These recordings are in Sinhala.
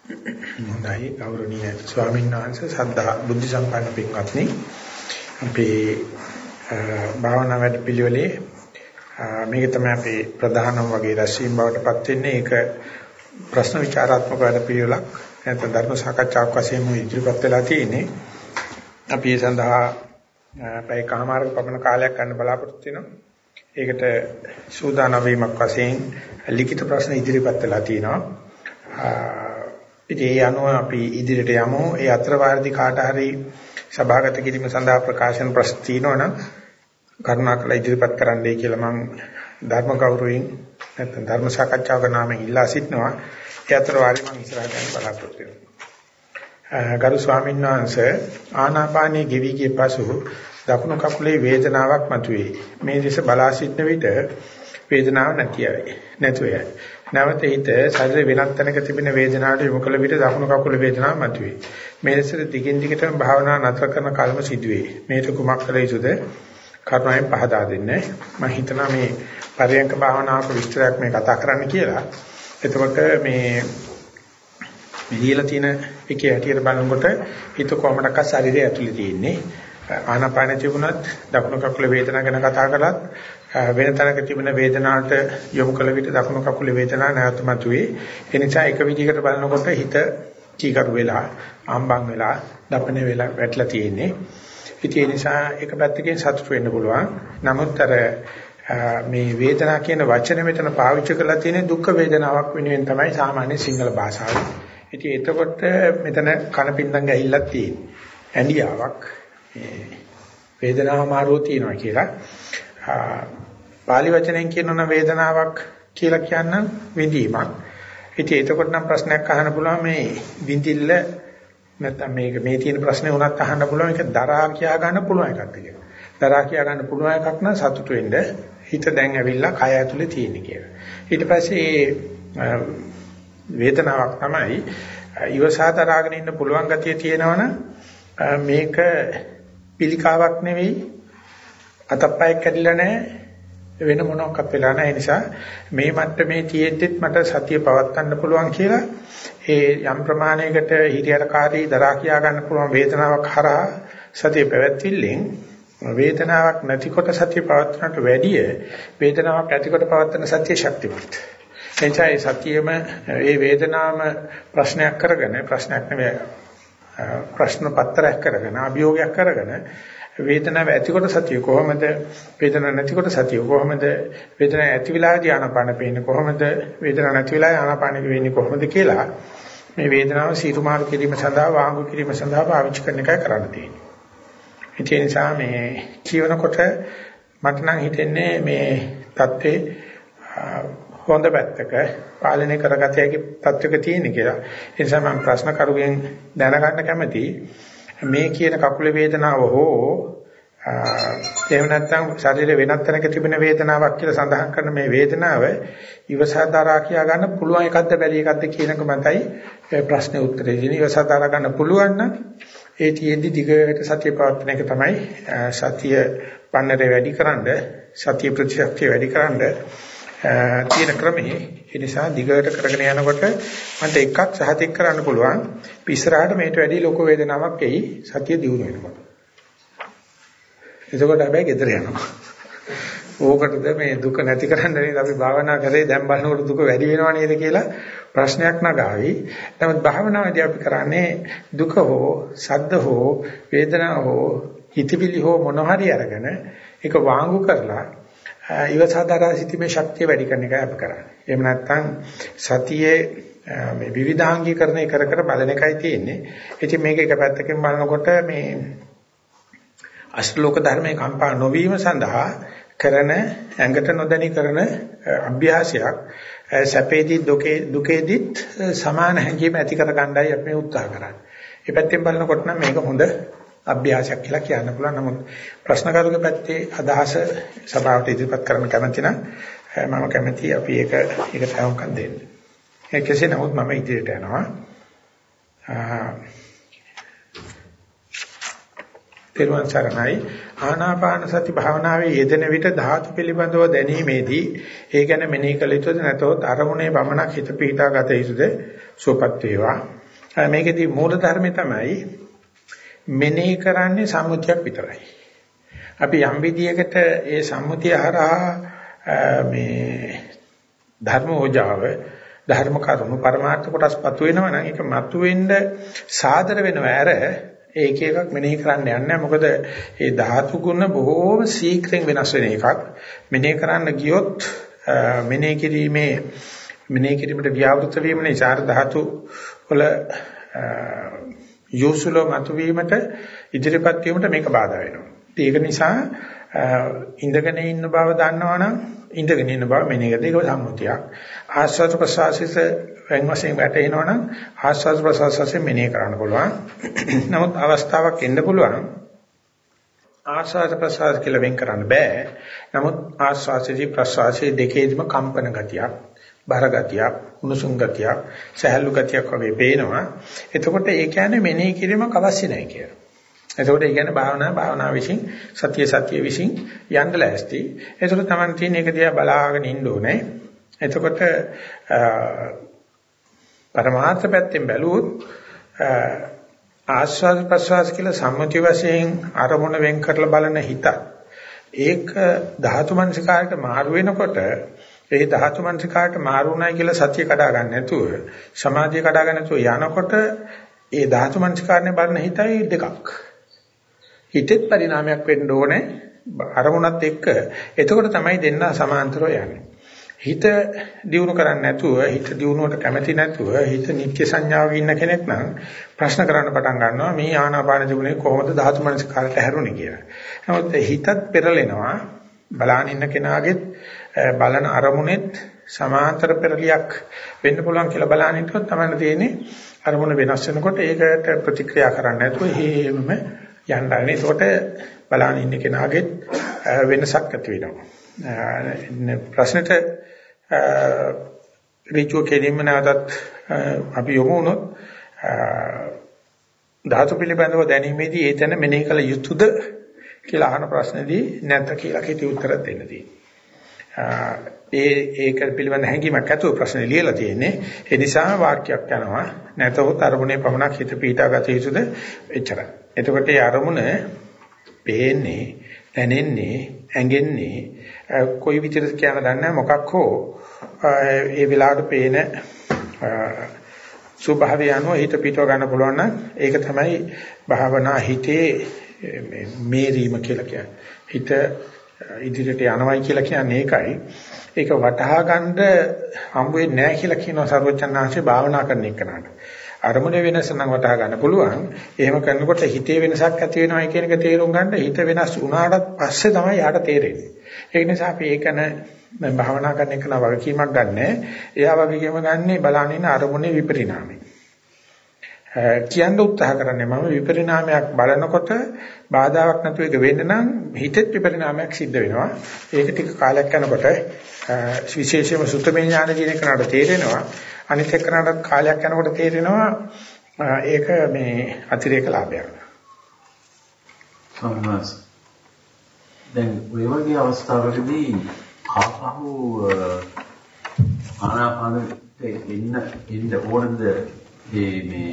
හොඳයි ගෞරවනීය ස්වාමීන් වහන්සේ සද්ධා බුද්ධ සම්පන්න පින්වත්නි අපේ භාවනා වැඩපිළිවෙලේ මේක තමයි අපේ ප්‍රධානම වගේ රැස්වීම බවට පත් වෙන්නේ ඒක ප්‍රශ්න විචාරාත්මක වැඩපිළිවෙලක් නැත්නම් ධර්ම සාකච්ඡාවක් වශයෙන් ඉදිරිපත් වෙලා තියෙන්නේ අපි ඒ සඳහා පැයකමාරක පමණ කාලයක් ගන්න බලාපොරොත්තු වෙනවා ඒකට සූදානම් වීමක් වශයෙන් ලිඛිත ප්‍රශ්න ඉදිරිපත් වෙලා තියෙනවා ඒ අනුව අපි ඉදිරියට යමු. ඒ අතර වාරදී කාට හරි සභාගත කිරීම සඳහා ප්‍රකාශන ප්‍රශ්න තියෙනවනම් කරුණාකරලා ඉදිරිපත් කරන්නයි කියලා මම ධර්ම ගෞරවයෙන් නැත්නම් ධර්ම සාකච්ඡාවක නාමයෙන් ඉල්ලා සිටිනවා. ඒ අතර වාරේ මම ඉස්සරහට යන්න බලාපොරොත්තු වෙනවා. ගරු ස්වාමීන් වහන්සේ ආනාපානයේ ගෙවි ගිය පසු දකුණු කකුලේ වේදනාවක් මතුවේ. මේ දෙස බලා සිටන විට වේදනාවක් නැතුවයි. නැවත හිත ශරීර වෙනත් තැනක තිබෙන වේදනාවට යොමු කළ විට දකුණු කකුල වේදනාව මතුවේ. මේ ලෙසට දිගින් දිගටම භාවනා නතර කරන කලම සිදුවේ. මේක කුමක් කළ යුතුද? කරුණාවෙන් පහදා දෙන්න. මම හිතනවා මේ පරියන්ක භාවනාවක විස්තරයක් මේ කතා කරන්න කියලා. එතකොට මේ ලියලා තියෙන එකේ හැටියට බලනකොට හිත කොහමඩක ශරීරය ඇතුලේ තියෙන්නේ. ආනාපාන තිබුණත් දකුණු කකුල වේදනාව ගැන කතා කරලත් වෙන තැනක තිබෙන වේදනාවට යොමු කළ විට දකුණු කකුලේ වේදනාව නැවත මතුවේ. ඒ නිසා එක විදිහකට බලනකොට හිත චීකරු වෙලා, ආම්බන් වෙලා, දපනේ වෙලා වැටලා තියෙන්නේ. ඉතින් ඒ නිසා එක පැත්තකින් සතුට වෙන්න පුළුවන්. නමුත් අර මේ වේදනාව කියන වචනේ මෙතන පාවිච්චි කරලා තියෙන්නේ දුක් වේදනාවක් වෙනුවෙන් තමයි සාමාන්‍ය සිංහල භාෂාවේ. ඉතින් එතකොට මෙතන කනපින්දම් ගහිල්ලක් තියෙන්නේ. ඇඬියාවක් වේදනාව මාරුව තියෙනවා කියලා. පාලි වචනෙන් කියනවනම් වේදනාවක් කියලා කියන්නම් විඳීමක්. ඉතින් එතකොට නම් ප්‍රශ්නයක් අහන්න පුළුවන් මේ විඳිල්ල නැත්නම් මේ තියෙන ප්‍රශ්නේ උනත් අහන්න පුළුවන් ඒක දරා කියා ගන්න පුළුවන් එකක්ද කියලා. දරා කියා ගන්න පුළුවන් එකක් නම් සතුටු වෙන්න හිත දැන් ඇවිල්ලා කය ඇතුලේ තියෙන්නේ කියලා. ඊට පස්සේ වේදනාවක් තමයි ඉවසා දරාගෙන ඉන්න පුළුවන් ගතිය තියෙනවනම් මේක පිළිකාවක් නෙවෙයි අතප්පයක් කැඩිලා නැහැ වෙන මොනක්වත් වෙලා නැහැ. ඒ නිසා මේ මට්ටමේ තියෙද්දිත් මට සතිය පවත්වන්න පුළුවන් කියලා ඒ යම් ප්‍රමාණයකට හිරියරකාරී දරා කියා ගන්න පුළුවන් වේදනාවක් හරහා සතිය පැවැත්විල්ලෙන් වේදනාවක් නැතිකොට සතිය පවත්වන්නට වැඩිය වේදනාවක් ඇතිකොට පවත්වන සතිය ශක්තිමත්. එනිසා ඒ සතියෙම ඒ වේදනාවම ප්‍රශ්නයක් කරගෙන ප්‍රශ්නයක් නෙවෙයි ප්‍රශ්න පත්‍රයක් කරගෙන අභියෝගයක් කරගෙන වේදනාව ඇතිකොට සතිය කොහොමද වේදනාව නැතිකොට සතිය කොහොමද වේදනාව ඇති වෙලාවදී ආනාපාන පේන්නේ කොහොමද වේදනාව නැති වෙලාවේ ආනාපාන වෙන්නේ කොහොමද කියලා මේ වේදනාව සීරුමාරු කිරීම සඳහා වාංගු කිරීම සඳහා පාවිච්චි කරන එකයි කරන්න තියෙන්නේ. ඒ නිසා මේ කියනකොට මට නම් හිතෙන්නේ මේ தත්ත්වේ හොඳ පැත්තක පාලනය කරගත හැකි තත්ත්වයක තියෙන කියලා. ඒ නිසා මම ප්‍රශ්න කරුගෙන් දැනගන්න කැමතියි මේ කියන කකුලේ වේදනාව හෝ එහෙම නැත්නම් ශරීරේ වෙනත් තැනක තිබෙන වේදනාවක් කියලා සඳහන් කරන මේ වේදනාව ඉවසා දරා කියා ගන්න පුළුවන් එකක්ද බැරි එකක්ද කියනක මතයි ප්‍රශ්නේ උත්තරේ දෙන ඉවසා දරා ගන්න පුළුවන් නම් ඒ තියෙද්දි දිගට සතිය පවත්වන එක තමයි සතිය පන්නරේ වැඩිකරනද සතිය ප්‍රතිශක්තිය වැඩිකරනද තියෙන ක්‍රමයේ. ඒ නිසා දිගට කරගෙන යනකොට මන්ට එකක් සහතික කරන්න පුළුවන් ඉස්සරහට මේට වැඩි ලොකු වේදනාවක් එයි සතිය දියුණු වෙනකොට. එතකොට හැබැයි ගෙදර යනවා. ඕකටද මේ දුක නැති කරන්න නේද අපි භාවනා කරේ දැන් බලනකොට දුක වැඩි වෙනව නේද කියලා ප්‍රශ්නයක් නගාවි. නමුත් භාවනාවේදී අපි කරන්නේ දුක හෝ සද්ද හෝ වේදනාව හෝ හිතවිලි හෝ මොන හරි අරගෙන ඒක වාංගු කරලා ඉවසාදරා සිටීමේ ශක්තිය වැඩි කරන එකයි අපි කරන්නේ. එහෙම නැත්නම් සතියේ මේ විවිධාංගීකරණය කර කර බලන එකයි තියෙන්නේ. ඉතින් මේක එක පැත්තකින් බලනකොට මේ අෂ්ටලෝක ධර්මයේ කම්පා නොවීම සඳහා කරන ඇඟට නොදැනි කරන අභ්‍යාසයක් සැපේදී දුකේදීත් සමාන හැඟීම ඇති කර ගන්නයි අපි උත්සාහ කරන්නේ. මේ පැත්තෙන් බලනකොට නම් මේක හොඳ අභ්‍යාසයක් කියලා කියන්න පුළුවන්. නමුත් ප්‍රශ්න කරුගේ පැත්තේ අදහස සභාවට ඉදිරිපත් කරන්න කැමති නම් මම කැමතියි අපි ඒකට අවකාශ දෙන්න. ඒ කෙසේ නමුත් මම ඉදිරියට යනවා. තෙරුවන් සරණයි. ආනාපාන සති භාවනාවේ යෙදෙන විට ධාතු පිළිබඳව දැනීමේදී ඒ ගැන මෙනෙහි කළ යුතුද නැතොත් අරමුණේ පමණක් හිත පිහිටා ගත යුතුද? සුවපත් වේවා. මේකෙදී මූල ධර්මය තමයි මෙනෙහි කරන්නේ සම්මුතියක් විතරයි. අපි යම් විදියකට ඒ සම්මුතිය හරහා මේ ධර්මෝජාව ධර්ම කරුණු පරමාර්ථ කොටස්පත් වෙනවා නම් ඒක මතුවෙන්න සාදර වෙනවා. අර ඒක එකක් මෙනෙහි කරන්න යන්නේ මොකද මේ ධාතු ගුණ බොහෝම ශීක්‍රයෙන් වෙනස් වෙන එකක්. මෙනෙහි කරන්න ගියොත් මෙනෙහි කිරීමට ව්‍යාවෘත වීම නිසා ධාතු වල යොසුල මතුවීමට ඉදිරිපත් වීමට මේක බාධා වෙනවා. ඒක නිසා ඉඳගෙන ඉන්න බව දන්නවනම් ඉඳගෙන ඉන්න බව මෙනෙහි කරද්දී ඒක සම්මුතියක්. ආස්වාද ප්‍රසවාසයේ වෙන වශයෙන් වැටෙනවනම් ආස්වාද ප්‍රසවාසයෙන් මෙනෙහි කරන්න පුළුවන්. නමුත් අවස්ථාවක් එන්න පුළුවන් ආස්වාද ප්‍රසවාස කියලා වෙන් කරන්න බෑ. නමුත් ආස්වාදයේ ප්‍රසවාසයේ දෙකේදීම කම්පන ගතියක්, බර ගතියක්, උණුසුම් ගතියක්, සහැල්ලු ගතියක් වගේ පේනවා. එතකොට ඒ කියන්නේ මෙනෙහි කිරීමක් අවශ්‍ය නැහැ කියලා. එතකොට ඒ කියන්නේ භාවනා විශ්ින් සතිය විශ්ින් යන්න ලෑස්ති. එතකොට Taman තියෙන එක දිහා බලාගෙන ඉන්න ඕනේ. එතකොට පරමාර්ථ පැත්තෙන් බැලුවොත් ආස්වාද ප්‍රසවාස කියලා සම්මුති වශයෙන් අරමුණ වෙන් කරලා බලන හිත ඒක ධාතු මනසිකාරයට මාරු වෙනකොට ඒ ධාතු මනසිකාරයට මාරු උනායි කියලා සතිය කඩා ගන්න නැතුව සමාධිය කඩා ගන්න නැතුව යනකොට ඒ ධාතු මනසිකාරනේ බලන හිතයි දෙකක්. හිතෙත් පරිණාමයක් වෙන්න ඕනේ අරමුණත් එක්ක. එතකොට තමයි දෙන්න සමාන්තරව යන්නේ. හිත දියුණු කරන්නේ නැතුව, හිත දියුණුවට කැමති නැතුව, හිත නිත්‍ය සංඥාවක ඉන්න කෙනෙක් නම් ප්‍රශ්න කරන්න පටන් ගන්නවා මේ ආනාපාන ජීවනේ කොහොමද ධාතු මනසිකාරයට හැරුණේ කියලා. නමුත් හිතත් පෙරලෙනවා. බලාන ඉන්න කෙනාගෙත් බලන අරමුණෙත් සමාන්තර පෙරලියක් වෙන්න පුළුවන් කියලා බලන හිටියොත් තමයි තියෙන්නේ අරමුණ වෙනස් වෙනකොට ඒකට ප්‍රතික්‍රියා කරන්නේ නැතුව හේමම යන්නන්නේ. ඒකට බලන ඉන්න කෙනාගෙත් වෙනසක් ඇති වෙනවා. ප්‍රශ්නෙට ඍජුව කෙලින්ම නැවතත් අපි යොමු වුණොත් ධාතු පිළිබඳව දැනීමේදී ඒ තැන මෙනෙහි කළ යුතුද කියලා අහන ප්‍රශ්නේදී නැත්ද කියලා කෙටි උත්තර දෙන්න තියෙනවා. ඒක පිළිබඳ හැඟීමක් ඇතුව ප්‍රශ්නේ ලියලා තියෙන්නේ. ඒ නිසා වාක්‍යයක් යනවා. නැතහොත් අරමුණේ පමණක් හිත පීඩා ගත යුතුද? එච්චරයි. එතකොට ඒ අරමුණ පේන්නේ, දැනෙන්නේ, ඇඟෙන්නේ කොයි විදිහට කියන දන්නේ මොකක් හෝ ඒ වෙලාවට පේන ස්වභාවය අනුව හිත පිටව ගන්න පුළුවන් නම් ඒක තමයි භාවනා හිතේ මේරීම කියලා කියන්නේ. හිත ඉදිරියට යනවයි කියලා කියන්නේ ඒකයි. ඒක වටහා ගන්න හම්බ වෙන්නේ නැහැ කියලා කියනවා සර්වචන්නාංශේ භාවනා කරන එකනට. අරමුණේ වෙනස නම් වටහා ගන්න පුළුවන්. එහෙම කරනකොට හිතේ වෙනසක් ඇති වෙනවා කියන එක තේරුම් ගන්න හිත වෙනස් වුණාට පස්සේ තමයි යාට තේරෙන්නේ. ඒ නිසා අපි ඒකන භාවනා කරන එක නා වගකීමක් ගන්නෑ. එයා වගකීම ගන්නේ බලන්න ඉන්න අරමුණේ විපරිණාමය. කියන්න උත්සාහ කරන්නේ මම විපරිණාමයක් බලනකොට බාධාවක් නැතුව ඒක වෙන්න නම් හිතෙත් විපරිණාමයක් සිද්ධ වෙනවා. ඒක ටික කාලයක් යනකොට විශේෂයෙන්ම සුත්තමේ ඥාන දින කරනට තේරෙනවා. අනිත් එක්කනට කාලයක් යනකොට තේරෙනවා ඒක මේ අතිරේක ලාභයක්. සම්මාස. දැන් ඔය වගේ අවස්ථාවකදී ආපහු ආනාපානෙට එන්න ඕනද මේ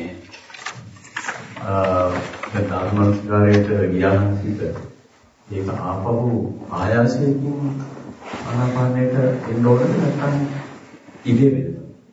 ධර්මස්කාරයට ගියාම සිට ඒක ආපහු ආයාසයෙන් ආනාපානෙට එන්න ඕනද නැත්නම් ඉබේ වෙනවද?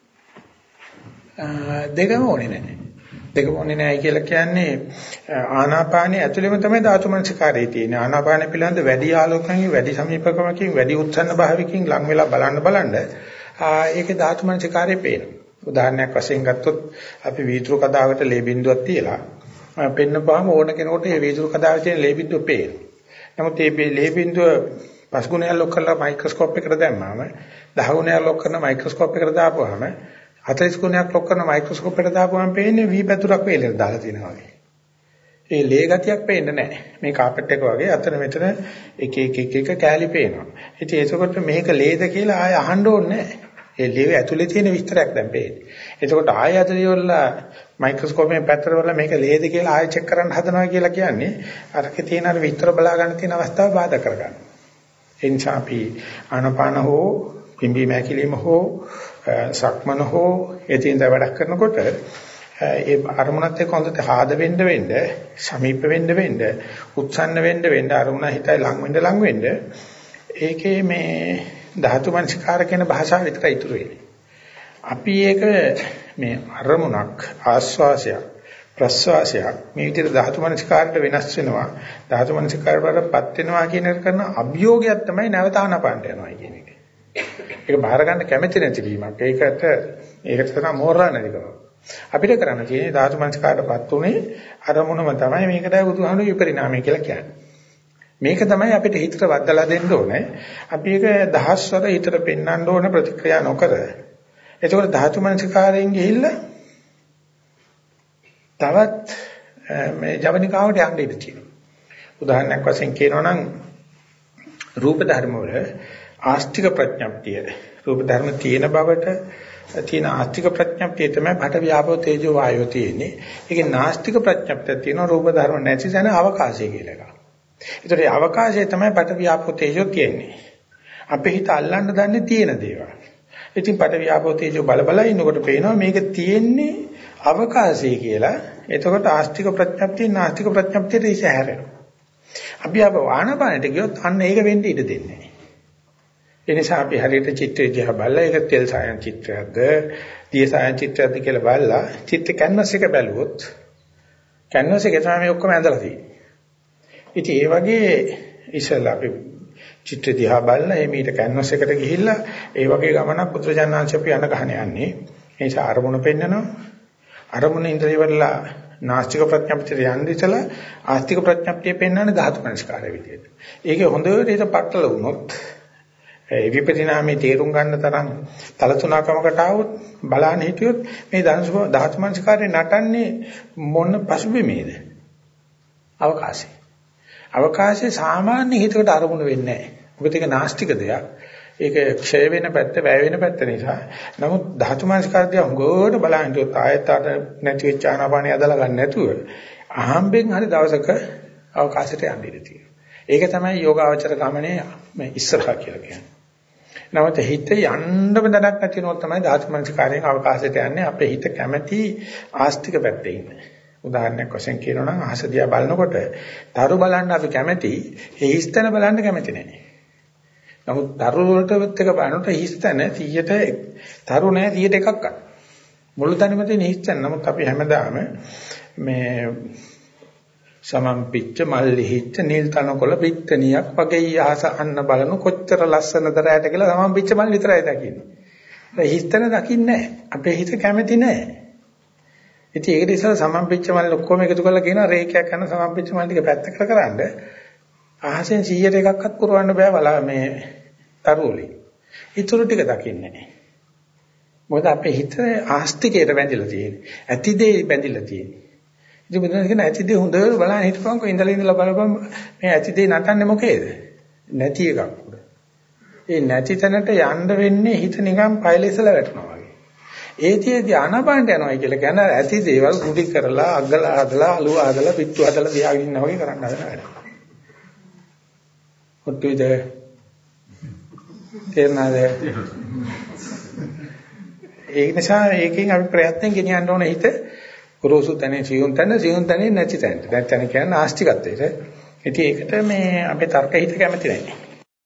දෙකම ඕනේ නැහැ. දෙකම ඕනේ නැහැ කියලා කියන්නේ ආනාපානයේ ඇතුළෙම තමයි ධාතු මනසිකාරයේ තියෙන්නේ. ආනාපාන පිළිබඳ වැඩි ආලෝකණකින්, වැඩි සමීපකමකින්, වැඩි උත්සන්න භාවයකින් ලං වෙලා බලන්න ඒකේ ධාතු මනසිකාරයේ පේනවා. උදාහරණයක් වශයෙන් ගත්තොත් අපි වීදුරු කදාවට ලේ බින්දුවක් තියලා පෙන්නපුවාම ඕන කෙනෙකුට මේ වීදුරු කදාවේ තියෙන ලේ බින්දුව පේනවා. නමුත් මේ ලේ බින්දුව 5 ගුණයක් ලොක් කරලා මයික්‍රොස්කෝප් එකට දැම්මම 10 ගුණයක් ලොක් කරන මයික්‍රොස්කෝප් එකට දාපුවාම 40 ගුණයක් ලොක් කරන මයික්‍රොස්කෝප් එකට දාපුවාම පේන්නේ වී පැතුරක් වේලෙන් දාලා තියෙනවා වගේ. ඒ ලේ ගතියක් පේන්නේ නැහැ. මේ කාපට් එක වගේ අතන මෙතන එක කෑලි පේනවා. ඉතින් ඒකකොට මේක ලේද කියලා ආය අහන්න ඕනේ නැහැ. ඒ ලියවේ ඇතුලේ තියෙන විස්තරයක් දැන් පේන්නේ. එතකොට ආයෙ ඇතුලේ වල මයික්‍රොස්කෝපයෙන් පැත්තට වල මේක ලේද කියලා ආයෙ චෙක් කරන්න හදනවා කියලා කියන්නේ අරකේ තියෙන අර විස්තර බලා ගන්න තියෙන අවස්ථාව බාධා කරගන්න. ඒ නිසා අපි ආනපාන හෝ පිම්බි මෑකිලිම හෝ සක්මන හෝ එදින්ද වැඩක් කරනකොට ඒ අරමුණත් එක්ක හොඳට ආද වෙන්න සමීප වෙන්න උත්සන්න වෙන්න අරමුණ හිතයි ලඟ වෙන්න ඒකේ මේ ධාතු මනසිකාර කියන භාෂාව විතරයි ඉතුරු වෙන්නේ. අපි ඒක මේ අරමුණක් ආස්වාසයක් ප්‍රස්වාසයක් මේ විදිහට ධාතු මනසිකාරයට වෙනස් වෙනවා. ධාතු මනසිකාරවලපත් වෙනවා කියන එක කරන අභියෝගයක් තමයි නැවත ආනපානට යනවා කියන එක. ඒක බාර ගන්න කැමැති නැතිවීමක්. ඒකට තමයි මෝරලා නැතිකම. අපිට කරන්න තියෙන්නේ ධාතු මනසිකාරයටපත් උනේ අරමුණම තමයි මේකට බුදුහාමුදුරු විපරිණාමය කියලා කියන්නේ. මේක තමයි අපිට හිතට වදලා දෙන්න ඕනේ. අපි ඒක දහස්වර හිතට පෙන්වන්න ඕන ප්‍රතික්‍රියා නොකර. එතකොට ධාතු මනසිකාරයෙන් ගිහිල්ලා තවත් මේ ජවනිකාවට යන්න ඉඩ තියෙනවා. උදාහරණයක් වශයෙන් කියනවා නම් රූප ධර්ම වල ආස්තික ප්‍රඥප්තිය රූප ධර්ම තියෙන බවට තියෙන ආස්තික ප්‍රඥප්තිය තමයි පඨ ව්‍යාපෝ තේජෝ වායෝ තියෙන්නේ. ඒකේ නාස්තික ප්‍රඥප්තිය තියෙනවා රූප ධර්ම නැති තැන අවකාශය කියලා එකක්. ඒතර ඒ අවකාශය තමයි පඨ ව්‍යාපෝ තේජෝ කියන්නේ. අපේ හිත අල්ලන්න දන්නේ තියෙන දේවල්. ඉතින් පඨ ව්‍යාපෝ තේජෝ බල ඉන්නකොට පේනවා මේක තියෙන්නේ අවකාශය කියලා. එතකොට ආස්තික ප්‍රඥප්තිය නාස්තික ප්‍රඥප්තියට ඉස හැරෙනවා. අපි ආනපානට ගියොත් අන්න ඒක වෙන්න ඉඩ දෙන්නේ නැහැ. ඒ නිසා අපි හරියට චිත්‍රය දිහා බලලා ඒක තෙල් සායන් චිත්‍රයක්ද, දිය සායන් චිත්‍රයක්ද කියලා බලලා චිත්‍ර කැන්වස් එක බැලුවොත් කැන්වස් එකේ තමයි මේ ඔක්කොම ඇඳලා තියෙන්නේ. ඉතින් ඒ වගේ ඉස්සෙල්ලා අපි චිත්‍ර දිහා බලලා එමෙහිට කැන්වස් එකට ගිහිල්ලා ඒ වගේ ගමනක් පුත්‍රජානංශ අපි යන ගහන යන්නේ. ඒ නිසා අරමුණ පෙන්නනවා. අරමුණ ඉන්ද්‍රිය වලලා නාස්තික ප්‍රඥප්තිය යන්නේ ඉතලා ආස්තික ප්‍රඥප්තිය පෙන්වන්නේ ධාතු මනස්කාරය විදියට. ඒකේ හොඳට ඒක පටල වුණොත් ඒ විපරිණාමයේ තේරුම් ගන්න තරම් තලතුණකමකට આવොත් බලන්න හිටියොත් මේ ධාතු මනස්කාරේ නටන්නේ මොන පසුබිමේද? අවකාශය. අවකාශයේ සාමාන්‍ය හිතකට අරමුණු වෙන්නේ නැහැ. මොකද ඒක නාස්තික දෙයක්. ඒක ක්ෂය වෙන පැත්ත, වැය වෙන පැත්ත නිසා. නමුත් ධාතු මනස්කාරය හොඟට බලන්න හිටියොත් ආයතට නැති වෙච්ච ආනාපානිය අදලා ගන්න නැතුව අහම්බෙන් හරි දවසක අවකාශයට යන්න ඉඩ තියෙනවා. ඒක තමයි යෝගාවචර ගමනේ මේ ඉස්සරහා කියලා කියන්නේ. නමුත් හිත යන්නම දඩක් නැති වෙනකොට තමයි ධාතු මනස්කාරයෙන් අවකාශයට යන්නේ. අපේ හිත කැමැති ආස්තික පැත්තේ ඉන්නේ. උදාහරණයක් වශයෙන් කියනවා නම් අහස දිහා බලනකොට තරු බලන්න අපි කැමැති, ඒ හිස්තන බලන්න කැමැති නැහැ. නමුත් තරු වලට එක බලනකොට හිස්තන 100ට තරු නැහැ 100ට එකක් ගන්න. මුළු තැනම තියෙන හිස්තන. නමුත් අපි හැමදාම මේ සමම්පිච්ච මල්ලිහිච්ච නිල් තනකොළ පිට්ටනියක් වගේ අහස අන්න බලන කොච්චර ලස්සනද රැට කියලා සමම්පිච්ච මල් විතරයි දකින්නේ. ඒ හිස්තන දකින්නේ නැහැ. අපේ හිත කැමැති නැහැ. ඉතින් ඒක නිසා සමම්පිච්ච මල් ඔක්කොම එකතු කරලා කියනවා රේඛයක් කරන සමම්පිච්ච මල් ටික පැත්තකට කරන්න අහසෙන් 100ට එකක්වත් පුරවන්න බෑ බලා මේ තරුවලි. ඊටු ටික දකින්නේ නැහැ. මොකද අපේ හිත ආස්තිකයට බැඳිලා තියෙන්නේ. ඇතිදේ බැඳිලා තියෙන්නේ. ඉතින් බුදුන් කියන ඇතිදේ හොඳට බලන්න හිටපන්කෝ ඉඳලා බලපන් මේ ඇතිදේ නටන්නේ මොකේද? නැති එකක් උඩ. ඒ නැති තැනට යන්න වෙන්නේ හිත නිකන් පයලෙසලා වැටෙනවා වගේ. ඒතියදී ආනාපානට යනවා කියලා කියන්නේ ඇති දේවල් කුඩි කරලා අග්ගලා හදලා අලුව හදලා පිට්ටු හදලා තියාගෙන ඉන්නා වගේ කරන්න හදන වැඩ. ඔට්ටුයිද? තේරෙනවද? ඒ නිසා ඒකෙන් අපි ප්‍රයත්නෙන් ගෙනියන්න ඕන හිත කුරුසු තැනේ සියුම් තැනේ නැති තැනට. නැත්නම් කියන්නේ ආස්තිකත්වයට. ඉතින් ඒකට මේ අපේ තර්ක හිත කැමති නැහැ.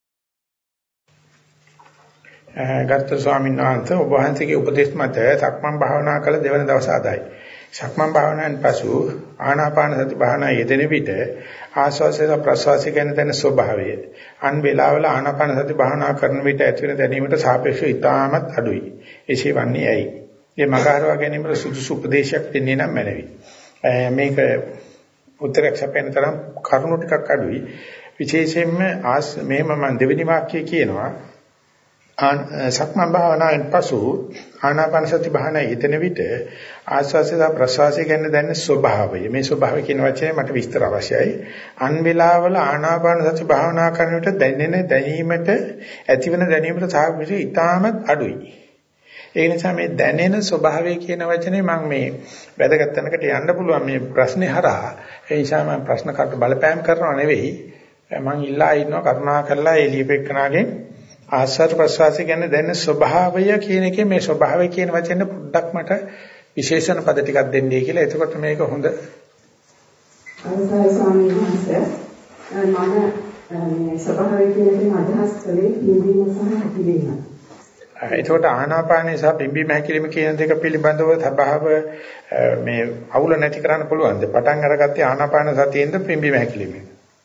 ගත්ත ස්වාමීන් වහන්සේ ඔබ වහන්සේගේ උපදේශ මත සක්මන් භාවනා කළ දෙවන දවස ආදායි. සක්මන් භාවනාවෙන් පසු ආනාපාන සති භාවනා යෙදෙන විට ආස්වාසය ප්‍රස්වාසය ගැන දැන ස්වභාවය අන් වේලාවල ආනාපාන සති භාවනා කරන විට ඇතිවන දැනීමට සාපේක්ෂව ඉතාමත් අඩුයි. එසේ වන්නේ ඇයි? මේ මගහරවා ගැනීමට සුදුසු උපදේශයක් දෙන්නේ නම් මැනවි. මේක උත්තරයක් සපයන තරම් කරුණු ටිකක් අඩුයි. විශේෂයෙන්ම මෙහෙම මම දෙවෙනි වාක්‍යය කියනවා සක්මන් භාවනාවෙන් පසු ආනාපාන සති භාවනා යෙදෙන විට ආස්වාසය ප්‍රස්වාසය ගැන දැනෙන ස්වභාවය මේ ස්වභාවය කියන වචනේ මට විස්තර අවශ්‍යයි. අන් වේලාවල ආනාපාන සති භාවනා කරන විට දැනෙන දැනීමට ඇතිවන දැනීමට සාපේක්ෂව ඉතාමත් අඩුයි. ඒ නිසා මේ දැනෙන ස්වභාවය කියන වචනේ මම මේ වැදගත් තැනකට යන්න පුළුවන් මේ ප්‍රශ්නේ හරහා. ඒ නිසා මම ප්‍රශ්න කාට බලපෑම් කරනව නෙවෙයි. මම ඉල්ලා ඉන්නවා කරුණා කරලා ඒ ලියපෙන්නාගේ ආස්වාද ප්‍රසවාසය ගැන දැනෙන ස්වභාවය කියන එකේ මේ ස්වභාවය කියන වචනේ පොඩ්ඩක් මට විශේෂණ පද ටිකක් දෙන්නයි කියලා. එතකොට මේක හොඳ. අවසරයි ස්වාමීන් වහන්සේ. මම මේ ස්වභාවය කියන එකෙන් අදහස් කළේ නිදීම සහ හැකිලිම. එතකොට ආනාපානය සහ පිම්බීම හැකිලිම කියන දෙක පිළිබඳව ස්වභාව මේ අවුල නැති කරන්න පුළුවන්ද? පටන් අරගත්තේ ආනාපාන සතියෙන්ද පිම්බීම හැකිලිමෙන්?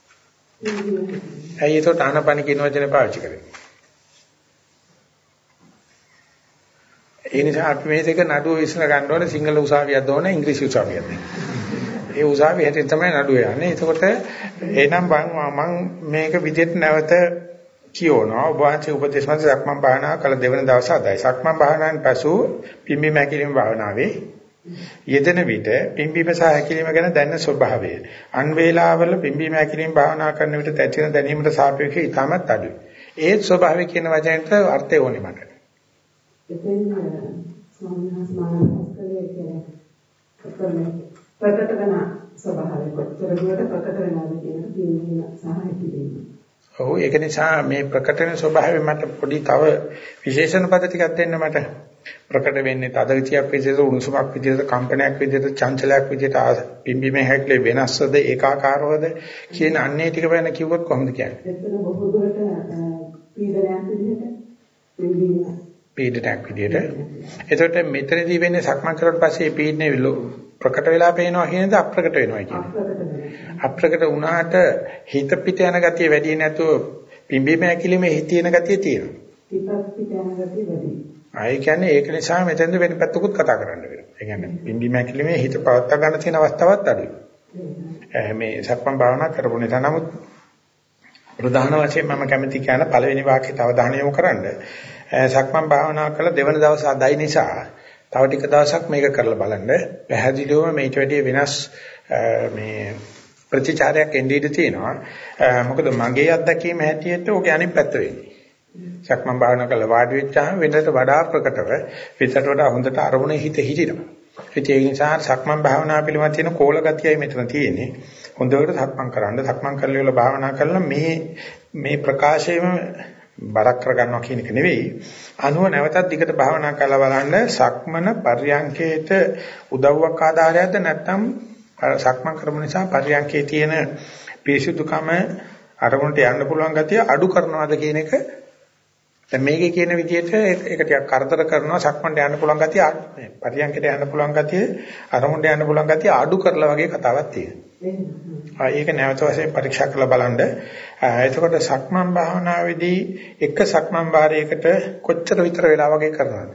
ඇයි එතකොට ආනාපාන කියන වචනේ පාවිච්චි කරන්නේ? ඒ නිසා අපි මේ දෙක නඩුව විසඳ ගන්න ඕනේ සිංහල උසාවියක්ද ඕනේ ඉංග්‍රීසි උසාවියක්ද? ඒ උසාවිය හැටින් තමයි නඩුව යන්නේ. එතකොට එහෙනම් මම මේක විදිහට නැවත කියවනවා. ඔබ වහන්සේ උපදේශ මත සක්මන් භාවනා කළ දෙවන දවස අදයි. සක්මන් භාවනාවෙන් පසු පිම්බීම හැකිලිම භාවනාවේ යෙදෙන විට පිම්බීම සහ හැකිලිම ගැන දැනෙන ස්වභාවය. අන් වේලාවල පිම්බීම හැකිලිම භාවනා කරන විට ඇතිවන දැනීමට සාපේක්ෂව ඉතාමත් අඩුයි. ඒ ස්වභාවය කියන වචනයට අර්ථය ඕනේ මට. එතෙන් සෝමනස්මානස්කලයේ ප්‍රකට වෙන ස්වභාවය කොච්චර දුරට ප්‍රකට වෙනවද කියන පිම්බීම සහ හැකිලිම. ඔව් ඒක නිසා මේ ප්‍රකට වෙන ස්වභාවය මට පොඩි තව විශේෂණ පද ටිකක් දෙන්න මට. ප්‍රකට වෙන්නේ තද ගතියක් විදිහට, උණුසුමක් විදිහට, කම්පනයක් විදිහට, චංචලයක් විදිහට, පිම්බීමේ හැකිලේ වෙනස්වද, ඒකාකාරවද කියන අන්නේ ටික වෙන කිව්වොත් කොහොමද කියන්නේ? එතන බොහෝ දුරට පීඩනයක් විදිහට පිම්බීම පීඩනයක් විදිහට. එතකොට මෙතනදී වෙන්නේ සක්මන් කරලා පස්සේ පීඩනේ ප්‍රකට වෙලා පේනවා කියනද අප්‍රකට වෙනවා කියන්නේ? අප්‍රකට වුණාට හිත පිට යන ගතිය වැඩි නැතුව පිම්බීම හැකිලිමේ හිතේන ගතිය තියෙනවා. හිතත් පිට යන ගතිය වැඩි. ආයි කියන්නේ ඒක නිසා මෙතෙන්ද වෙන පැත්තකුත් කතා කරන්න වෙනවා. ඒ කියන්නේ පිම්බීම හැකිලිමේ හිත පවත්වා ගන්න තියෙන අවස්ථාවක් අඩුයි. මේ සක්මන් භාවනා කරපු නිසා නමුත් ප්‍රධාන වශයෙන් මම කැමති කියන පළවෙනි වාක්‍යයට අවධානය යොමු කරන්න. සක්මන් භාවනා කළ දෙවන දවස් අදයි නිසා තව ටික දවසක් මේක කරලා බලන්න. පැහැදිලිවම මේට වැඩිය වෙනස් මේ ප්‍රතිචාරයක් එන්නේ ඉඳී තියෙනවා. මොකද මගේ අත්දැකීම හැටියට ඕක අනිත් පැත්ත වෙන්නේ. සක්මන් භාවනා කළ වාඩි වෙච්චාම වෙනකට වඩා ප්‍රකටව විතට වඩා හොඳට අරමුණේ හිත හිටිනවා. ඒ නිසා සක්මන් භාවනා පිළිබඳ තියෙන කෝල ගතියයි මෙතන තියෙන්නේ. හොඳට සක්මන් කරන්න. සක්මන් කරලා ඉවර භාවනා කරලා මේ ප්‍රකාශයම බරක් කරගන්නවා කියන එක නෙවෙයි. අනුව නැවතත් දිගට භාවනා කරලා බලන්න සක්මන පර්යංකේට උදව්වක් ආධාරයක්ද නැත්නම් සක්මන් කරමු නිසා පර්යංකේ තියෙන පිරිසුදුකම අරමුණට යන්න පුළුවන් ගතිය අඩු කරනවාද කියන එක දැන් මේකේ කියන විදිහට ඒක ටිකක් කරදර කරනවා සක්මන්ට යන්න පුළුවන් ගතිය පර්යංකේට යන්න පුළුවන් ගතිය අරමුණට යන්න පුළුවන් ගතිය අඩු කරලා වගේ කතාවක් තියෙනවා. ඒක නැවත වශයෙන් පරීක්ෂා කරලා බලන්න. එතකොට සක්මන් භාවනාවේදී එක සක්මන් වාරයකට කොච්චර විතර වෙලා වගේ කරනවද?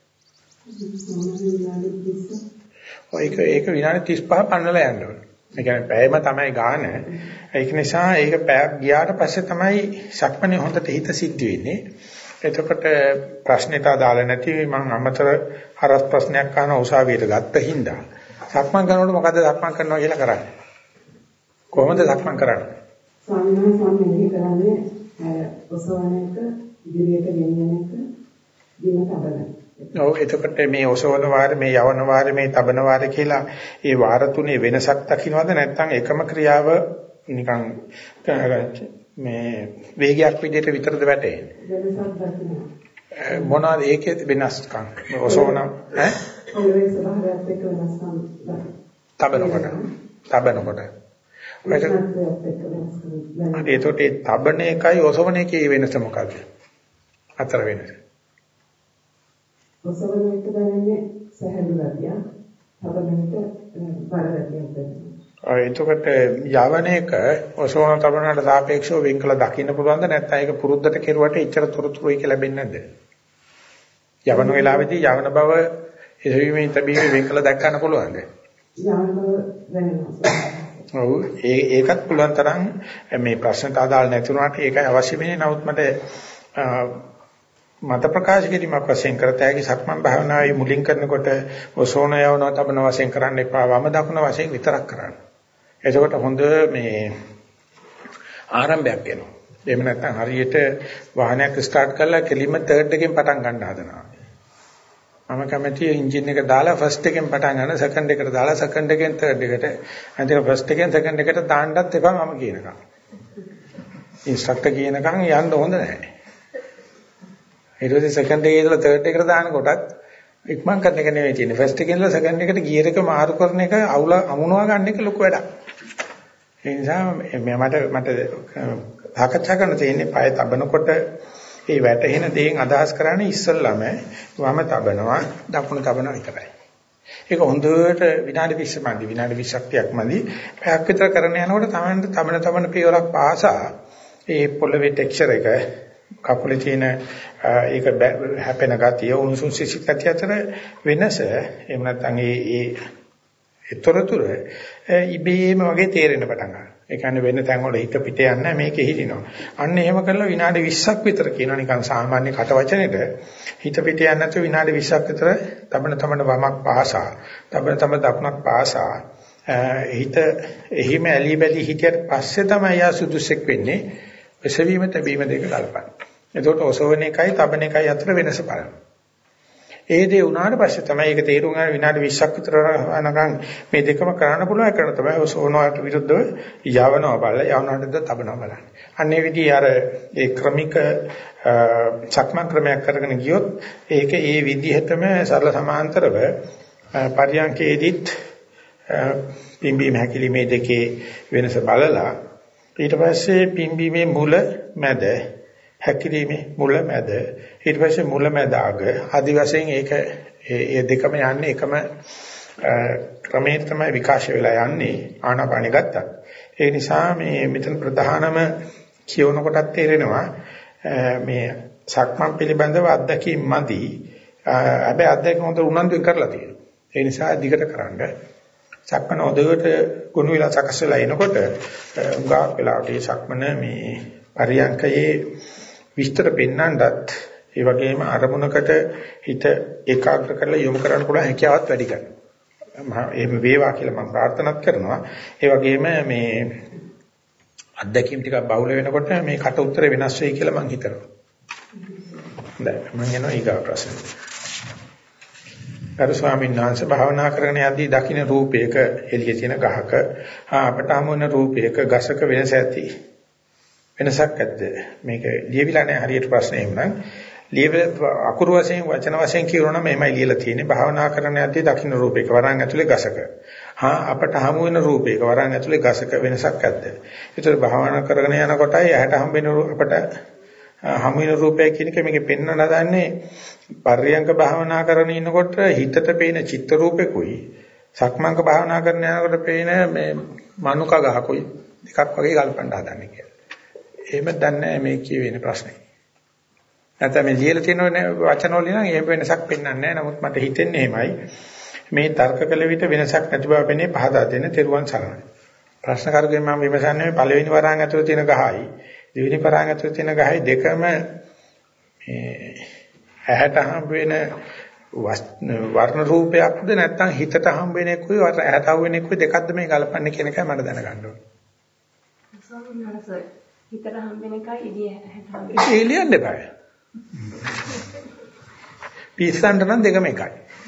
ඒක විනාඩි 35 පන්නලා යන්න ඕනේ. ඒ කියන්නේ පැයම තමයි ගාන. ඒක නිසා ඒක පැයක් ගියාට පස්සේ තමයි සක්මනේ හොඳට හිත සිද්ධ වෙන්නේ. එතකොට ප්‍රශ්නෙට අදාළ නැති මම අමතර හරස් ප්‍රශ්නයක් අහන උසාවියට ගත්ත හින්දා සක්මන් කරනකොට මොකද්ද සක්මන් කරනවා කියලා කරන්නේ? කොහොමද සක්මන් කරන්නේ? ස්වාමීන් වහන්සේ කරන්නේ ඔසවන එක, ඉදිරියට ගෙනියන එක, දින තබන. ඔව් එතකොට මේ ඔසවන වාරේ, මේ යවන වාරේ, මේ තබන වාරේ කියලා ඒ වාර තුනේ වෙනසක් දකින්නවද නැත්නම් එකම ක්‍රියාව නිකන් මේ වේගයක් විදිහට විතරද වැටෙන්නේ? වෙනසක් දකින්න. මොනවාද ඒකේ වෙනස්කම්? ඔසවන ඈ? ඔය ස්වභාවයත් එක්ක වෙනස්කම් තබනකොට ඒතකොට ඒ තබන එකයි ඔසවන එකේ වෙනස මොකක්ද? අතර වෙනස. ඔසවන එක දැනෙන්නේ සහැල්ලු ගතිය. තබන එක බර ගතියක් දැනෙනවා. එතකොට යවන එක ඔසවන තබනට සාපේක්ෂව වෙන් කළ දකින්න පුළුවන්ද නැත්නම් ඒක පුරුද්දට කෙරුවට එච්චර තොරතුරු ඒක ලැබෙන්නේ නැද්ද? යවන වෙලාවේදී යවන බව එසවීමේ තබීමේ වෙන් කළ දැක්කන්න පුළුවන්ද? යවන බව දැනෙනවා. ඔව් ඒකත් පුළුවන් තරම් මේ ප්‍රශ්නට අදාළ නැති වුණාට ඒකයි අවශ්‍ය වෙන්නේ. නමුත් මට ප්‍රකාශ කිරීමක් වශයෙන් කරතයි සක්මන් භාවනාවේ මුලින් කරනකොට ඔසෝන යවනවා තබන වශයෙන් කරන්න එපා. වම දකුණ වශයෙන් විතරක් කරන්න. එතකොට හොඳ මේ ආරම්භයක් එනවා. එහෙම නැත්නම් හරියට වාහනයක් ස්ටාර්ට් කරලා කෙලින්ම තර්ඩ් එකෙන් පටන් ගන්න හදනවා. මම කැමතියි එන්ජින් එක දාලා ෆස්ට් එකෙන් පටන් ගන්න සෙකන්ඩ් එකට දාලා සෙකන්ඩ් එකෙන් තර්ඩ් එකට අන්තිම ෆස්ට් එකෙන් සෙකන්ඩ් එකට දාන්නත් එපා මම කියනකම්. ඉන්ස්ට්‍රක්ටර් කියනකම් යන්න හොඳ නැහැ. ඊට පස්සේ සෙකන්ඩ් එකේ ඉඳලා තර්ඩ් එකට දාන කොටත් ඉක්මන් කරන එක නෙවෙයි තියෙන්නේ. ෆස්ට් එකේ ඉඳලා සෙකන්ඩ් එකට ගියර් එක මාරු කරන එක අවුල අමුණවා ගන්න එක ලොකු වැඩක්. ඒ නිසා මට සාකච්ඡා කරන්න තියෙන්නේ පය තබනකොට ඒ වැටෙන දේෙන් අදහස් කරන්නේ ඉස්සල්ලාම වම තබනවා දකුණ තබනවා විතරයි. ඒක හොඳට විනාඩි 20 මදි විනාඩි 20ක් මදි. පැයක් විතර කරන යනකොට තමයි තබන පියවරක් පාසා ඒ පොළවේ ටෙක්ස්චර් එක කකුලේ තියෙන ඒක හැපෙන ගතිය උණුසුම් සිසිල් ගතිය අතර වෙනස එහෙම නැත්නම් ඒ තොරතුර ඉබේම වගේ තේරෙන්න පටන් ගන්නවා. ඒ කියන්නේ වෙන තැන් වල හිත පිට යන්නේ මේකේ හිටිනවා. අන්න එහෙම කරලා විනාඩි 20ක් විතර කියනවා නිකන් සාමාන්‍ය කට වචනෙට හිත පිට යන්නේ නැතුව විනාඩි 20ක් විතර තබන වමක් පාසා තබන දකුණක් පාසා හිත එහිම ඇලි බැලි හිටියට පස්සේ තමයි යා සුදුසෙක් වෙන්නේ එසවීම තැබීම දෙක ගලපන්න. එතකොට ඔසවන එකයි තබන එකයි අතර වෙනස බලන්න. ඒ දේ උනාට පස්සේ තමයි ඒක තේරුම් ගන්න විනාඩි 20ක් විතර යනකම් මේ දෙකම කරන්න පුළුවන් කරන තමයි ඔසවනවට විරුද්ධව යවනවා බලලා යවනවටද තබනවා බලන්න. අන්නේ විදිහ අර ඒ ක්‍රමික සක්මන් ක්‍රමයක් කරගෙන ගියොත් ඒක ඒ විදිහටම සරල සමාන්තරව පරියන්කේදීත් පිම්බීම හැකිලිමේ දෙකේ වෙනස බලලා ඊට පස්සේ පිම්බීමේ මුල මැද හැකිරීමේ මුල මැද ඊට පස්සේ මුල මැද අග ආදි වශයෙන් ඒක ඒ දෙකම යන්නේ එකම ක්‍රමයෙන් තමයි විකාශය වෙලා යන්නේ ආනාපානෙ ගත්තා. ඒ නිසා මේ මෙතන ප්‍රධානම කියවන කොටත් තේරෙනවා මේ සක්මන් පිළිබඳව අත්දැකීම් මදි. හැබැයි අත්දැකීම් හොඳ උනන්දුවෙන් කරලා තියෙනවා. ඒ නිසා දිගට කරන්න. සක්මන ඔදවට ගුණ විලා සකස් වෙලා එනකොට උගාක් වෙලාවට මේ සක්මන මේ පරියන්කයේ විස්තර පෙන්වන්නත් ඒ වගේම අරමුණකට හිත ඒකාග්‍ර කරලා යොමු කරන්න පුළුවන් හැකියාවත් වැඩි කරනවා. එහෙම වේවා කියලා මම ප්‍රාර්ථනා කරනවා. ඒ වගේම මේ අත්දැකීම් ටිකක් බහුල වෙනකොට මේ කට උතර වෙනස් වෙයි කියලා මම හිතනවා. හොඳයි මම යනවා ඊගා ප්‍රශ්න. අර ස්වාමීන් වහන්සේ භාවනා කරගෙන යද්දී දකින්න රූපයක එළියේ තියෙන ගහක අපට හමු වෙන රූපයක ගසක වෙනස ඇති. වෙනසක් ඇද්ද? මේක ලියවිලා නැහැ හරියට ප්‍රශ්නේ එමුනම් අකුරු වශයෙන් වචන වශයෙන් කියනවා නම් එමය ලියලා තියෙන්නේ භාවනා කරන යද්දී දකින්න රූපයක වරන් ඇතුලේ ගසක. අපට හමු වෙන රූපයක වරන් ඇතුලේ ගසක වෙනසක් ඇද්ද? ඒතර භාවනා කරගෙන යනකොටයි ඇහැට හම්බ වෙන අපට හමු වෙන රූපය කියන එක මේකේ පෙන්වන්න හදන්නේ පර්යංක භාවනා කරගෙන ඉන්නකොට හිතට පේන චිත්ත රූපෙකුයි සක්මන්ක භාවනා කරන යනකොට පේන මේ මනුක ගහකුයි දෙකක් වගේ ගල්පන්න හදන්නේ කියලා. එහෙම දන්නේ මේ කියවෙන ප්‍රශ්නේ. නැත්නම් මේ ලියලා තියෙන වචන වලින් නම් එහෙම වෙනසක් පෙන්වන්නේ නැහැ. නමුත් මට හිතෙන්නේ එහෙමයි. මේ තර්ක කළ විට වෙනසක් නැති බව පෙනේ පහදා දෙන්න තෙරුවන් සරණයි. ප්‍රශ්න කරුගෙන් මම විමසන්නේ පළවෙනි වරහන් ඇතුළේ තියෙන ගහයි දෙවෙනි වරහන් ඇතුළේ තියෙන ගහයි දෙකම මේ ඇහැට හම්බ වෙන වර්ණ රූපයක්ද නැත්නම් හිතට හම්බ වෙන එකකුයි ඇහැට හම්බ වෙන එකකුයි දෙකක්ද මේ ගලපන්නේ කියන එකයි මට දැනගන්න ඕනේ. හිතට හම්බ වෙන එකයි එළිය ඇහැට හම්බ වෙන එක. එළියෙන් දෙපා. පිස්සන්ට නම් දෙකම එකයි.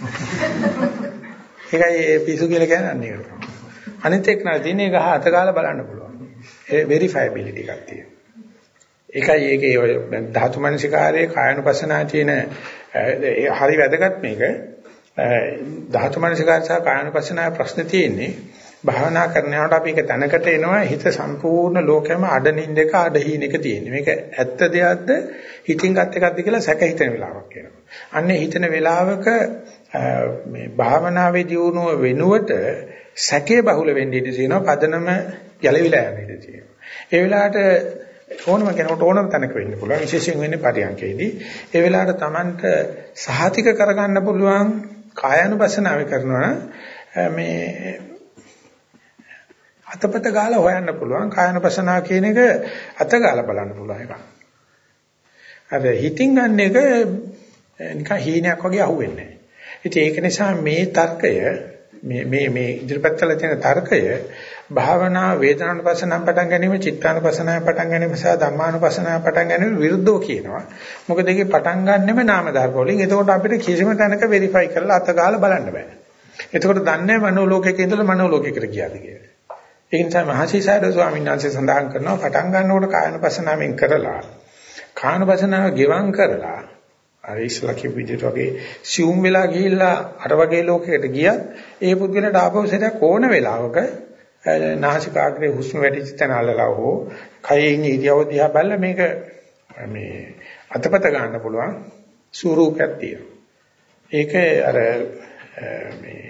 ඒකයි පිසු කියලා කියන්නේ අන්න ඒක. අනිත් එක්ක නෑ තියෙන එක අත ගාලා බලන්න පුළුවන්. ඒ වෙරිෆයබිලිටි එකක් තියෙනවා. ඒකයි ඒකේ ධාතු මනසිකාරයේ කායනුපස්සනා තියෙන හරි වැදගත් මේක. ධාතු මනසිකාර සහ කායනුපස්සනා ප්‍රශ්න තියෙන්නේ භාවනා කරනකොට අපි එක තැනකට එනවා හිත සම්පූර්ණ ලෝකෙම අඩනින්දක අඩහීනක තියෙන්නේ. මේක ඇත්ත දෙයක්ද හිතින් ගත් එකක්ද කියලා සැක හිතෙන වෙලාවක් එනවා. අන්නේ හිතන වෙලාවක මේ භාවනාවේ දියුණුව වෙනුවට සැකේ බහුල වෙන්න ඉඩ තියෙනවා. පදනම ගැලවිලා යන ඉඩ තියෙනවා. ඒ වෙලාවට ඕනම කෙනෙකුට ඕනම තැනක වෙන්න පුළුවන්. විශේෂයෙන් වෙන්නේ පරියන්කේදී. ඒ වෙලාවට Tamanට සහතික කරගන්න පුළුවන් කායानुපස්සනාවේ කරනවා මේ අතපත ගාලා හොයන්න පුළුවන් කායानुපස්සනාව කියන එක අත ගාලා බලන්න පුළුවන් එකක්. අර හිතින් ගන්න එක නිකන් හීනයක් වගේ අහුවෙන්නේ නැහැ. ඉතින් ඒක නිසා මේ තර්කය මේ ඉදිරිපත් කළ තියෙන තර්කය භාවනා වේදනානුපස්සනාව පටන් ගැනීම චිත්තානුපස්සනාව පටන් ගැනීම සහ ධම්මානුපස්සනාව පටන් ගැනීම විරුද්ධව කියනවා. මොකද ඒකේ පටන් ගන්නෙම නාම ධර්ම වලින්. එතකොට අපිට කිසිම තැනක වෙරිෆයි කරලා අත ගාලා බලන්න බෑ. එතකොට දන්නේ මනෝ ලෝකයක ඉඳලා මනෝ ලෝකයකට ගියාද කියලා. ඒ නිසා මහසිසාරද ස්වාමීන් වහන්සේ සඳහන් කරනවා පටන් ගන්නකොට කායනුපස්සනාවෙන් කරලා කායනුපස්සනාව ගෙවම් කරලා අර ඉස්ලා කියපු විදිහට වගේ සියුම් වෙලා ගිහිල්ලා අර වගේ ලෝකයකට ගියත් ඒ පුද්ගලයාට ආපහු සැරයක් ඕන වෙලාවක නාසිකාග්‍රේ හුස්ම වැටිච්ච තැන අල්ලලා හෝ කයේ ඉන්න ඉරියව්ව දිහා බලලා මේක මේ අතපත ගන්න පුළුවන් ස්වරූපයක් තියෙනවා. ඒක අර මේ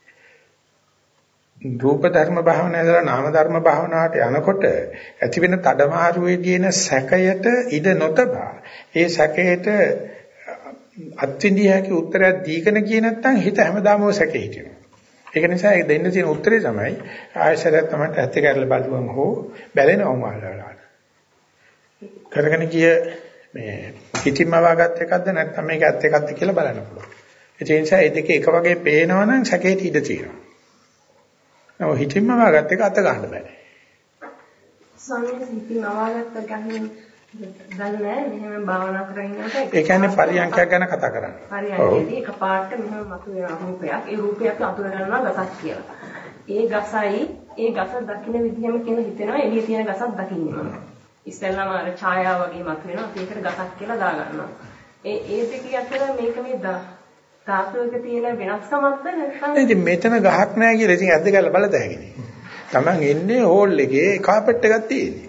රූප ධර්ම භාවනාවේදලා නාම ධර්ම භාවනාවට යනකොට ඇති වෙන තඩමාරුවේදී එන සැකයට ඉඩ නොතබා ඒ සැකයට අත්විඳිය හැකි උත්තරයක් දීගෙන කිය නැත්නම් හිත හැමදාම ඔය සැකේ හිටිනවා. ඒක නිසා ඒ දෙන්න තියෙන උත්තරේ තමයි ආයශරයක් තමයි ඇත්ත කැරල බලුවම හෝ බැලෙනවම වලලා. කරගෙන ගිය මේ පිටින්ම වාගත් එකක්ද නැත්නම් මේක ඇත්ත එකක්ද කියලා බලන්න පුළුවන්. ඒ නිසා මේ දෙක එක වගේ පේනවනම් සැකේට ඉඩ තියෙනවා. නෝ හිතින්ම වාගත් එක අත ගන්න බෑ. ස්වාමීන් හිතින් අවාගත්ත ගන්න දන්නේ මෙහෙම භාවනා කරගෙනනකොට ඒ කියන්නේ පරියන්ඛයක් ගැන කතා කරන්නේ. පරියන්ඛයේදී එකපාරට මෙහෙම මතුවෙන රූපයක් ඒ රූපයක් අතුර ගන්නවා ගසක් කියලා. ඒ ගසයි ඒ ගස දකින්න විදිහම කියලා හිතෙනවා එළියේ තියෙන ගසක් දකින්නේ. ඉස්සෙල්ලාම අර ඡායාව වගේ මතුවෙනවා ඒකට ගසක් කියලා දා ගන්නවා. ඒ දෙක අතර මේක මේ ධාතුවක තියෙන වෙනස්කමක්ද නැත්නම් ඉතින් මෙතන ගහක් නැහැ කියලා ඉතින් ඇද්ද කියලා බලත හැකිනේ. Taman ඉන්නේ හෝල් එකේ කාපට් එකක් තියෙන්නේ.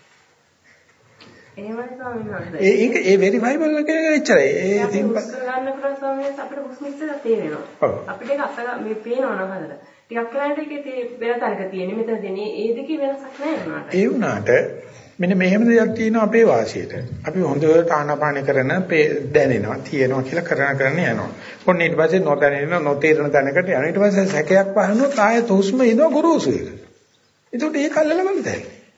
එහෙමයි ස්වාමීන් වහන්සේ. ඒ වෙරිෆයිබල් එක එච්චරයි. ඒ සිම්පල් ගන්නකොට ස්වාමීන් වහන්සේ අපිට හුස්ම ඉස්සෙල්ලා තේරෙනවා. අපිට ඒක අත මේ පේනවා නහදට. ටිකක් කරාට ඒකේ වෙන තැනක තියෙන්නේ මෙතන දෙන්නේ ඒ දෙකේ වෙනසක් නැහැ නේද? ඒ වුණාට මෙන්න මෙහෙම දෙයක් තියෙනවා අපේ වාසියට. අපි හොඳට ආනාපාන කරන දැනෙනවා, තියෙනවා කියලා කරන යනවා. ඔන්න ඊට පස්සේ නොදැනෙන, නොතේරෙන තැනකට යනවා. ඊට පස්සේ සැකයක් පහනොත් ආයෙත් හුස්ම එනවා ගුරුසු එක. ඒකට ඒක අල්ලලා බලතයි.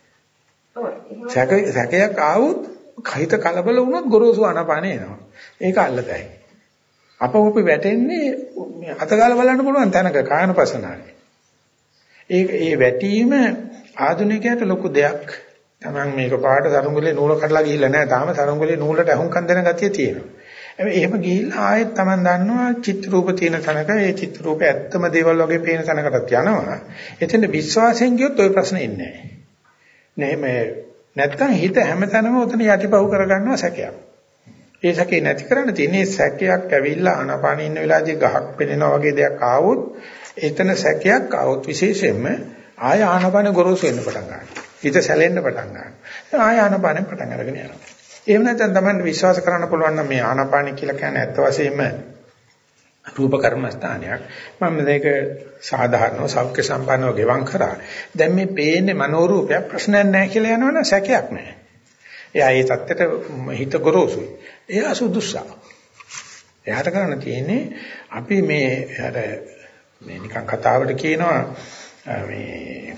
සැකයක් ආවොත් කහිත කලබල වුණොත් ගොරෝසු ආනාපාන එනවා. ඒක අල්ලතයි. අපෝපි වැටෙන්නේ අතගාලා බලන්න පුළුවන් තැනක කායනපසනාවේ. ඒ වැටීම ආධුනිකයට ලොකු දෙයක්. Taman මේක පාට සරුංගලේ නූල කඩලා ගිහිල්ලා නැහැ. තාම සරුංගලේ නූලට අහුම්කම් දෙන ගතිය තියෙනවා. එහෙම ගිහිල්ලා ආයෙත් Taman දන්නවා චිත්‍ර රූප තියෙන තැනක ඒ චිත්‍ර රූපේ ඇත්තම දේවල් වගේ පේන තැනකටත් යනවා. එතෙන් විශ්වාසයෙන් ගියොත් ওই ප්‍රශ්නේ ඉන්නේ නැහැ. මේ නැත්තම් හිත හැමතැනම උතන යටිපහුව කරගන්නවා සැකයක්. ඒ සැකේ නැති කරන්න තියෙන්නේ සැකයක් ඇවිල්ලා ආනාපාන ඉන්න වෙලාවේදී ගහක් පෙනෙනවා වගේ දෙයක් ආවොත් එතන සැකයක් ආවොත් විශේෂයෙන්ම ආය ආනාපාන ගොරෝසු වෙන්න පටන් ගන්නවා. හිත සැලෙන්න පටන් ගන්නවා. ආය ආනාපානෙ පටන් අරගෙන යනවා. එහෙම නැත්නම් තමයි විශ්වාස කරන්න පුළුවන් නම් මේ ආනාපාන කියලා කියන්නේ ඇත්ත වශයෙන්ම රූප කර්මස්ථානයක්. මම මේක සාධාරණව සෞඛ්‍ය සම්පන්නව ගෙවම් කරා. දැන් මේ පේන්නේ මනෝරූපයක් ප්‍රශ්නයක් නැහැ කියලා යනවනම් සැකයක් නැහැ. එයා ඒ தත්තට හිත ගොරෝසුයි. එයා සුදුසා. එයාට කරන්න තියෙන්නේ අපි මේ අර මේ නිකන් කතාවට කියනවා මේ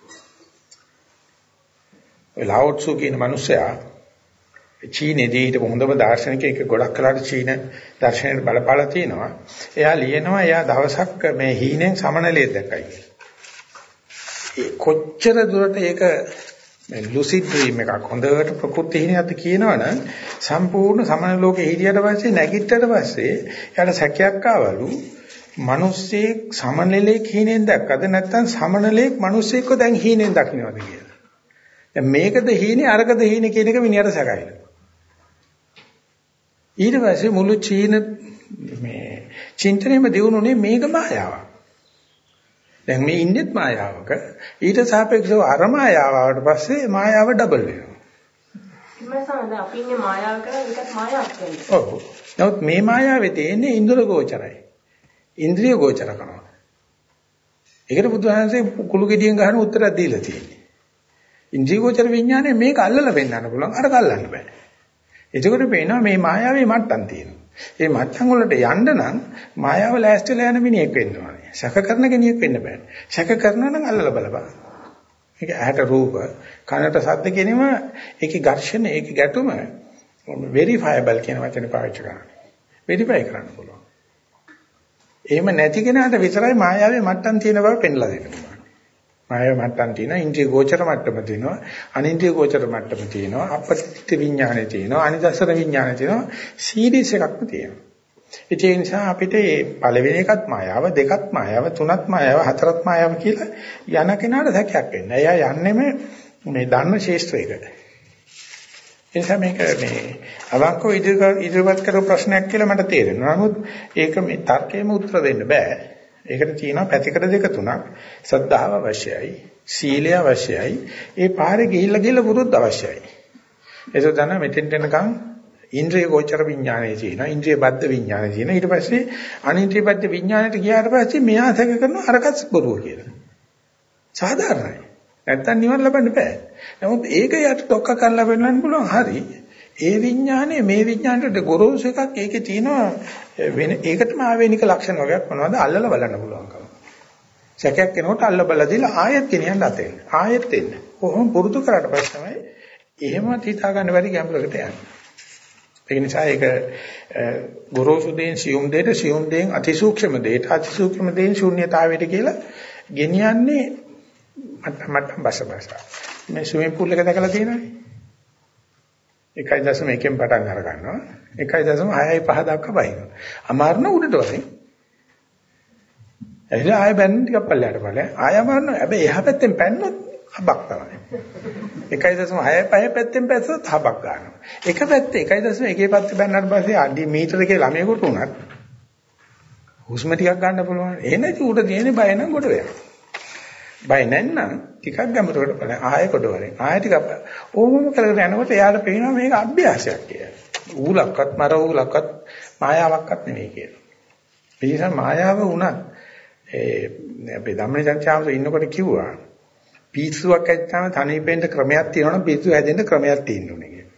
ලාවුට්සු කියන මිනිසයා චීනේදී හිටපු හොඳම දාර්ශනිකයෙක් ගොඩක් කලකට චීන දර්ශනයට බලපාලා තියෙනවා. එයා ලියනවා එයා දවසක් මේ හීනෙන් සමනලයේ දැක්කයි කියලා. ඒ කොච්චර දුරට ඒක ලුසිඩ් ඩ්‍රීම් එකක් හොඳට ප්‍රකෘති හිණියත් කියනවනම් සම්පූර්ණ සමන ලෝකේ හිටියට පස්සේ නැගිට්ටට පස්සේ එයාට සැකයක් ආවලු මිනිස්සෙක් සමනලයේ හීනෙන් දැක්කද නැත්නම් සමනලයේ මිනිස්සෙක්ව දැන් හීනෙන් දකින්නවද කියලා. දැන් මේකද හීනේ අරකද හීනේ කියන එක මිනිහට සැකයිලු. ඊට පස්සේ මුළු චීන මේ චින්තනයේම දිනුනේ මේක මායාවක්. දැන් මේ ඉන්නේත් මායාවක ඊට සාපේක්ෂව අර මායාව ආවට පස්සේ මායාව ඩබල් වෙනවා. ඉමසාද අපි ඉන්නේ මායාව කරා ඒකත් මායාවක් කියන්නේ. ඔව්. නමුත් මේ මායාවේ තියෙන්නේ ඉන්ද්‍ර ගෝචරයි. ඉන්ද්‍රිය ගෝචර කරනවා. ඒකට බුදුහාමසේ කුළු ගෙඩියෙන් ගහන උත්තරයක් දීලා තියෙන්නේ. ඉන්ද්‍රිය ගෝචර විඥානේ මේක අල්ලලා පෙන්නන්න පුළුවන් අර කල්ලන්න බෑ. එතකොට පේනවා මේ මායාවේ මට්ටම් තියෙනවා. මේ මට්ටම් වලට යන්න නම් මායාව ලෑස්තිලා යන මිනිහෙක් වෙන්න ඕනේ. සැක කරන කෙනෙක් වෙන්න බෑ. සැක කරනවා නම් අල්ලලා බලපන්. මේක ඇහැට රූප, කනට ශබ්ද කියනම ඒකේ ඝර්ෂණ, ඒකේ ගැටුම වෙරිෆයබල් කියන වචනේ පාවිච්චි කරනවා. වෙරිෆයි කරන්න පුළුවන්. එහෙම නැති කෙනාට විතරයි මායාවේ මට්ටම් තියෙන බව පෙන්ලා දෙනවා. මායාවේ මට්ටම් තියෙනවා, ඉන්ද්‍රිය ගෝචර මට්ටම තියෙනවා, අනින්ද්‍රිය ගෝචර මට්ටම තියෙනවා, අපපටිච්ච විඥානය තියෙනවා, අනිදස්සන විඥානය තියෙනවා, සීරීස් එකක්ම තියෙනවා. ඒ නිසා අපිට පළවෙනි එකත් මායාව, දෙකත් මායාව, තුනත් මායාව, හතරත් මායාව කියලා යන කෙනාට සැකයක් වෙන්නේ. එයා යන්නේම මේ ධර්ම ශේෂ්ත්‍රයකට. ඒ නිසා මේක මේ අවංකව ඉදිරිපත් කරපු ප්‍රශ්නයක් කියලා මට තේරෙනවා. නමුත් ඒක මේ තර්කයෙන්ම උත්තර දෙන්න බෑ. ඒකට තියෙනවා පැතිකඩ දෙක තුනක්. සද්ධාව අවශ්‍යයි, සීලය අවශ්‍යයි, ඒ පාරේ ගිහිල්ලා පුරුද්ද අවශ්‍යයි. ඒක තමයි මෙතෙන් එනකම් ඉන්ද්‍රිය ගෝචර විඥානය තියෙනවා, ඉන්ද්‍රිය බද්ධ විඥානය තියෙනවා. ඊට පස්සේ අනින්ද්‍රිය බද්ධ විඥානයට ගියාට පස්සේ මෙයා සැක කරනවා අරකත් බොරුව කියලා. සාධාරණයි. නැත්තම් නිවන ලබන්න බෑ. නමුත් ඒක යට ඩොක්ක කරලා වෙන්නන්න පුළුවන්. හරි. ඒ විඥානේ මේ විඥානට ගොරෝසු එකක් ඒකේ තියෙනවා වෙන ඒකටම ආවේනික ලක්ෂණ වගේක් මොනවද අල්ලලා බලන්න පුළුවන්කම. සැකයක් එනකොට අල්ල බලලා දීලා ආයෙත් ගෙනියන්න අතෙන්. ආයෙත් එන්න. කොහොම පුරුදු කරාට පස්සේ තමයි එහෙමත් හිතා ගන්න බැරි ගැඹුරකට යන්නේ. ඒ නිසා ඒක ගොරෝසු දෙයින් සියුම් දෙයට, සියුම් දෙයින් අතිසූක්ෂම දෙයට, අතිසූක්ෂම දෙයින් ශූන්‍යතාවයට කියලා ගෙනියන්නේ මට්ටම් බසබස. මේ ස්විමින් pool එක දැකලා තියෙනවනේ. 1.1 පටන් අර ගන්නවා. 1.6 දක්වා බහිනවා. අමාරුන උඩට වශයෙන්. එහෙනම් ආයෙ බැන්න ටිකක් පල්ලයට ඵලයක්. ආයෙ අමාරුන. හැබැයි එහා පැත්තෙන් පැන්නොත් හබක් තමයි. 1.6 පැත්තෙන් පැස්සොත් හබක් ගන්නවා. එක පැත්තේ 1.1 පැත්තේ බැන්නට පස්සේ අඩි මීටරකේ ළමයෙකුට උනත් හුස්ම ටිකක් ගන්න පුළුවන්. එහෙ නැති උඩ තියෙන බය නම් කොට වෙනවා. බය නැත්නම් ටිකක් ගැඹුරකට බලන්න ආයෙ කොට වරෙන් ආයෙ ටිකක් ඕමම කරගෙන යනකොට එයාට පේනවා මේක අභ්‍යාසයක් කියලා. ඌලක්වත් මර ඌලක්වත් මායාවක්වත් නෙවෙයි කියලා. ඒ නිසා මායාව වුණත් අපේ ධම්මචර්යාවල ඉන්නකොට කිව්වා පිස්සුවක් ඇත්තම තනිපෙන්න ක්‍රමයක් තියෙනවනම් පිස්සු හැදෙන්න ක්‍රමයක් තියෙන්න ඕනේ කියලා.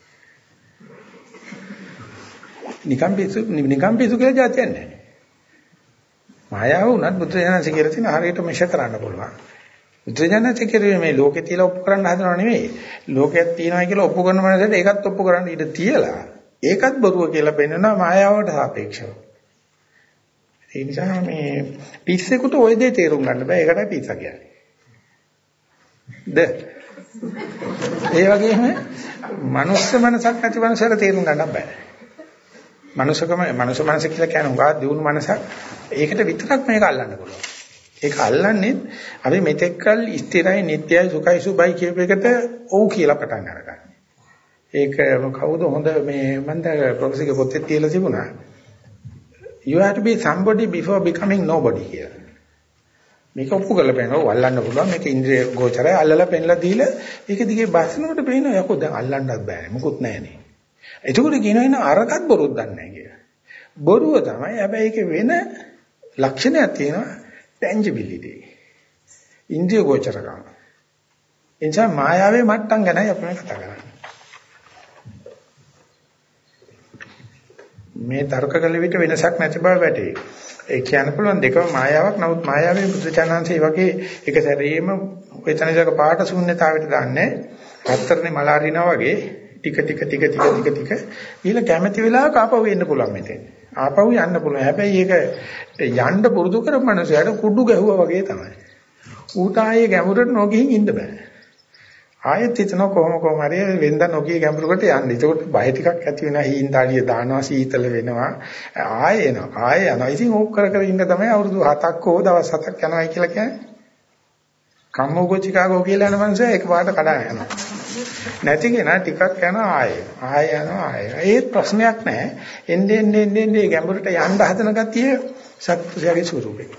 නිකම් පිස්සු කියලා જાතියක් නැහැ. මායාව වුණත් බුද්ධ ඥානසේ කියලා තියෙන හරියට මෙෂ කරන්න පුළුවන්. බුද්ධජනක කිරුවේ මේ ලෝකේ තියලා ඔප්පු කරන්න හදනව නෙවෙයි. ලෝකයක් තියෙනවා කියලා ඔප්පු කරන මනසට ඒකත් ඔප්පු කරන්න ඉඩ තියලා ඒකත් බොරුව කියලා පෙන්නනවා මායාවට සාපේක්ෂව. ඒ නිසා මේ පිස්සෙකුට ওই දේ තේරුම් ගන්න බෑ. ඒකටයි පිස්සා කියන්නේ. ඒ වගේම මනුස්ස මනසක් නැති මනසට තේරුම් ගන්න බෑ. මනුස්ස මනස කියලා කියන උගා දියුණු මනසක් ඒකට විතරක් මේක අල්ලන්න පුළුවන්. ඒක අල්ලන්නේ අපි මෙතෙක්කල් ස්ථිරයි නිට්ටයයි සුඛයි සුබයි කියප එකට ඔව් කියලා පටන් අරගන්න. ඒක කවුද හොඳ මේ මන්ද ප්‍රොෆෙසර්ගේ පොතේ තියලා තිබුණා. You have to be somebody before becoming nobody කියලා. මේක ඔප්පු කරලා බලනවා අල්ලන්න පුළුවන් මේක ඉන්ද්‍රිය ගෝචරය අල්ලලා පෙන්ලා දීලා ඒක දිගේ බස්සනකොට පේනවා යකෝ දැන් අල්ලන්නත් බෑනේ මොකුත් නැහනේ. එතකොට කියනවා එන අරකට බොරුවක් දන්නේ නැහැ කියලා. බොරුව තමයි හැබැයි ඒකේ වෙන ලක්ෂණයක් තියෙනවා tangibility. ඉන්ද්‍රිය ගෝචරකම. එනිසා මායාවේ මට්ටම් ගැනයි අපි කතා කරන්නේ. මේ තර්ක කළ විට වෙනසක් නැති බව වැටේ. ඒ කියන්න පුළුවන් දෙකම මායාවක්. නමුත් මායාවේ බුදුචානන්සේ වගේ එක සැරේම වේතනජක පාට ශූන්‍යතාවයට දාන්නේ. රත්තරනේ මල අරිනා වගේ ටික ඊළ කැමැති වෙලාවක ආපහු එන්න පුළුවන් මෙතෙන්. ආපහු යන්න පුළුවන්. හැබැයි ඒක යන්න පුරුදු කරපු මනුස්සයාට කුඩු ගැහුවා වගේ තමයි. ඌට ආයේ ගැඹුරට නොගිහින් ඉන්න බෑ. ආයෙත් හිතන කොහොම හරි වෙන්ද නොගිය ගැඹුරකට යන්න. ඒකට බය ටිකක් ඇති වෙනවා. හීන්දාලිය දානවා, සීතල වෙනවා. ආයෙ යනවා. ඉතින් ඕක කර ඉන්න තමයි අවුරුදු 7ක් හෝ දවස් 7ක් යනවායි කියලා කියන්නේ. කම්මෝගෝ චිකාගෝ කියලා යන මනුස්සයා එකපාරට කඩාන යනවා. නැති කෙනා ටිකක් යනවා ආයෙ යනවා. ඒත් ප්‍රශ්නයක් නැහැ. එන්නේ ගැඹුරට යන්න හදන ගතිය සත්පුරුෂයාගේ ස්වරූපේ.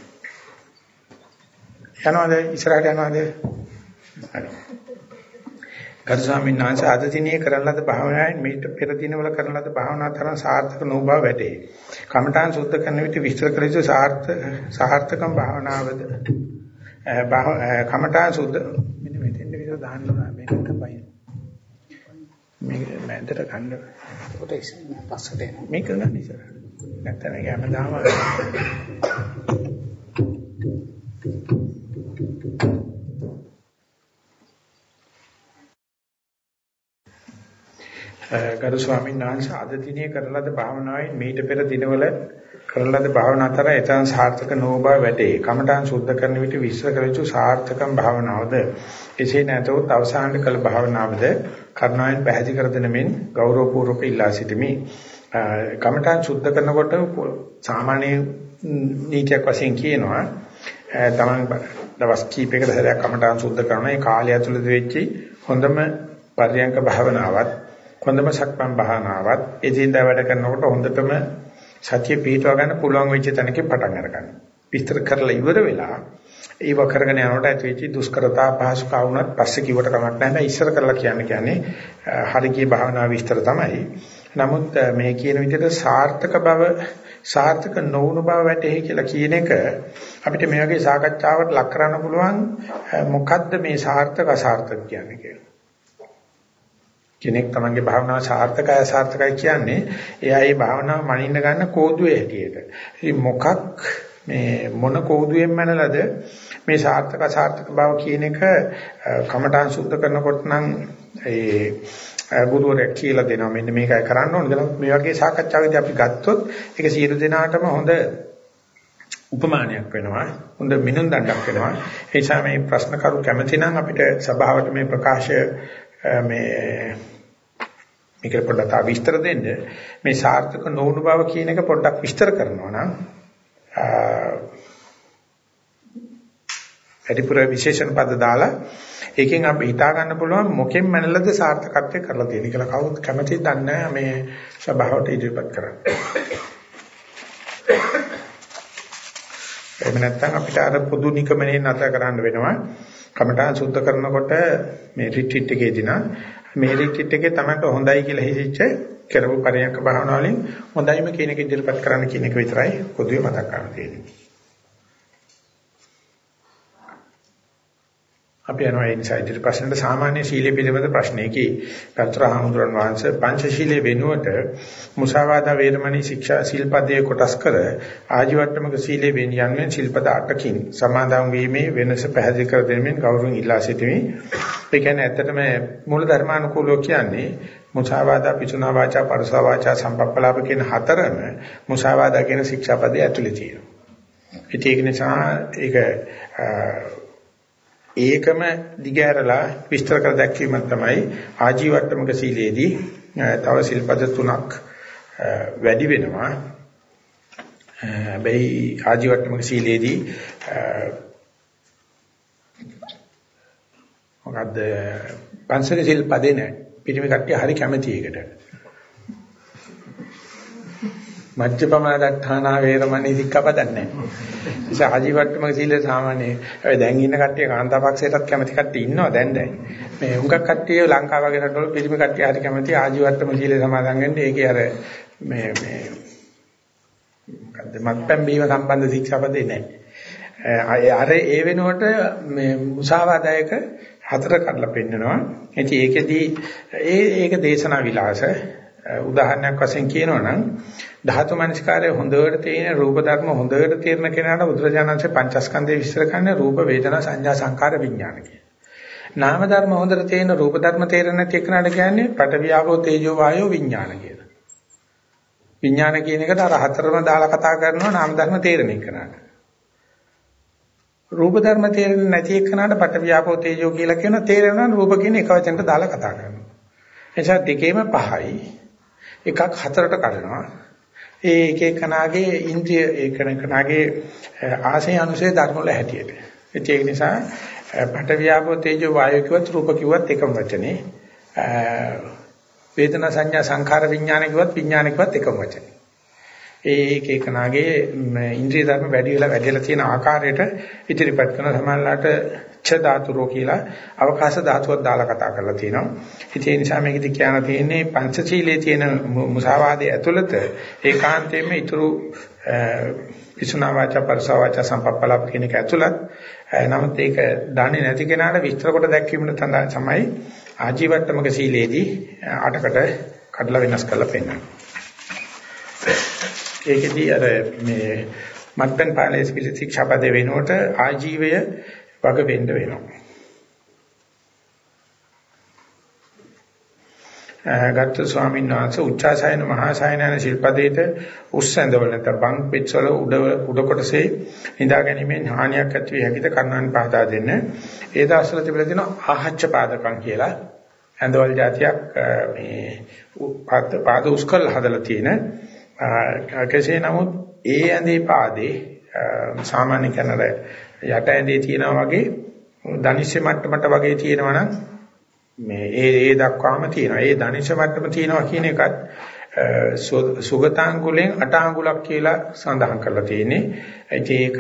යනවාද ඉස්සරහට යනවාද? හරි. ගරු ස්වාමීන් වහන්සේ අද දිනේ කරන ලද භාවනාවෙන් මේට පෙර දිනවල කරන ලද භාවනා තරම් සාර්ථක නොව බව වැටේ. කමඨාන් සුද්ධ කරන විට විස්තර කළ යුතු සාර්ථකම් භාවනාවද කමඨාන් සුද්ධ මෙන්න මෙතෙන්ද විතර දාන්න ඕන මේකට බයි. මේක මැදට ගන්න කොට පස්සට එන මේක ගන්න ඉස්සර. නැත්නම් ඒක හැමදාම ගරු ස්වාමීන් වහන්සේ අද දිනේ කරන ලද භාවනාවෙන් මීට පෙර දිනවල කරලද භාවනා අතර එතන සාර්ථක නොව බව වැටේ. කමඨාන් සුද්ධ කරන විට විශ්ල කළ යුතු සාර්ථකම් භාවනාවද එසේ නැතොත් අවසානයේ කළ භාවනාවද කර්ණාවෙන් පැහැදිලි කර දෙන මෙන් ගෞරවපූර්වක ඉල්ලා සිටිමි. කමඨාන් සුද්ධ කරනකොට සාමාන්‍ය නීතියක් වශයෙන් කියනවා තමන් දවස් කීපයකට සැරයක් කමඨාන් සුද්ධ කරන ඒ කාලය ඇතුළත වෙච්චි හොඳම පරියංක භාවනාවත් හොඳම සක්මන් භාවනාවත් එදින්දා වැඩ කරනකොට හොඳටම සතිය පිටව ගන්න පුළුවන් වෙච්ච තැනකින් පටන් අරගන්න. විස්තර කරලා ඉවර වෙලා ඒව කරගෙන යනකොට ඇති වෙච්ච දුෂ්කරතා පහසුකම් වුණත් පස්සේ කිව්වට කමක් නැහැ. ඉස්සර කරලා කියන්නේ හරිය භාවනා විස්තර තමයි. නමුත් මේ කියන විදිහට සාර්ථක බව සාර්ථක නොවුණු බව වැටහෙයි කියලා කියන එක අපිට මේ වගේ සාකච්ඡාවට ලක් කරන්න පුළුවන් මොකද්ද මේ සාර්ථක අසාර්ථක කියන්නේ කියලා. කෙනෙක් තමන්ගේ භාවනාව සාර්ථකයි අසාර්ථකයි කියන්නේ එයා මේ භාවනාව මනින්න ගන්න කෝදුවේ හැටියට. ඉතින් මොකක් මේ මොන කෝදුවෙන් මනලද මේ සාර්ථක අසාර්ථක බව කියන එක කමඨාන් සුද්ධ කරනකොට නම් ඒ ගුරුවරයෙක් කියලා දෙනවා මෙන්න මේකයි කරන්න ඕනේ කියලා. මේ වගේ සාකච්ඡාවකදී අපි ගත්තොත් ඒක සියලු දෙනාටම හොඳ උපමානයක් වෙනවා. හොඳ මිනුම් දණ්ඩක් වෙනවා. ඒ නිසා මේ ප්‍රශ්න කරු කැමති නම් අපිට සභාවට මේ ප්‍රකාශය මේක පොඩ්ඩක් විස්තර දෙන්න. මේ සාර්ථක නොවුණු බව කියන එක පොඩ්ඩක් විස්තර කරනවා නම් අධිපුර විශේෂණ පද දාලා ඒකෙන් අපි හිතා ගන්න පුළුවන් මොකෙන් මනලද සාර්ථකත්වය කරලා තියෙන්නේ කියලා. කවුරුත් කැමතිද දන්නේ මේ සභාවට ඉදිරිපත් කරන්න. එහෙම නැත්නම් අපිට අර පොදු නිකමනේ නැතර කරන්න වෙනවා. කමඨාන් සුද්ධ කරනකොට මේ රිට්‍රීට් එකේදී නම් මේ රිට්‍රීට් එකේ තමයි හොඳයි කියලා හිතෙච්ච කරපු පරියන්ක භාවනාව වලින් හොඳයිම කියන එක ඉදිරිපත් කරන්න කියන එක විතරයි පොදුවේ මතක් කරන්න තියෙන්නේ. අපි යනවා ඒ නිසා ඉදිරි ප්‍රශ්නෙට සාමාන්‍ය සීලය පිළිබඳ ප්‍රශ්නයකී පතරහමුදුරන් වහන්සේ පංචශීලයේ වෙනුවට මුසාවාදා වේරමණී ශික්ෂා සිල්පදයේ කොටස් කර ආජීවට්ටමක සීලයේ වෙන යන්නේ සිල්පද 8කින් සමාදන් වීමේ වෙනස පැහැදිලි කර දෙමින් ගෞරවයෙන් ඉල්ලා සිටිමි. ඒ කියන්නේ ඇත්තටම මූල ධර්මානුකූලව කියන්නේ මුසාවාදා පිසුනා වාචා පරසා වාචා සම්පප්පලාප කියන හතරම මුසාවාදා කියන ශික්ෂාපදයේ ඇතුළේ තියෙනවා. ඒක නිසා ඒකම දිගහැරලා විස්තර කර දැක්වීම තමයි ආජීවට්ටමක සීලයේදී තව සිල්පද 3ක් වැඩි වෙනවා. හැබැයි ආජීවට්ටමක සීලයේදී මොකද්ද පංචක සිල්පදේ නැහැ. පිටිමි කට්ටිය හරි කැමති ඒකට. මජ්ජපමා දත්තානා වේරමණී සික්ඛාපදක් නැහැ. ඒ ආජීවට්ටමක සීලය සාමාන්‍ය දැන් ඉන්න කට්ටිය කාන්තාපක්ෂයටත් කැමති කට්ටිය ඉන්නවා දැන්. මේ හුඟක් කට්ටිය ලංකාව වගේ රටවල පිළිම කට්ටිය හරි කැමති ආජීවට්ටමක සීලය සමාදන් වෙන්න. ඒකේ අර මේ මොකද්ද මත්පැන් බීම සම්බන්ධ ශික්ෂාපදේ නැහැ. අර ඒ වෙනුවට මේ මුසාවාදයක 4 කඩලා පෙන්නනවා. ඉතින් ඒකෙදී ඒක දේශනා විලාස උදාහරණයක් වශයෙන් කියනවා නම් ධාතු මනස්කාරයේ හොඳට තේින රූප ධර්ම හොඳට තේරෙන කෙනාට බුදුරජාණන්සේ පංචස්කන්ධය විස්තර කරන්නේ රූප වේදනා සංඥා සංකාර විඥාන කියන. නාම ධර්ම හොඳට තේින රූප ධර්ම තේරෙන්නේ නැති කෙනාට කියන්නේ පඨවි ආපෝ තේජෝ වායෝ විඥාන කියලා. විඥාන කියන එකට අර 4ම දාලා කතා කරනවා නාම ධර්ම තේරෙන එකනට. රූප ධර්ම තේරෙන්නේ නැති එකනට පඨවි ආපෝ තේජෝ කියලා කියන තේරෙනවා රූප කියන එක වචනට දාලා කතා කරනවා. එනිසා දෙකේම 5යි. එකක් 4ට කඩනවා. ඒ එක එකනාගේ ඉන්ද්‍රිය එකනාගේ ආශය අනුසය ධර්ම වල හැටියට. ඒක නිසා පඨවියාපෝ තේජෝ වායෝ කිව්වත් රූප කිව්වත් එකම වචනේ. වේදනා සංඥා සංඛාර විඥාන කිව්වත් විඥාන කිව්වත් එකම වචනේ. ඒක එකනාගේ ඉන්ද්‍රිය ධර්ම වැඩි වෙලා තියෙන ආකාරයට ඉදිරිපත් කරන සමානලාට ඡ ධාතුරෝ කියලා අවකාශ ධාතුවක් දාලා කතා කරලා තියෙනවා. ඒ නිසා මේකදී කියන්න තියෙන්නේ පංචශීලයේ තියෙන මුසාවාදයේ ඇතුළත ඒකාන්තයෙන්ම ඊතුරු විසුනා වාචා පරසා වාචා සම්පප්පලාප කියන එක ඇතුළත් නමුත් ඒක දන්නේ නැති කෙනාට විස්තර කොට දැක්වීමට තමයි ආජීවට්ටමක සීලේදී 8කට කඩලා වෙනස් කරලා පෙන්නනවා. ඒකෙදී අර මේ මත්පැන් පාලයේ ශික්ෂාපදේ වෙනුවට ආජීවය වග වෙන්න වෙනවා. ගත්ත ස්වාමීන් වහන්සේ උච්චාසයන මහාසයන යන ශිල්පදේට උස්සඳවල නැත්නම් බං පිටසල උඩ කොටසේ නිදා ගැනීමෙන් හානියක් ඇති විය හැකිද කර්ණාන් පහදා දෙන්න. ඒ දවස්වල තිබිලා තියෙනවා ආහච්ච පාදකම් කියලා. ඇඳවල જાතියක් මේ පාද උස්කල් හදලා තියෙන. කෙසේ නමුත් ඒ ඇඳේ පාදේ සාමාන්‍ය කෙනර යට ඇඳේ තියෙනවා වගේ ධනිෂ්‍ය මට්ටමට වගේ තියෙනවා නම් මේ ඒ දක්වාම තියෙනවා. ඒ ධනිෂ්‍ය මට්ටම තියෙනවා කියන එකත් සුගතාංගුලෙන් 8 අංගුලක් කියලා සඳහන් කරලා තියෙන්නේ. ඒක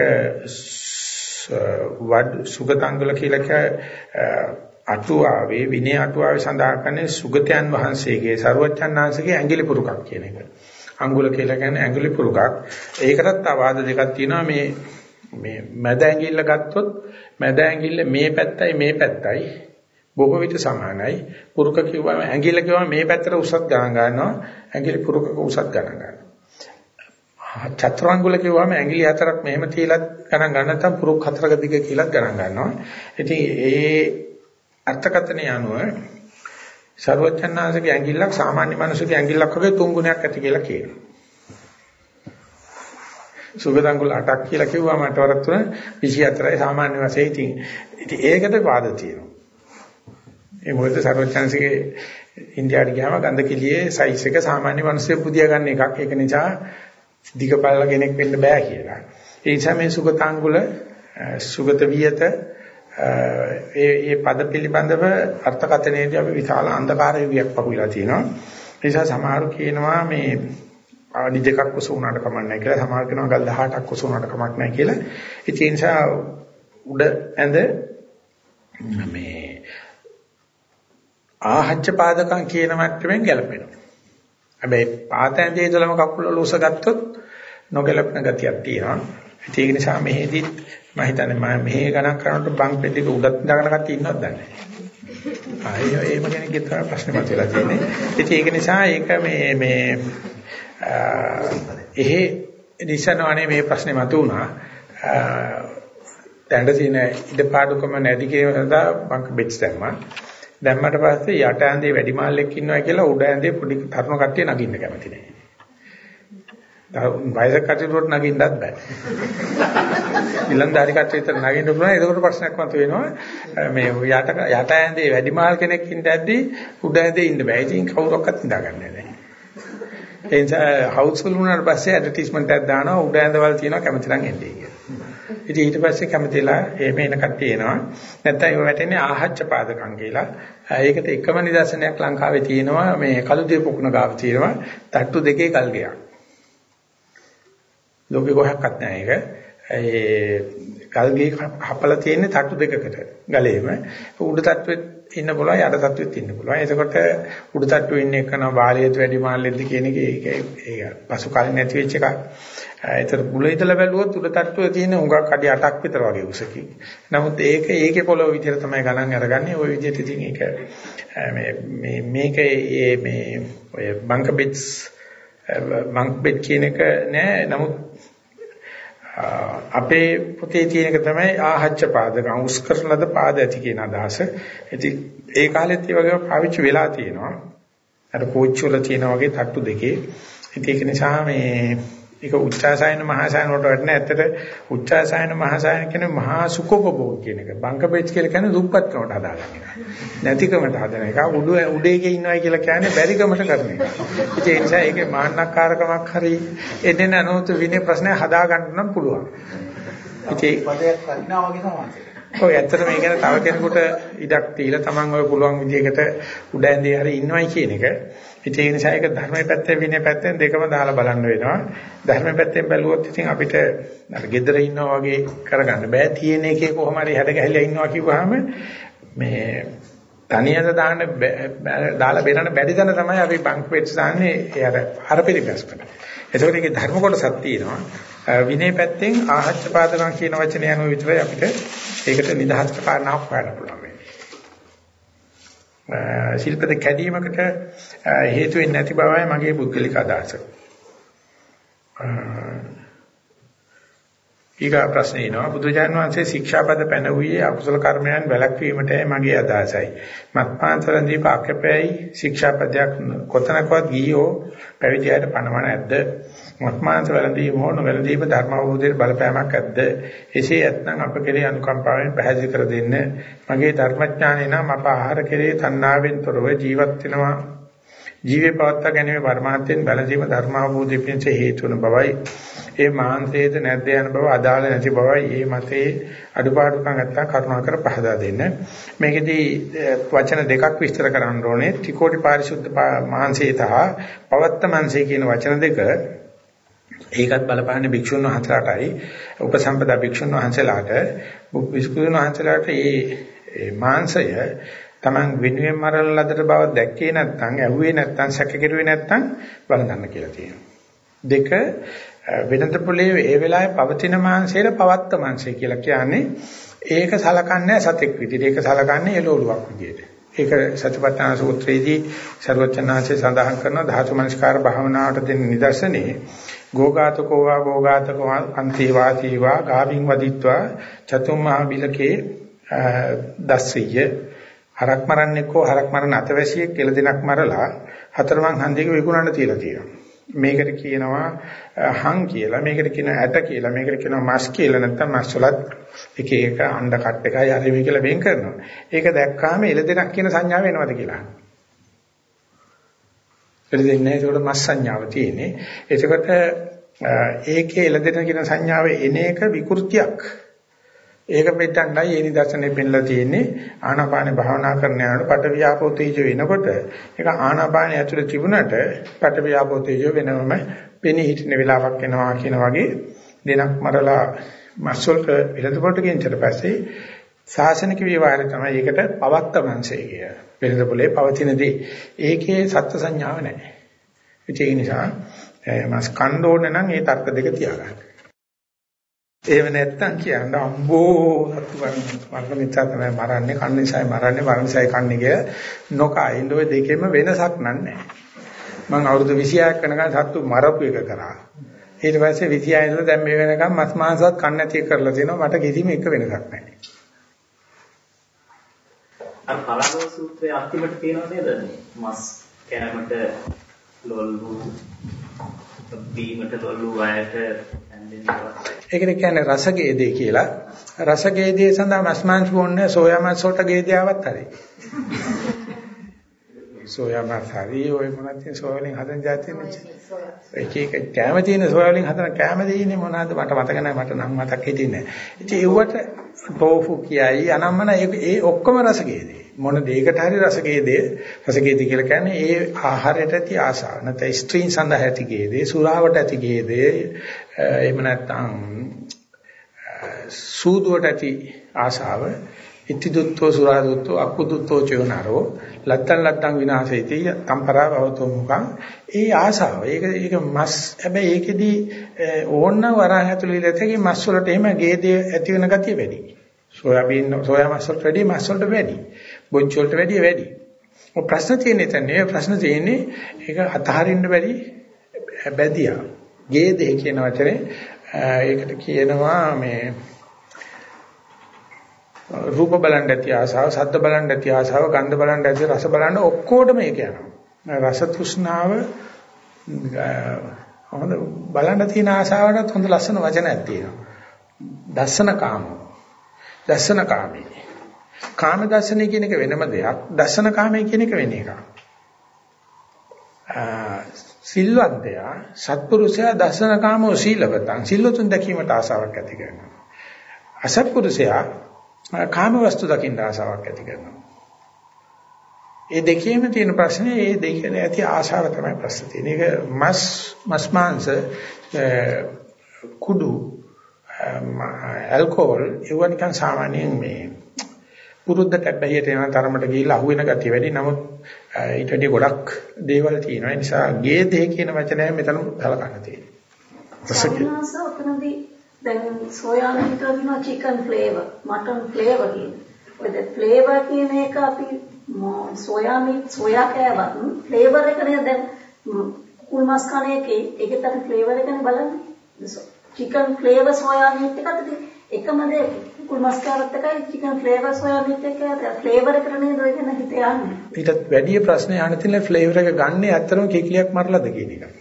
සුගතාංගුල කියලා අටුවාවේ විනය අටුවාවේ සඳහන් කරන්නේ සුගතයන් වහන්සේගේ සර්වඥාන්සේගේ ඇඟිලි පුරුකක් කියන එක. අංගුල කියලා කියන්නේ ඇඟිලි පුරුකක්. ඒකටත් ආවාද දෙකක් තියෙනවා. මේ මැද ඇඟිල්ල ගත්තොත් මැද ඇඟිල්ල මේ පැත්තයි මේ පැත්තයි බොහෝ විට සමානයි. පුරුක කිව්වම ඇඟිල්ල කිව්වම මේ පැත්තට උසත් ගණන් ගන්නවා. ඇඟිලි පුරුකක උසත් ගණන් ගන්නවා. චතුරාංගුල කිව්වම ඇඟිලි හතරක් මෙහෙම තියලා ගණන් ගන්න නැත්නම් පුරුක හතරක දිග කියලා ගණන් ගන්නවා. ඉතින් ඒ අර්ථකථනය අනුව සර්වඥාන්සේගේ ඇඟිල්ලක් සාමාන්‍ය මිනිසුගේ ඇඟිල්ලක් වගේ 3 ගුණයක් ඇති කියලා කියනවා. සුගතංගුල 8ක් කියලා කිව්වම අටවරක් තුන 24යි සාමාන්‍ය වශයෙන් ඉතින් ඒකට වාද තියෙනවා. ඒ මොකද සර්වඥාන්සේගේ ඉන්දියාවට ගියාම ගඳ කිලියේ සයිස් එක සාමාන්‍ය මිනිස්සු පුදියා ගන්න එකක්. ඒක නිසා දිගපල්ල කෙනෙක් වෙන්න බෑ කියලා. ඒ නිසා මේ සුගතාංගුල සුගත වියත ඒ පද පිළිබඳව අර්ථකථනයේදී අපි විශාල අන්ධකාර යුගයක් පහුවිලා තියෙනවා. ඒ නිසා සමහරු කියනවා මේ ආදි දෙකක් උස වුණාට කමක් නැහැ කියලා. සමහර කියනවා ගල් 18ක් උස වුණාට කමක් නැහැ කියලා. ඒ නිසා උඩ ඇඳ මේ ආහච්ච පාදකම් කියන මට්ටමින් ගැලපෙනවා. හැබැයි පාත ඇඳේ ඉඳලම කකුල වල උස ගත්තොත් නොගැලපෙන ගතියක් තියෙනවා. ඒක නිසා මෙහෙදි මම හිතන්නේ මම මෙහෙ ගණන් කරනකොට බං පෙට්ටියක උඩත් දාගෙන කට්ටිය ඉන්නවද දන්නේ නැහැ. ඒම කෙනෙක්ගේ තමයි ප්‍රශ්නේ මතුවලා තියෙන්නේ. ඉතින් ඒක නිසා ඒක මේ එහෙ නිසනවනේ මේ ප්‍රශ්නේ මතුවුණා. දැන් තියෙන ඉඩපාඩුකම නැති කියන සඳහා බංක බෙට්ස් දැම්මා. දැම්මට පස්සේ යට ඇඳේ වැඩි මාල්ලෙක් ඉන්නවා කියලා උඩ ඇඳේ පොඩි තරුණ කට්ටිය නගින්න කැමති නැහැ. වයසක කට්ටියට නගින්නත් බෑ. ඉලන්දාරි කට්ටියට නගින්න පුළුවන්. ඒකට ප්‍රශ්නයක් මතුවෙනවා. මේ යට ඇඳේ වැඩි මාල් කෙනෙක් ඉඳද්දී උඩ ඇඳේ ඉන්න බෑ. ඉතින් කවුරක්වත් නිදාගන්නේ නැහැ. ඒ නිසා හවුස්ෆුල් වුණාට පස්සේ ඇඩ්වර්ටයිස්මන්ට් එකක් දානවා උඩ ඇඳවල් තියෙනවා කැමති නම් එන්නේ කියලා. ඉතින් ඊට පස්සේ කැමතිලා එහෙම එන කට්ටිය එනවා. නැත්නම් ඒක වැටෙන්නේ ආහච්ච පාදකම් කියලා. ඒකට එකම නිදර්ශනයක් ලංකාවේ තියෙනවා මේ කළුදිය පොකුණ ගාව තියෙනවා තට්ටු දෙකේ කල්ගයක්. ලෝකේ කොහොක්වත් නැහැ ඒක. ඒ කල්ගේ හපලා තියෙන්නේ තට්ටු දෙකකට ගලේම. උඩ තට්ටුවෙත් ඉන්න පුළුවන් යට තට්ටුවෙත් ඉන්න පුළුවන්. එතකොට උඩ තට්ටුවේ ඉන්න එකන බාලයේත් වැඩි මාල්ලෙද්ද කියන එක ඒක පසු කාලේ නැති වෙච්ච එකක්. ඒතර මුල ඉඳලා බැලුවොත් උඩ තට්ටුවේ තියෙන උඟක් අඩි 8ක් විතර වගේ උසකින්. නමුත් ඒකේ පොළොව විදිහට තමයි ගණන් අරගන්නේ. ওই විදිහට ඉතින් ඒක මේකේ මේ ඔය බංක බෙට්ස් බංක බෙට් කියන එක නෑ. නමුත් අපේ පොතේ තියෙන එක තමයි ආහච්ච පාදක උස් කරන ලද පාද ඇති කියන අදහස. ඉතින් ඒ කාලෙත් ඒ වගේ පාවිච්චි වෙලා තියෙනවා. අර කෝච්චි වල තියෙන වගේ තට්ටු දෙකේ. ඉතින් ඒක නිසා මේ ඒක උච්චාසයන මහාසයන වලට වටන ඇත්තට උච්චාසයන මහාසයන කියන්නේ මහා සුඛෝපභෝග කියන එක. බංකපෙච් කියලා කියන්නේ දුප්පත්කමට හදාගන්න එක. නැතිකමට හදන එක. උඩේකේ ඉන්නවයි කියලා කියන්නේ බැරිකමට කරන එක. ඉතින් ඒ නිසා ඒකේ මාන්නක්කාරකමක් හරි එන්නේ නැනොත් විනේ ප්‍රශ්නය හදාගන්න නම් පුළුවන්. ඉතින් පදයක් වටිනා වගේ තමයි. ඔය ඇත්තට මේ ගැන තව කෙනෙකුට ඉඩක් තියලා Taman ඔය පුළුවන් විදිහකට උඩ ඇඳේ හරි ඉන්නවයි කියන එක. ඉතින් ඒ නිසා ඒක ධර්මයේ පැත්තෙන් විනය පැත්තෙන් දෙකම දාලා බලන්න වෙනවා. ධර්මයේ පැත්තෙන් බැලුවොත් ඉතින් අපිට අර gedara ඉන්නවා වගේ කරගන්න බෑ. තියෙන එකේ කොහොම හරි හැඩ ගැහිලා ඉන්නවා කිව්වහම මේ තනියද දාලා බේරන්න බැරි තැන තමයි අපි බංක් වෙට්ස් දාන්නේ එයාට අර පිළිගස්කට. ඒකෝට ඒකේ ධර්ම කොටසක් තියෙනවා. විනය පැත්තෙන් ආහච්ච පාදකම් කියන වචනේ යනවා විතරයි අපිට ඒකට නිදහස් කාරණාවක් හොයන්න පුළුවන්. ශිල්පද කැඩීමකට හේතු වෙන්නේ නැති බවයි මගේ පුද්ගලික අදහස. ඊගා ප්‍රශ්නේ එනවා බුදුජාණන් වහන්සේ ශික්ෂාපද පැනවුවේ අකුසල කර්මයන් වැළැක්වීමටයි මගේ අදහසයි. මත්පාන්තරදී පාක්කපෑයි ශික්ෂාපදයක් කොතනකවත් ගියෝ පැවිදියට පනවන ඇද්ද? මත්මාංශ වැළඳීම හෝ නොවැළඳීම ධර්ම අවබෝධයේ බලපෑමක් ඇද්ද? එසේ ඇත්නම් අප කෙරේ අනුකම්පාවෙන් පැහැදිලි කර දෙන්න. මගේ ධර්මඥානය නම් අප ආහාර කෙරේ තණ්හාවෙන් තොරව ජීවත් වෙනවා. ජීවේ පවත්වා ගැනීම පරමාර්ථයෙන් වැළඳීම ධර්ම අවබෝධයේ පිණිස හේතු වන බවයි. ඒ මාංශයේද නැද්ද යන බව අදාළ නැති බවයි. මේ මතේ අඩුපාඩුකම් නැත්නම් කරුණාකර පහදා දෙන්න. මේකෙදී වචන දෙකක් විස්තර කරන්න ඕනේ. ත්‍රිකෝටි පාරිශුද්ධ මාංශය සහ පවත්ත මාංශය කියන වචන දෙක. ඒකත් බලපාන්නේ භික්ෂුන් වහන්සේලාටයි උපසම්පදා භික්ෂුන් වහන්සේලාට භික්ෂුන් වහන්සේලාට මේ මාංශය Taman වෙනුවෙන් මරන ලදට බව දැක්කේ නැත්නම් ඇහුවේ නැත්නම් සැකකිරුවේ නැත්නම් වළඳන්න කියලා තියෙනවා. දෙක වෙනත පොළේ ඒ වෙලාවේ පවතින මාංශයට පවත්ත මාංශය කියලා කියන්නේ ඒක සලකන්නේ සතෙක් විදිහට ඒක සලකන්නේ එළවලුවක් විදිහට. ඒක සතිපට්ඨාන සූත්‍රයේදී සර්වචනාංශය සඳහන් කරන ධාතු මනස්කාර භාවනාවට දෙන නිදර්ශනේ ගෝඝාතකෝ වා ගෝඝාතකෝ අන්ති වාතිවා ගාවින් වදිත්වා චතුම්මහා බිලකේ දස්සිය හරක් මරන්නෙක්ෝ හරක් මරන අතවැසියෙක් කියලා දෙනක් මරලා හතරමං හන්දියක විකුණන්න තියලා තියෙනවා. මේකට කියනවා හං කියලා, මේකට කියනවා ඇට කියලා, මේකට කියනවා මස් කියලා. නැත්නම් මස් වලත් එක එක අණ්ඩ කට් එකයි හරි මේ කියලා වෙන් කරනවා. ඒක දැක්කාම එළදෙනක් කියන සංඥාව එනවද කියලා. එළදෙන්නේ ඒකට මස් සංඥාව තියෙන්නේ. එතකොට ඒකේ එළදෙන කියන සංඥාව එන එක විකෘතියක්. ඒක පිටණ්ඩයි ඒ නිදර්ශනේ පෙන්ලා තියෙන්නේ ආනාපාන භාවනා කරන යනකොට පටවියාපෝ තේජෝ වෙනකොට ඒක ආනාපාන ඇතුළේ තිබුණට පටවියාපෝ තේජෝ වෙනවම පෙනී හිටින වෙලාවක් එනවා කියන වගේ දෙනක් මරලා මස්සොල්ට විලදපොට ගෙන්චට පස්සේ සාසනික විවරය තමයි ඒකට පවත්ත මංශය කිය. විලදපොලේ පවතිනදී ඒකේ සත්‍ය සංඥාව නැහැ. ඒ නිසා මස් කන්න ඕනේ නම් ඒ තර්ක දෙක තියාගන්න. එහෙම නැත්තම් කියන්න අම්බෝ මරණ නිසා තමයි මරන්නේ කන්න නිසායි මරන්නේ මරණ නිසායි කන්නේ කිය නොකයින් ඔය දෙකෙම වෙනසක් නැහැ. මම අවුරුදු 26ක් වෙනකන් සත්තු මරපු එක කරා. ඊට පස්සේ 26 ඉඳලා දැන් මේ වෙනකන් මස් මාංශවත් කන්න නැති කරලා තියෙනවා. මට කිසිම එක වෙනසක් නැහැ. අර පරාදෝ සූත්‍රයේ අන්තිමට තියෙනව නේද? මස් කැමට ලොල්ලු බීමට ලොල්ලු වයයට ඒකට කියන්නේ රසගේදේ කියලා. රසගේදේ සඳහා මස් මාංශ බොන්නේ සෝයා මස් වලට ගේදේ ආවත් හරි. සෝයා මස් හරි ඔය මොනවද සෝයා වලින් හදන જાතිය නෙච්ච. ඒක කැම තියෙන සෝයා වලින් හදන කැම දෙන්නේ මොනවද මට මතක නැහැ මට නම් මතක් හිටින්නේ නැහැ. ඉතින් ඒවට ටෝෆු කියයි අනම්මන ඒ ඔක්කොම රසගේදේ. මොන දෙයකට හරි රසගේදේ කියලා කියන්නේ ඒ ආහාරයට ඇති ආසාව. නැත්නම් ස්ත්‍රීන් සඳහා ඇති ගේදේ, සුරාවට ඇති ගේදේ, එහෙම නැත්නම් සූදුවට ඇති ආසාව. ඉතිදුත්තෝ සුරාදුත්තෝ අකුදුත්තෝ චයනරෝ ලත්තන් විනාශේති තම්පරා භවතෝ මුඛං. ඒ ආසාව. ඒක මස් හැබැයි ඒකෙදි ඕන්න වරහන් ඇතුළේ ඉලතේ මස් වලට එහෙම ගේදේ ඇති වෙන ගතිය වැඩි. සෝයා මස් වලට වැඩි මස් වලට වැඩි. බොන්ච් වලට වැඩි. ඔය ප්‍රශ්න තියෙන්නේ ඒක අතහරින්න බැරි බැදියා. ගේදේ කියන වචනේ ඒකට කියනවා මේ රූප බලන්න ඇති ආසාව, ශබ්ද බලන්න ඇති ආසාව, ගන්ධ බලන්න ඇති රස බලන්න ඔක්කොටම ඒක යනවා. රස තෘෂ්ණාව හොඳ බලන්න තියෙන ආසාවටත් හොඳ ලස්සන වචනයක් තියෙනවා. දස්සන කාමී. කාම දර්ශනය කියන එක වෙනම දෙයක්. දර්ශන කාමයේ කියන එක වෙන එකක්. සිල්වන්තයා සත්පුරුෂයා දර්ශන කාමෝ සීලවතං සිල්වතුන් දැකීමට ආසාවක් ඇති කරනවා. අසත්පුරුෂයා කාම වස්තු දකින්න ආසාවක් ඇති කරනවා. ඒ දෙකේම තියෙන ප්‍රශ්නේ ඒ දෙකේ ඇති ආශාව තමයි ප්‍රශ්නේ තියෙන්නේ. ඒක මස් මාංශ කුඩු ඇල්කොහොල් ඒවා නිකන් සාමාන්‍යයෙන් මේ පුරුද්දට බැහැියට යන තරමට ගිහිල්ලා අහුවෙන ගතිය වැඩි. නමුත් ඊට වඩා ගොඩක් දේවල් තියෙනවා. ඒ නිසා ගේදේ කියන වචනය මෙතන සලකන්න තියෙනවා. ඔතනදී දැන් සෝයා මීට් වලින් චිකන් ෆ්ලේවර්, මටන් ෆ්ලේවර් කියන. ඔය ෆ්ලේවර් කියන එක අපි සෝයා මීට් සෝයා කෑවත් ෆ්ලේවර් එකනේ දැන් කුල් මස් කන එකේ ඒකත් අපි ෆ්ලේවර් එකනේ බලන්නේ. chicken flavor soya meat එකද එකම දේ කුකුල් මස් කාරත් එකයි chicken flavor soya meat එක flavor එකට නේද ඔය කියන හිත යන්නේ. ඊටත් වැඩි ප්‍රශ්නේ අහන්න තියෙන flavor එක ගන්න ඇත්තටම කිකිලියක් මරලාද කියන එක.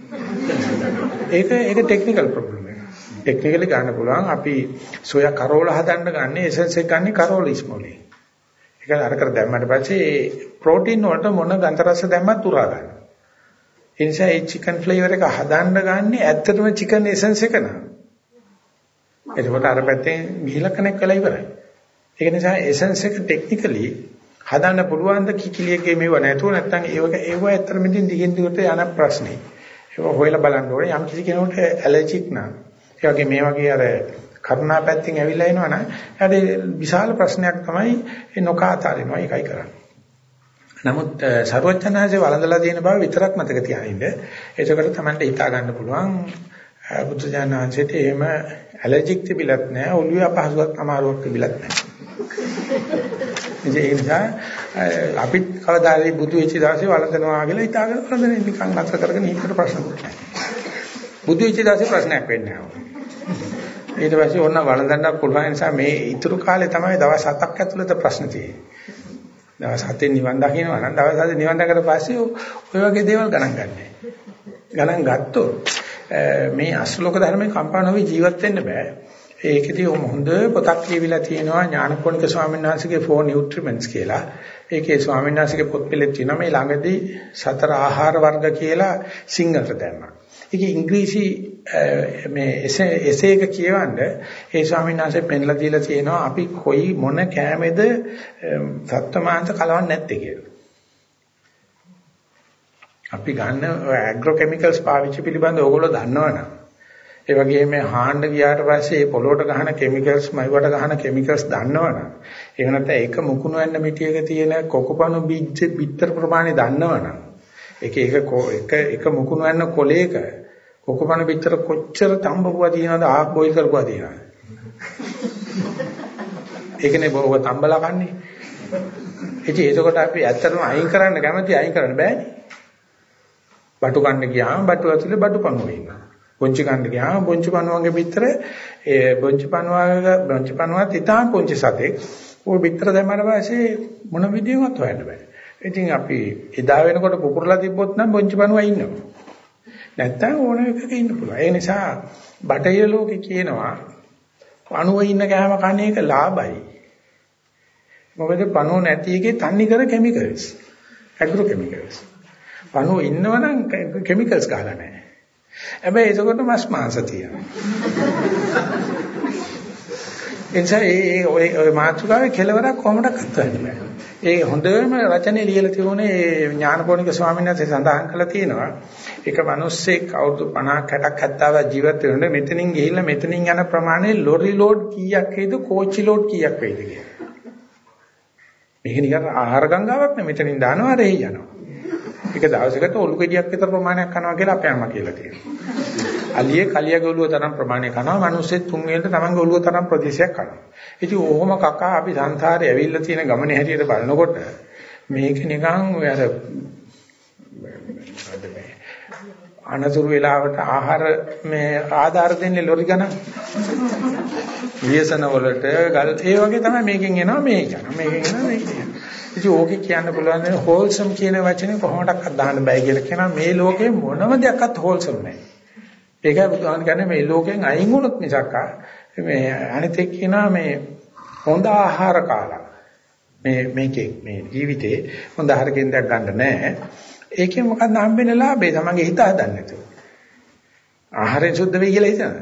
ඒක ටෙක්නිකල් ප්‍රොබ්ලම් එක. ටෙක්නිකලි ගන්න පුළුවන් අපි සෝයා කරෝලා හදන්න ගන්න එසෙන්ස් එක ගන්න කරෝලා ඉස්මෝලේ. ඒක අරකට දැම්මට පස්සේ ප්‍රෝටීන් වලට මොන ගන්ධ රස දැම්මත් උරා ගන්නවා. ඒ නිසා මේ chicken flavor එක හදන්න ගන්න ඇත්තටම chicken essence එක නා. එතකොට අර පැත්තෙන් ගිහිලා කනෙක් වෙලා ඉවරයි. ඒක නිසා essence එක ටෙක්නිකලි හදන්න පුළුවන් ද කිකිලියකේ මේව නැතුව නැත්නම් ඒව ඇත්තටම ඉතින් දිගින් දිගට යන ප්‍රශ්නේ. ඒක හොයලා බලන්න ඕනේ යම් කිසි කෙනෙකුට ඇලර්ජික් නම්. ඒ වගේ මේ වගේ අර කරුණා පැත්තෙන් ඇවිල්ලා එනවනම් එයාට විශාල ප්‍රශ්නයක් තමයි ඒ නොකාතාරිනවා ඒකයි කරන්නේ. නමුත් සර්වඥාන්සේ වළඳලා තියෙන බව විතරක් මතක තියාගන්න. ඒකකට තමයි හිතා ගන්න පුළුවන් බුදුජානනාංශයට එහෙම ඇලර්ජික් තිබිලත් නැහැ, ඔළුවේ අපහසුයක් අමාරුවක් තිබිලත් නැහැ. ඒ නිසා අපි කවදාද බුදු වෙච්ච දවසේ වළඳනවා කියලා හිතාගෙන වළඳන්නේ නිකන් අතර කරගෙන හිතට ප්‍රශ්නකුත් නැහැ. බුදු වෙච්ච දවසේ ප්‍රශ්නයක් වෙන්නේ නැහැ. ඊට පස්සේ ඕන වළඳන්න පුළුවන් නිසා මේ ඊතුරු කාලේ තමයි දවස් 7ක් ඇතුළත ප්‍රශ්න තියෙන්නේ. දවස් 7න් නිවන් දකින්නවා නම් දවස් 7 නිවන් දැකලා පස්සේ ඔය වගේ දේවල් ගණන් ගන්නෑ. ගණන් ගත්තොත් මේ අශ්ලෝක ධර්මයේ කම්පා නොවි ජීවත් වෙන්න බෑ. ඒකෙදී හොඳ පොතක් කියවිලා තියෙනවා ඥානපෝනික ස්වාමීන් වහන්සේගේ 4 nutriments කියලා. ඒකේ ස්වාමීන් වහන්සේගේ පොත් පිළිත් තියෙනවා මේ ළඟදී 4 ආහාර වර්ග කියලා සිංහලට දැම්මා. ඒකේ ඉංග්‍රීසි මේ එසේ එක කියවන්න ඒ ස්වාමීන් වහන්සේ පෙන්ලා දීලා තියෙනවා අපි කොයි මොන කෑමේද සත්වමාංශ කලවන්නේ නැත්තේ කියලා. අපි ගන්න ඇග්‍රෝ කෙමිකල්ස් පාවිච්චි පිළිබඳව ඕගොල්ලෝ දන්නවනම් ඒ වගේම හාන්න ගියාට පස්සේ ඒ පොළොවට ගහන කෙමිකල්ස් මයිවට ගහන කෙමිකල්ස් දන්නවනම් ඒක නැත්නම් ඒක මුකුණු වෙන්න මිටියක තියෙන කොකපණු බීජ පිටර ප්‍රමාණය දන්නවනම් එක මුකුණු වෙන්න කොලේක කොකපණු පිටර කොච්චර තඹපුවා තියනවද ආක් බොයිල් කරපුවා තියනවද ඒකනේ බොව තඹලා කන්නේ ඉතින් ඒකකොට අපි ඇත්තටම අයින් කරන්න කැමති අයින් කරන්න බෑනේ බටු කන්න ගියාම බටු ඇතුලේ බටු පණුව ඉන්නවා පොංචි කන්න ගියාම පොංචි පණුවගේ පිටර ඒ පොංචි පණුවත් ඉතාම පොංචි සතෙක් ওই පිටර දැම්මම පස්සේ මොන විදියවත් හොයන්න බෑ ඉතින් අපි එදා වෙනකොට පුපුරලා තිබ්බොත් නම් පොංචි පණුවා ඉන්නවා නැත්තම් ඕන එකක ඉන්න පුළුවන් ඒ නිසා බටහිර ලෝකේ කියනවා පණුව ඉන්න කෑම කන එක ලාභයි මොකද පණුව නැති එකේ තන්නේ කර කෙමිකල්ස් ඇග්‍රෝ කෙමිකල්ස් පණුව ඉන්නවනම් කෙමිකල්ස් ගහලා නැහැ හැබැයි ඒකකට මස් මාංශ තියෙනවා. එනිසා ඒ මාතෘකාවේ කෙලවරක් කොහොමදක් අත්වන්නේ නැහැ. ඒ හොඳම රචනයේ ලියලා තිබුණේ ඥානපෝනික ස්වාමීන් වහන්සේ සඳහන් කළා තියෙනවා. එක මිනිස්සෙක් අවුරුදු 50ක් 60ක් 70ක් ජීවත් වෙනකොට මෙතනින් ගිහිල්ලා මෙතනින් යන ප්‍රමාණය ලොරි ලෝඩ් කීයක් වේද කෝච්චි ලෝඩ් කීයක් වේද කියලා. මේක නිකන් ආහාර ගංගාවක් නෙමෙයි මෙතනින් දානවා රෙහි යනවා. එක දවසකට ඔලු ගෙඩියක් විතර ප්‍රමාණයක් කනවා කියලා අපේ අම්මා කියලා තියෙනවා. අලියේ කලියගේ ඔලුව තරම් ප්‍රමාණයක් කනවා මිනිස්සෙත් තුන් වේලට තමන්ගේ ඔලුව තරම් ප්‍රදේශයක් කනවා. ඉතින් ඕහොම කකා අපි සංසාරේ ඇවිල්ලා තියෙන ගමනේ හැටියට බලනකොට මේක නිකන් ඔය අර අනතුරු වෙලාවට ආහාර මේ ආධාර දෙන්නේ ලොරි ගණන්. වියසන වලට ගල් ඒ වගේ තමයි මේකෙන් එනවා මේක යනවා මේකෙන් එනවා මේක යනවා. ඉතින් ඕකේ කියන්න පුළුවන් හෝල්සම් කියන වචනේ කොහොමඩක්වත් දාන්න බෑ කියලා කියනවා මේ ලෝකේ මොනම දෙයක්වත් හෝල්සම් නැහැ. ඒකයි බුදුහාම කියන්නේ මේ ලෝකෙන් අයින් වුණොත් මිසක් මේ අනිත් එක්ක කියනවා මේ හොඳ ආහාර කාලා මේකේ මේ ජීවිතේ හොඳ ආහාර කෙන්දක් ගන්න නැහැ. ඒකෙන් මොකක්ද හම්බෙන්නේ ලාභේ තමන්ගේ හිත හදන්න නැතුව. ආහාරයෙන් සුද්ධ වෙයි කියලා හිතනවා.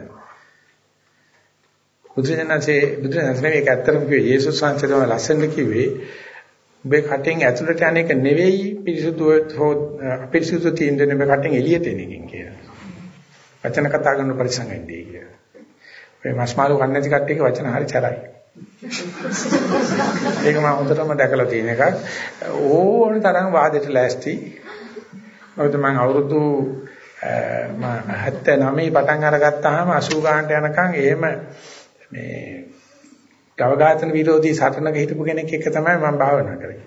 බුදුරජාණන්සේ මේක ඇත්තටම කිව්වේ යේසුස් වහන්සේ තමයි ලස්සනට කිව්වේ ඔබේ කටෙන් ඇතුළට යන එක නෙවෙයි පිරිසුදු තියෙන්නේ මේ කටෙන් එළියට එන එකෙන් කියලා. වචන කතා කරන පරිසං වෙන්නේ කියලා. ඔය මාස්මාලු කන්නේ නැති කට්ටියගේ වචන හරි චරයි. ඒක මම හොඳටම දැකලා තියෙන එකක්. ඕන තරම් වාදෙට ලෑස්ති. මොකද මම අවුරුදු 79 පටන් අරගත්තාම 80 ගානට යනකම් එහෙම මේ ගවඝාතන විරෝධී සටනක හිටපු කෙනෙක් එක්ක තමයි මම භාවනා කරේ.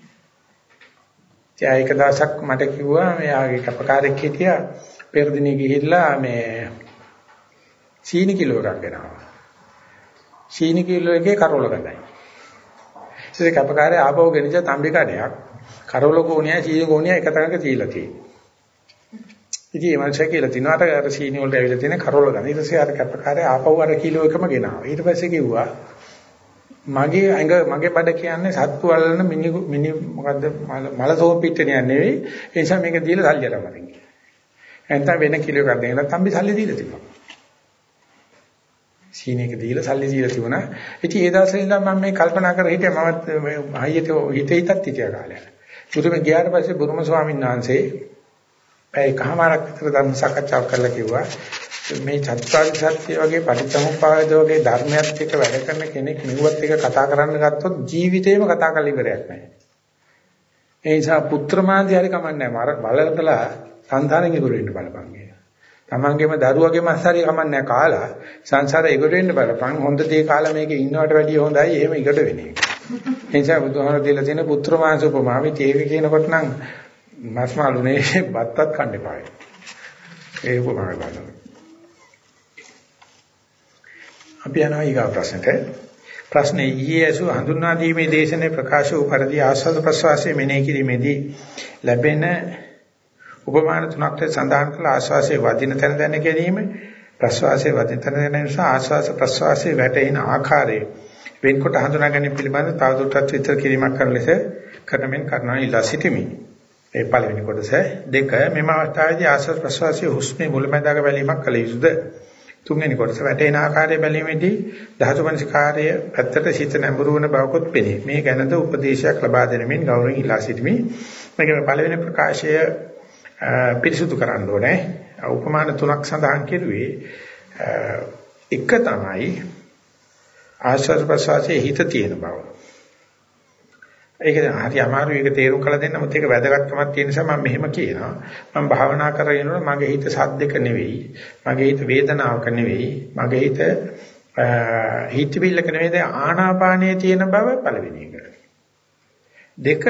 ඒක දවසක් මට කිව්වා මෙයාගේ කපකාරයෙක් හිටියා පෙරදිනේ ගිහිල්ලා මේ සීනි කිලෝ එකක් ගෙනාවා. සීනි කිලෝ එකේ කරවල ගඳයි. ඉතින් කැපකාරය ආපහු ගෙනිච්ච තම්බි කඩයක් කරවල කෝණියයි සීනි කෝණියයි එක තැනක තියලා තියෙනවා. ඉතින් ඒ මනුස්සයා කියලා තිනාට අර සීනි වලට ඇවිල්ලා තියෙන කරවල ගඳ. ඊට පස්සේ අර කැපකාරය ආපහු අර කිලෝ එකම ගෙනාවා. ඊට පස්සේ කිව්වා මගේ බඩ කියන්නේ සත්තු වලන මිනි මොකද්ද මල සෝපිට්ටනිය නෙවෙයි. ඒ නිසා මේක දීලා සල්ලි අරන් මරින් කියලා. එතන වෙන කිලෝ එකක් දෙන්න තම්බි සල්ලි දීලා තිබුණා. සීනි එක දීලා සල්ලි දීලා තිබුණා. ඉතින් ඒ දවසේ ඉඳන් මම මේ කල්පනා කර හිටියා මම හයියට හිතේ හිතත් හිටියා කාලයක්. බුදුම ගියාට පස්සේ බුරුම ස්වාමීන් වහන්සේ පැයකමාරක් විතර ධර්ම සාකච්ඡාවක් කරලා කිව්වා මේ චතුරාර්ය සත්‍ය වගේ පටිච්චසමුප්පාද වගේ ධර්මයක් එක්ක වැඩ කරන කෙනෙක් නිකුවත් එක කතා කරන්න ගත්තොත් ජීවිතේම කතා කරලා ඉවරයක් නැහැ. ඒ නිසා පුත්‍රමාන්ති හරි කමන්නේ නැහැ. බලලා සංසාරයෙන් ඉවර වෙන්න බලපන් කියලා. තමන්ගේම දරුවගේ මස්සාරිය කමන්නේ කාලා සංසාරේ ඉවර වෙන්න බලපන්. හොඳ දේ කාලා මේකේ ඉන්නවට වැඩිය හොඳයි එහෙම ඉකට වෙන එක. ඒ නිසා බුදුහාමර දීලා තියෙන පුත්‍රමාංශ උපමාවෙ තේක කියනකොට නම් මස්මාළුනේ බත්තත් කන්න එපායි. ඒ උපමාව බලන්න. අපි යනවා ඊගා ප්‍රශ්නට. ප්‍රශ්නේ ඊයේ ඇසු හඳුන්වා දීමේ දේශනේ ප්‍රකාශ වූ පරිදි ආස්වාද ප්‍රසවාසයේ මෙනෙහි කිරීමේදී ලැබෙන උපමාන තුනක් සඳහන් කළ ආස්වාසයේ වදින තැන දැන ගැනීම ප්‍රසවාසයේ වදින තැන දැන නිසා ආස්වාස ප්‍රසවාසයේ වැටෙන ආකාරය වෙන්කොට හඳුනා ගැනීම පිළිබඳ තවදුරටත් විස්තර කිරීමක් කරන ලෙස කරමින් කරනවා ඉල්ලා සිටිමි. ඒ පළවෙනි කොටස. දෙක මෙම අවස්ථාවේදී ආස්වාද ප්‍රසවාසයේ හුස්මේ මුලැමැදාක බැලීමක් කළ යුතුද? තුන්වෙනි කොටස වැටෙන ආකාරය බැලීමේදී ධාතු මනසිකාර්ය පැත්තට සිත නැඹුරු වන බවකොත් පෙනේ. මේ ගැනද උපදේශයක් ලබා දෙනමින් ගෞරවයෙන් ඉල්ලා සිටිමි. මේකේ පළවෙනි ප්‍රකාශය පිරිසුදු කරන්න ඕනේ. උපමාන තුනක් සඳහන් කෙරුවේ එක තමයි ආශ්වාස ප්‍රශ්වාසයේ හිත තියෙන බව. ඒක හරි අමාරුයි ඒක තේරුම් කරලා දෙන්න. මොකද ඒක වැදගත්කමක් තියෙන නිසා මම මෙහෙම කියනවා. මම භාවනා කරගෙන යනකොට මගේ හිත සද්දක නෙවෙයි, මගේ හිත වේදනාවක නෙවෙයි, මගේ හිත හිතවිල්ලක නෙවෙයි. දැන් ආනාපානයේ තියෙන බව පළවෙනි එක. දෙක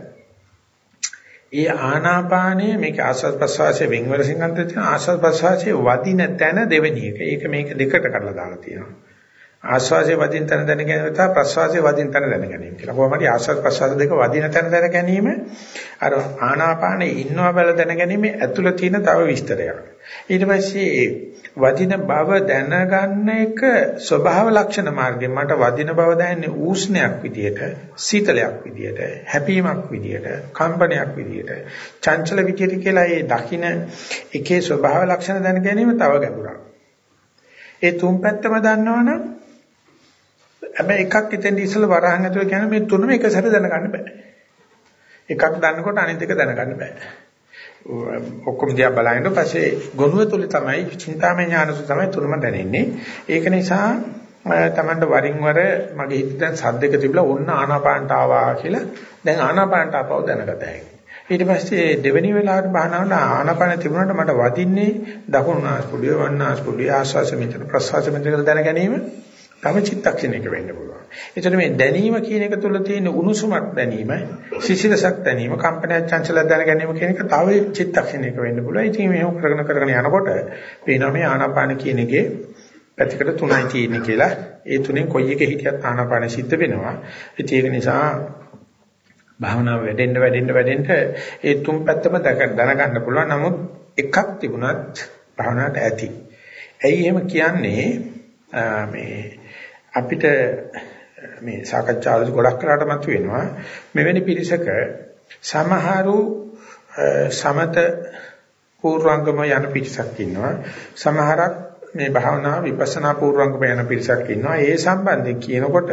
ඒ ආනාපානයේ මේක ආස්වාද ප්‍රසවාසයේ වෙන්වර සිංහන්ත තියෙන ආස්වාද ප්‍රසවාසයේ වදින තැන දෙවෙනි එක. ඒක මේක දෙකට කරලා දාලා තියෙනවා. ආස්වාදයේ වදින තැන දැන ගැනීම සහ ප්‍රස්වාදයේ වදින තැන දැන ගැනීම කියලා. කොහොමද ආස්වාද ප්‍රස්වාද දෙක වදින තැන දැන ගැනීම අර ආනාපානයේ ඉන්නවා බල දැන ගැනීම ඇතුළේ තියෙන තව විස්තරයක්. ඊට පස්සේ වදින බව දැනගන්න එක ස්වභාව ලක්ෂණ මාර්ගයෙන් මට වදින බව දැනෙන්නේ ඌෂ්ණයක් විදියට, සීතලයක් විදියට, හැපීමක් විදියට, කම්පනයක් විදියට, චංචල විදියට කියලා ඒ දකින්න එකේ ස්වභාව ලක්ෂණ දැන ගැනීම තව ගැඹුරක්. ඒ තුන් පැත්තම දන්නවනම් හැබැයි එකක් ඉතින් ඉස්සෙල්ලා වරහන් ඇතුලේ කියන්නේ මේ තුනම එක සැරේ දැනගන්න බෑ. එකක් දන්නකොට අනිත් එක දැනගන්න බෑ. ඔක්කොම දිහා බලනකොට පස්සේ ගොනුව තුල තමයි චින්තාමය ඥානසු තමයි තුනම දැනෙන්නේ. ඒක නිසා තමන්ට වරින් වර මගේ හිත දැන් සද්දක තිබිලා ඔන්න ආනාපානට ආවා කියලා දැන් ආනාපානට ආපව දැනගත හැකියි. ඊට පස්සේ දෙවෙනි වෙලාවට බහනවල ආනාපාන තිබුණාට මට වදින්නේ දකුණු නාස්පුඩිය වන්නාස්පුඩිය ආස්වාස මෙතන ප්‍රස්වාස මෙතන කියලා දැන ගැනීම තව චිත්තක්ෂණයක වෙන්න පුළුවන්. එතකොට මේ දැනීම කියන එක තුළ තියෙන උණුසුමක් දැනීම, සිසිලසක් දැනීම, කම්පනයක් චංචලයක් දැන ගැනීම කියන එක තව චිත්තක්ෂණයක වෙන්න පුළුවන්. ඉතින් මේක කරගෙන යනකොට පේනවා මේ ආනාපාන කියන එකේ පැතිකඩ තුනයි තියෙන්නේ කියලා. ඒ තුනෙන් කොයි එකේ හිටියත් ආනාපාන සිද්ධ වෙනවා. ඉතින් ඒක නිසා භාවනාව වැඩෙන්න ඒ තුන් පැත්තම දැනගන්න පුළුවන්. නමුත් එකක් තිබුණත් භාවනාවට ඇති. ඇයි එහෙම කියන්නේ මේ අපිට මේ සාකච්ඡාවල ගොඩක් කරාට මතුවෙනවා මෙවැනි පිරිසක සමහරු සමත පූර්වංගම යන පිරිසක් ඉන්නවා. සමහරක් මේ භාවනා විපස්සනා පූර්වංගම යන පිරිසක් ඉන්නවා. ඒ සම්බන්ධයෙන් කියනකොට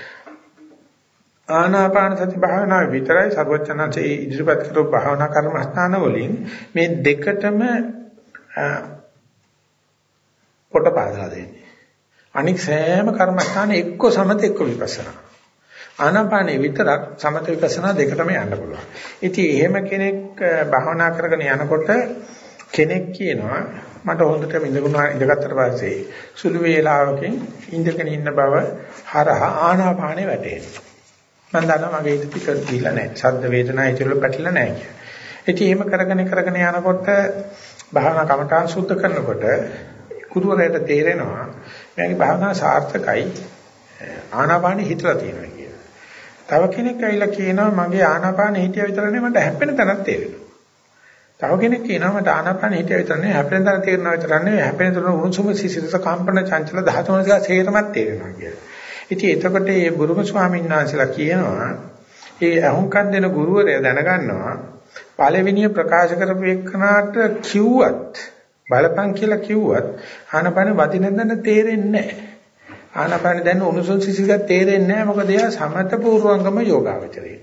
ආනාපාන සති භාවනාව විතරයි සර්වඥාන්සේ ඉදිරිපත් කරපු භාවනා කර්මස්ථාන වලින් මේ දෙකටම කොට පාදලා දෙන්නේ. අනික සෑම කර්මස්ථානේ එක්ක සමත එක්ක විපස්සනා. ආනාපානේ විතරක් සමත විපස්සනා දෙකටම යන්න පුළුවන්. ඉතින් එහෙම කෙනෙක් භාවනා කරගෙන යනකොට කෙනෙක් කියනවා මට හොඳට ඉඳගත්තට පස්සේ සුළු වේලාවකින් ඉඳගෙන ඉන්න බව හරහා ආනාපානේ වැටෙනවා. මම දන්නවා මගේ හිත පිට දීලා නැහැ. ශබ්ද වේදනා ඉතිරිවල පැටලලා නැහැ කියලා. ඉතින් එහෙම කරගෙන යනකොට භාවනා කමඨාන් සුද්ධ කරනකොට ගුරුවරයාට තේරෙනවා මගේ භාවනාව සාර්ථකයි ආනාපානෙ හිතලා තියෙනවා කියලා. තව කෙනෙක් ඇවිල්ලා කියනවා මගේ ආනාපානෙ හිතිය විතර නෙවෙයි මට හැප්පෙන තැනක් තේරෙනවා. තව කෙනෙක් කියනවා මට ආනාපානෙ හිතිය විතර නෙවෙයි හැප්පෙන තැන තේරෙනවා විතර නෙවෙයි හැප්පෙන තැන උණුසුම සිසිලස කම්පන චංචල ධාතුමනසික සේරමත් තේරෙනවා කියලා. ඉතින් එතකොට මේ බුරුම ස්වාමීන් වහන්සේලා කියනවා ඒ අහුම්කම් දෙන ගුරුවරයා දැනගන්නවා පළවෙනිය ප්‍රකාශ කරපු එකනට කිව්වත් බලපං කියලා කිව්වත් ආනාපාන වදිනෙන්ද තේරෙන්නේ නැහැ. ආනාපාන දැන් උණුසුම් සිසිලස තේරෙන්නේ නැහැ මොකද එයා සමත පූර්වංගම යෝගාවචරේ.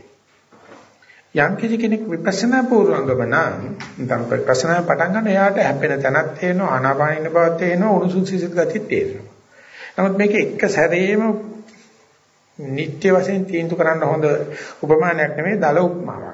යම් කෙනෙක් විපස්සනා පූර්වංගම නම් නැත්නම් විපස්සනා පටන් ගන්න එයාට හැපෙන තැනක් තේරෙනවා ආනාපාන ඉන්න බවක් තේරෙනවා උණුසුම් සිසිලස ගතිය තේරෙනවා. නමුත් මේක එක සැරේම නිත්‍ය වශයෙන් තීන්දුව කරන්න හොඳ උපමානයක් නෙමෙයි දල උපමාවක්.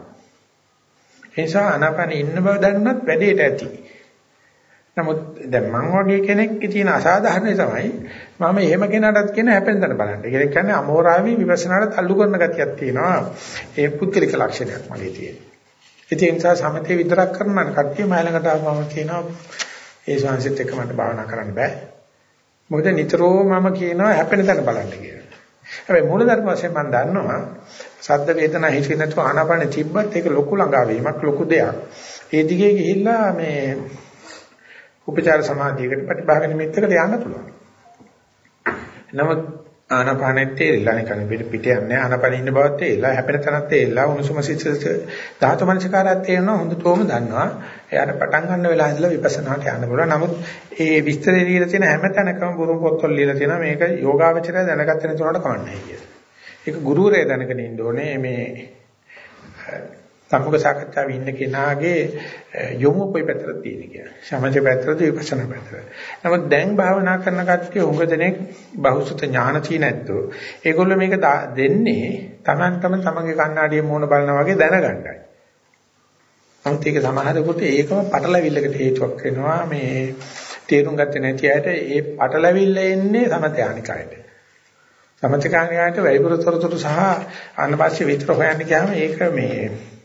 ඒ නිසා ආනාපාන ඉන්න බව දැනුණත් වැඩේට ඇති. නමුත් දැන් මම වගේ කෙනෙක්ගේ තියෙන අසාධාරණේ තමයි මම එහෙම කෙනාටත් කියන හැපෙන තැන බලන්න. ඒ කියන්නේ අමෝරාවි විපස්සනාට තල්ලු කරන ගතියක් තියෙනවා. ඒ පුද්ගලික ලක්ෂණයක් මගේ තියෙනවා. ඒ නිසා සමතේ විතරක් කරන කට්ටිය මයිලකට ආවම කියනවා ඒ සංසිත් එක මට භාවනා කරන්න බෑ. මොකද නිතරම මම කියනවා හැපෙන තැන බලන්න කියලා. හැබැයි මූලධර්ම වශයෙන් මම දන්නවා සද්ද වේදනා හිතේ නැතුව ආනාපානෙ තිබ්බත් ඒක ලොකු ළඟාවීමක් ලොකු දෙයක්. ඒ දිගේ ගිහිල්ලා මේ උපචාර සමාධියකට ප්‍රතිභාග නිමිත්තකට යන්න පුළුවන්. නමුත් ආනාපානෙත් තේරිලා නිකන් පිට යන්නේ ආනාපානෙ ඉන්න බවත් තේරිලා හැපෙන තැනත් තේරිලා උණුසුම සිසිලස ධාතු මනසිකාරයත් තේරෙනවා හොඳටම දන්නවා. එයාට පටන් ගන්න වෙලාව ඉඳලා විපස්සනාට යන්න පුළුවන්. නමුත් ඒ විස්තරේ දීලා තියෙන හැම තැනකම බුරුම් පොත්වල ලියලා තියෙනවා මේක යෝගාවචරය දැනගත්තේ නැතුනට කමන්නේ කියලා. ඒක ගුරුවරයා දැනගෙන ඉන්න ඕනේ මේ සම්මුඛ සාකච්ඡාවේ ඉන්න කෙනාගේ යොමු කොයි පැත්තටද තියෙන්නේ කියලා. සමථ පැත්තටද විපස්සනා පැත්තටද. නමුත් දැන් භාවනා කරන කට්ටිය උඟ දෙනෙක් බහුසුත ඥාන තියෙ නැත්තෝ. ඒගොල්ලෝ මේක දෙන්නේ තමන්ගේ කණ්ණාඩියේ මූණ බලනා වගේ දැනගන්නයි. නමුත් ඒක සමහරකට ඒකම පටලවිල්ලකට හේතුවක් වෙනවා මේ තේරුම් ගත්තේ නැති අයට ඒ පටලවිල්ල එන්නේ සමථයානිකයට. සමථයානිකයට වෛබර තොරතුරු සහ අනවශ්‍ය විතර හොයන්න ගියාම ඒක මේ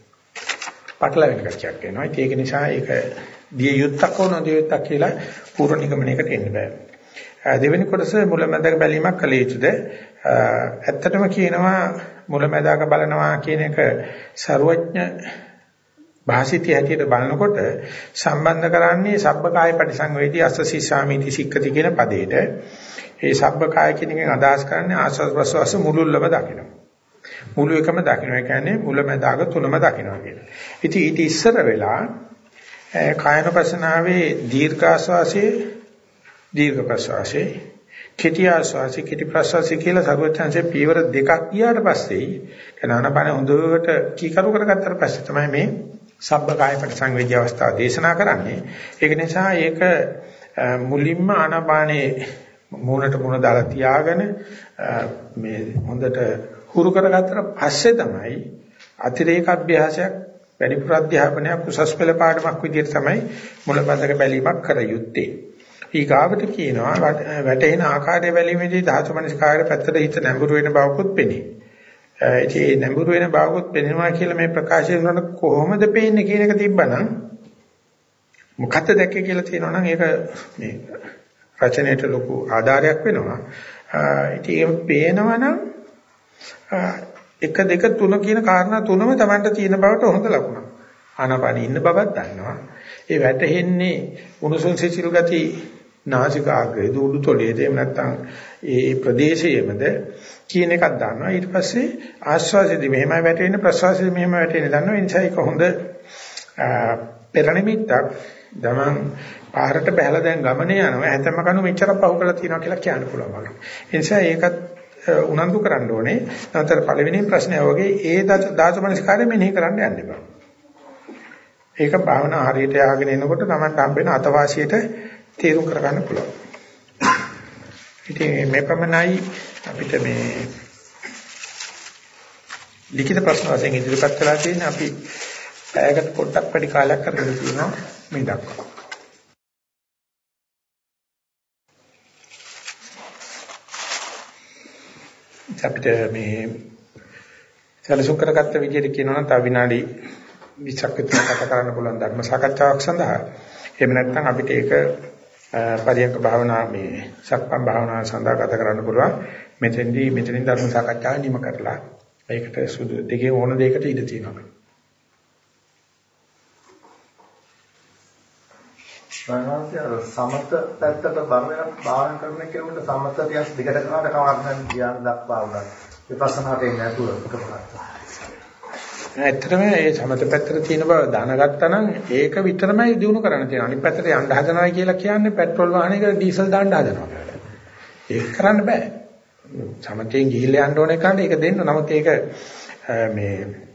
පටලවෙන කච්චයක් වෙනවා. ඒක නිසා ඒක දිය යුත්තක් වුණා දිය යුත්තක් කියලා පූර්ව නිගමනයකට එන්න බෑ. දෙවෙනි කොටස මුලැමැදක බැලීමක් කළ යුතුද? ඇත්තටම කියනවා මුලැමැදක බලනවා කියන එක ਸਰවඥ භාසිතය හැටියට බලනකොට සම්බන්ධ කරන්නේ සබ්බකාය පටිසංවේදී අස්සසී සාමීති සික්කති කියන පදේට. ඒ සබ්බකාය කියන එකෙන් අදහස් කරන්නේ ආස්වාද ප්‍රසවාස මුලුල්ලම දකිනවා. මුළු එකම දකින්න. ඒ කියන්නේ මුලැමැදාග තුනම දකින්නවා කියලා. ඉතින් ඊට ඉස්සර වෙලා කායනපසනාවේ දීර්ඝ ආස්වාසේ දීර්ඝ ප්‍රසවාසේ කෙටි ආස්වාසේ කෙටි ප්‍රසවාසේ කියලා සර්වචන්සේ පීවර දෙකක් ගියාට පස්සේ කනානපන හොඳට කීකරු කරගත්තට පස්සේ තමයි මේ සබ්බකාය පරිසංවේදී අවස්ථාව දේශනා කරන්නේ. ඒක නිසා ඒක මුලින්ම ආනාපානේ මූණට මූණ දාලා තියාගෙන මේ හොඳට හුරු කරගත්තට පස්සේ තමයි අතිරේක අභ්‍යාසයක් වැඩිපුර අධ්‍යාපනයක් උසස් පෙළ පාඩමක් විදිහට තමයි මුලපදක බැලීමක් කර යුත්තේ. ඊගාවට කියනවා වැටෙන ආකාරය බැලීමේදී ධාතු මනසිකාරය පැත්තට හිත නැඹුරු වෙන බවකුත් පෙනේ. ඒ නැඹුරු වෙන බවකුත් පෙනෙනවා කියලා මේ ප්‍රකාශය කරන කොහොමද පේන්නේ කියන එක තිබ්බනම් මොකක්ද දැක්කේ කියලා තියෙනවා නම් ඒක මේ රචනයට ලොකු ආධාරයක් වෙනවා. ඉතින් ඒක පේනවනම් 1 2 3 කියන කාරණා තුනම Tamanට තියෙන බවට හොඳ ලකුණක්. ආනාපානෙ ඉන්න බවක් දන්නවා. ඒ වැටෙන්නේ උණුසුම් සිසිල් ගති නාසිකාග්‍රේද උඩුතොලේද එහෙම නැත්නම් ඒ ප්‍රදේශයේමද කියන එකක් දන්නවා. ඊට පස්සේ ආශ්වාසයේදී මෙහෙමයි වැටෙන්නේ ප්‍රශ්වාසයේදී මෙහෙමයි වැටෙන්නේ දන්නවා. ඒ නිසා ඒක හොඳ පෙරණිමිත්තක්. දමන් පාරට බහලා දැන් ගමනේ යනවා. හැතැම්ම කණු මෙච්චරක් පහු කරලා තියෙනවා කියලා කියන්න පුළුවන් වගේ. ඒ නිසා ඒකත් උනන්දු කරන්න ඕනේ. නැත්නම් පළවෙනි ප්‍රශ්නය වගේ ඒ දාසමනස්කාරය මෙනෙහි කරන්න යන්න එපා. ඒක භාවනා හරියට ය아가ගෙන එනකොට Tamanට හම්බෙන අතවාසියට තීරු කරගන්න පුළුවන්. ඉතින් මේ ප්‍රමණයි අපිට මේ ලිඛිත ප්‍රශ්න වශයෙන් ඉදිරිපත් කළා තියෙන අපි පැයකට පොඩ්ඩක් වැඩි කාලයක් අරගෙන තියෙනවා මේ දක්වා. අපිට මේ සැලසුම් කරගත්ත විදිහට කියනවා නම් තව විනාඩි 20ක් විතර කතා කරන්න පුළුවන් ධර්ම සාකච්ඡාවක් සඳහා. එහෙම නැත්නම් අපිට ඒක පරියන්ක භාවනා මේ සක්මන් භාවනාව සඳහා ගත කරන්න පුළුවන්. මෙතනින් ධර්ම සාකච්ඡාව නිම කරලා ඒකට සුදු දෙකේ ඕන දෙයකට ඉඩ තියෙනවා. සමත පැත්තට බරවෙන භාවනා කරන කෙනෙකුට සමත දිහා දිගට කරනකොට කවදාවත් නැහැ ධ්‍යාන දක්වා වුණා. විපස්සනාට එන්නේ නැතුව එකපාරට. ඇත්තටම මේ සමත පැත්තට තියෙන බව දැනගත්තා නම් ඒක විතරමයි දිනු කරන්න තියෙනවා. අනිත් පැත්තට යන්න හදනවා කියලා කියන්නේ පෙට්‍රල් වාහනයකට ඩීසල් දාන්න හදනවා කියලා. ඒක කරන්න බෑ. සමතෙන් ගිහිල්ලා යන්න ඕන එකට ඒක දෙන්න. නමුත් ඒක මේ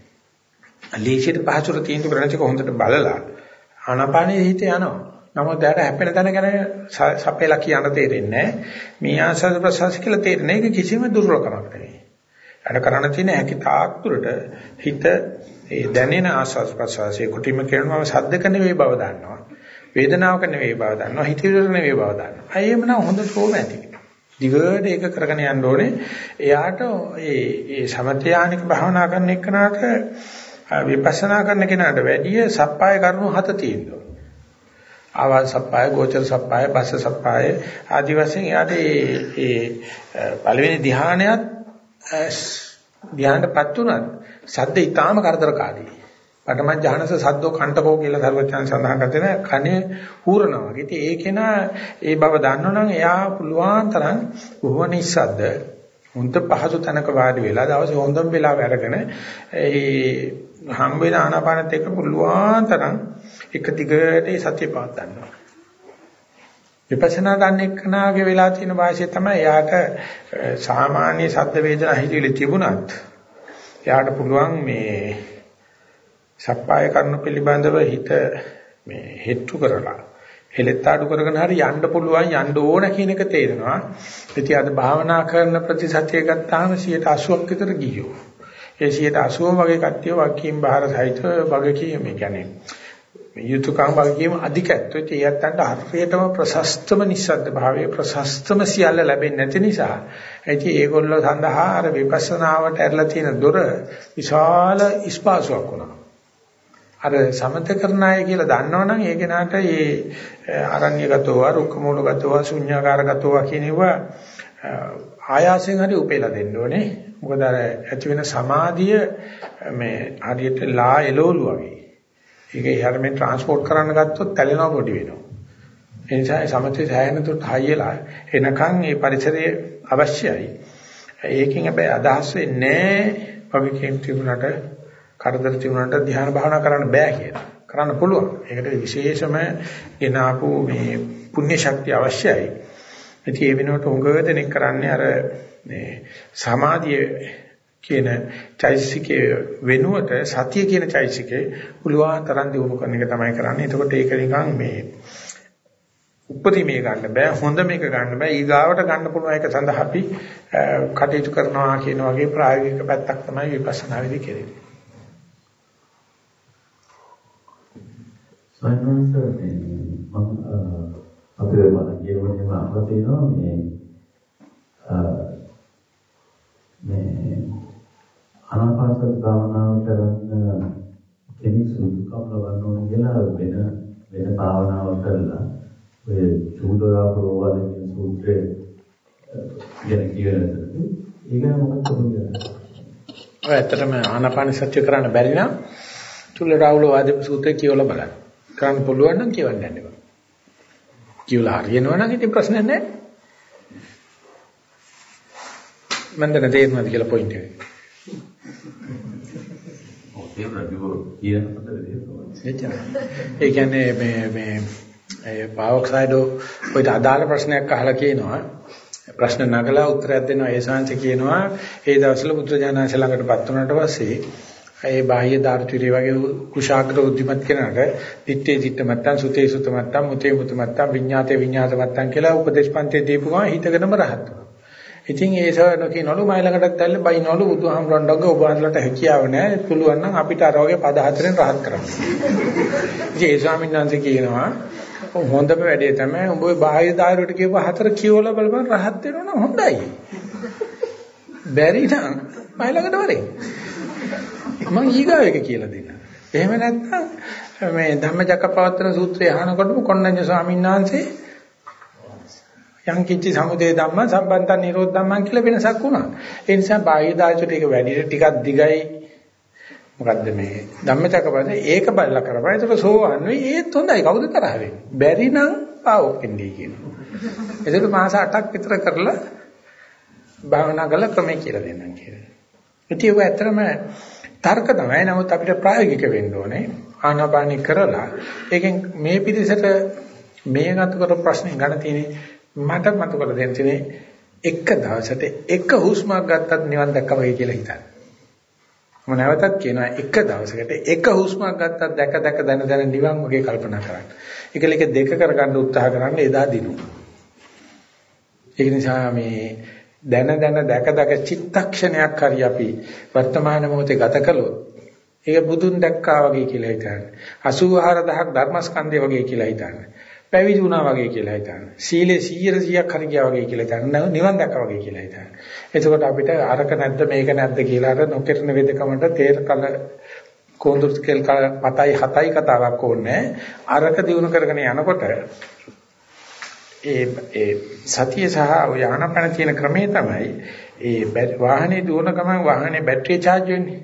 ලීසියට පහසුර තීන්දුව කරන එක හොඳට බලලා ආනාපානෙ හිත යනවා. නමුත් දැන් හැපෙන තැන ගැන සපේලා කියන්න තේරෙන්නේ නැහැ. මේ ආසද ප්‍රසස් කියලා තේරෙන්නේ ඒක කිසිම දුර්වලකමක් නෙවෙයි. අර කරණ තියෙන හැකි තාක් දුරට හිත ඒ දැනෙන ආස්වාද ප්‍රසවාසයේ කුටිම කියනවා සද්දක නෙවෙයි බව දන්නවා. වේදනාවක නෙවෙයි බව දන්නවා. හිතවිලක නෙවෙයි බව දන්නවා. අයෙම නම් හොඳ ෂෝම ඇති. දිගට ඒක කරගෙන යන්න ඕනේ. එයාට ඒ සමථයානික භාවනා කරන එක්කනට විපස්සනා කරන කෙනාට වැඩිය සප්පාය කරුණු 7 තියෙනවා. ආවාස සප්පාය, ගෝචර සප්පාය, බස්ස සප්පාය ආදි වශයෙන් යාට ඒ පළවෙනි ධ්‍යානයත් ධ්‍යානටපත් උනත් සද්ද ඊටාම කරදරකාරී. පඨම ඥානස සද්දෝ කණ්ඨකෝ කියලා සර්වඥයන් සඳහන් කරන කනේ හූරනවා. ඉතින් ඒකේන ඒ බව දන්නවනම් එයා පුළුවන් තරම් බොහොම නිස්සද්ද හොඳ පහසු තැනක වාඩි වෙලා දවසේ හොඳම වෙලාව අරගෙන ඒ හම් වෙන ආනාපානත් එක්ක පුළුවන් තරම් එක දිගට ඒ සතිය පාත් ගන්නවා. විපස්සනා ගන්න එක්කනාගේ වෙලා තියෙන වාසිය තමයි එයාට සාමාන්‍ය ශබ්ද වේදනා හිතවිලි තිබුණත් එයාට පුළුවන් මේ සප්පාය කරන පිළිබඳව හිත මේ හෙට්ටු කරලා හෙලෙත්තාඩු කරගෙන හරි යන්න පුළුවන් යන්න ඕන කියන එක තේරෙනවා. ඉතින් අද භාවනා කරන ප්‍රතිශතය ගත්තාම 80ක් විතර ගියෝ. ඒ 80 වගේ කට්ටිය වකීම් බාහිර සහිත වගකීම් කියන්නේ යුතුයකම් වගකීම් අධිකත්වයේ තියත්තන්ට හරියටම ප්‍රශස්තම නිස්සද්ද භාවයේ ප්‍රශස්තම සියල්ල ලැබෙන්නේ නැති නිසා ඉතින් ඒගොල්ලෝ සඳහා අර විපස්සනාවට ඇරලා තියෙන දොර විශාල ස්පාසුවක් වුණා. අර සමත කරණය කියලා දන්නවනම් ඒ කෙනාට මේ අරණ්‍යගතව, රුක්කමූලගතව, ශුන්‍යාකාරගතව කියනවා ආයාසයෙන් හරි උපේලා දෙන්න ඕනේ. මොකද අර ඇති වෙන සමාධිය මේ හරියට ලා එළවලු වගේ. ඒක හැරෙමින් ට්‍රාන්ස්පෝර්ට් කරන්න ගත්තොත් තැලෙනවා පොඩි වෙනවා. ඒ නිසා සමතේ සෑහෙන දුරට හයියලා එනකන් මේ පරිසරය අවශ්‍යයි. ඒකෙන් හැබැයි අදහස් වෙන්නේ වගකීම් තිබුණාට කරදර තිබුණාට ධ්‍යාන භාවනා කරන්න බෑ කියලා. කරන්න පුළුවන්. ඒකට විශේෂම එනාපු මේ පුණ්‍ය ශක්තිය අවශ්‍යයි. ඉතින් ඒ වෙනුවට උඟ දෙනෙක් කරන්නේ අර මේ සමාධිය කියන චෛසිකේ වෙනුවට සතිය කියන චෛසිකේ පුළුවන් තරම් දියුණු කරන එක තමයි කරන්නේ. එතකොට ඒක නිකන් මේ උපරිමයේ ගන්න බෑ, හොඳ මේක ගන්න බෑ, ඊගාවට ගන්න පුළුවන් එක සඳහා අපි කටයුතු කරනවා කියන වගේ ප්‍රායෝගික පැත්තක් තමයි විපස්සනා විදි කෙරෙන්නේ. සයන්ස් අපේ ජීවනයේම අහලා තියෙනවා මේ අනාපානසති භාවනාව කරන කෙනෙක් සුදුකම් ලබන්න ඕන කියලා වෙන භාවනාවක් කරලා ඔය චූඩාපරෝවාද කියන සූත්‍රයේ ගැන කියනවා. ඒක මොකක්ද කියන්නේ? ඔය ඇත්තටම ආනාපාන සතිය කරන්න බැරි නම් චූඩාපරෝවාද සූත්‍රය කියවලා බලන්න. කරන්න පුළුවන් නම් කියවන්න යන්න එපා. කියවලා හරියනවා නම් ඉතින් ප්‍රශ්නයක් නැහැ. මම දැන් තේරුණාද කියලා පොයින්ට් එක. ඒ කියන්නේ මේ පාවොක්සයිඩෝ ඔය අදාළ ප්‍රශ්නයක් අහලා කියනවා. ප්‍රශ්න නගලා උත්තරයක් දෙනවා. ඒ ශාන්ති කියනවා ඒ දවස්වල පුත්‍රජානංශ ළඟටපත් වුණාට පස්සේ ඒ බාහ්‍ය ධාර්තිරි වගේ කුශාග්‍ර උද්දිමත් කෙනාට දිත්තේ දිත්ත මත්තන් සුතේ සුත මත්තන් මුතේ මුත මත්තන් විඤ්ඤාතේ විඤ්ඤාත මත්තන් කියලා උපදේශපන්තියේ දීපු ගමන් හිතගෙනම රහත් වෙනවා. ඉතින් ඒ සරණ කියනවලු මයි ළඟටත් ඇල්ල බයිනවලු බුදුහාමුදුරන්ගේ ඔබ වහන්සේලාට හැකියාව නැහැ. පුළුවන් නම් අපිට අර වගේ පද හතරෙන් රහත් කරන්න. ඉතින් ඒ ස්වාමීන් වහන්සේ කියනවා හොඳම වැඩේ තමයි උඹ ඔය බාහ්‍ය ධාර්තිරට කියපු හතර කියවලා බලපන් රහත් වෙනවනම් හොඳයි. බැරි නම් මයි ළඟට වරේ. මම ඊගාව එක කියලා දෙන්න. එහෙම නැත්නම් මේ ධම්මචක්කප්පවත්තන සූත්‍රය අහනකොටම කොණ්ණඤ්ඤ ස්වාමීන් වහන්සේ යම් කිච්චි සමුදේ ධම්ම සම්බන්තන් නිරෝධ ධම්මන් කියලා වෙනසක් වුණා. ඒ නිසා බාහ්‍ය දාර්ශනික ටික වැඩි ටිකක් දිගයි මොකද්ද මේ ධම්මචක්කපවත්තේ ඒක බලලා කරපුවා. ඒක සෝවන් වෙයි ඒත් හොඳයි කවුද තරහ වෙන්නේ. බැරි නම් පාවොක් වෙන්නේ කියනවා. ඒකට මාස 8ක් විතර කරලා භාවනා කරලා ක්‍රමයේ කියලා දෙන්නම් කියලා. ඉතින් ඒක ඇත්තටම තර්ක තමයි. නමුත් අපිට ප්‍රායෝගික වෙන්න ඕනේ. ආනාපානි කරලා ඒකෙන් මේ පිළිසෙට මේ ගත කර ප්‍රශ්නේ ගන්න තියෙන්නේ මට මතු කර දෙන්න තියෙන්නේ එක දවසට එක හුස්මක් ගත්තත් නිවන් දැක්කා වගේ කියලා හිතන්න. මම නැවතත් කියනවා එක දවසකට එක හුස්මක් ගත්තත් දැක දැක දන දන නිවන් වගේ කල්පනා කරන්න. ඒකල එක දෙක කරගන්න උත්සාහ කරන්න එදා දිනු. ඒක නිසා මේ දන දන දැක දැක චිත්තක්ෂණයක් හරි අපි වර්තමාන මොහොතේ ගත කළොත් ඒක බුදුන් දැක්කා වගේ කියලා හිතන්න. 84000ක් ධර්මස්කන්ධය වගේ කියලා හිතන්න. පැවිදි වුණා වගේ කියලා හිතන්න. සීලේ 100%ක් හරි ගියා වගේ කියලා හිතන්න. නිවන් දැක්කා වගේ කියලා හිතන්න. එතකොට අපිට අරක නැද්ද මේක නැද්ද කියලා අර නොකිරන වේදකමට තේර කල කොඳුරු කෙල් පතයි හතයි කතාවක් ඕනේ. අරක දිනු කරගෙන යනකොට ඒ සතිය සහ යහනපන තියෙන ක්‍රමේ තමයි ඒ වාහනේ දුවන ගමන් වාහනේ බැටරිය charge වෙන්නේ.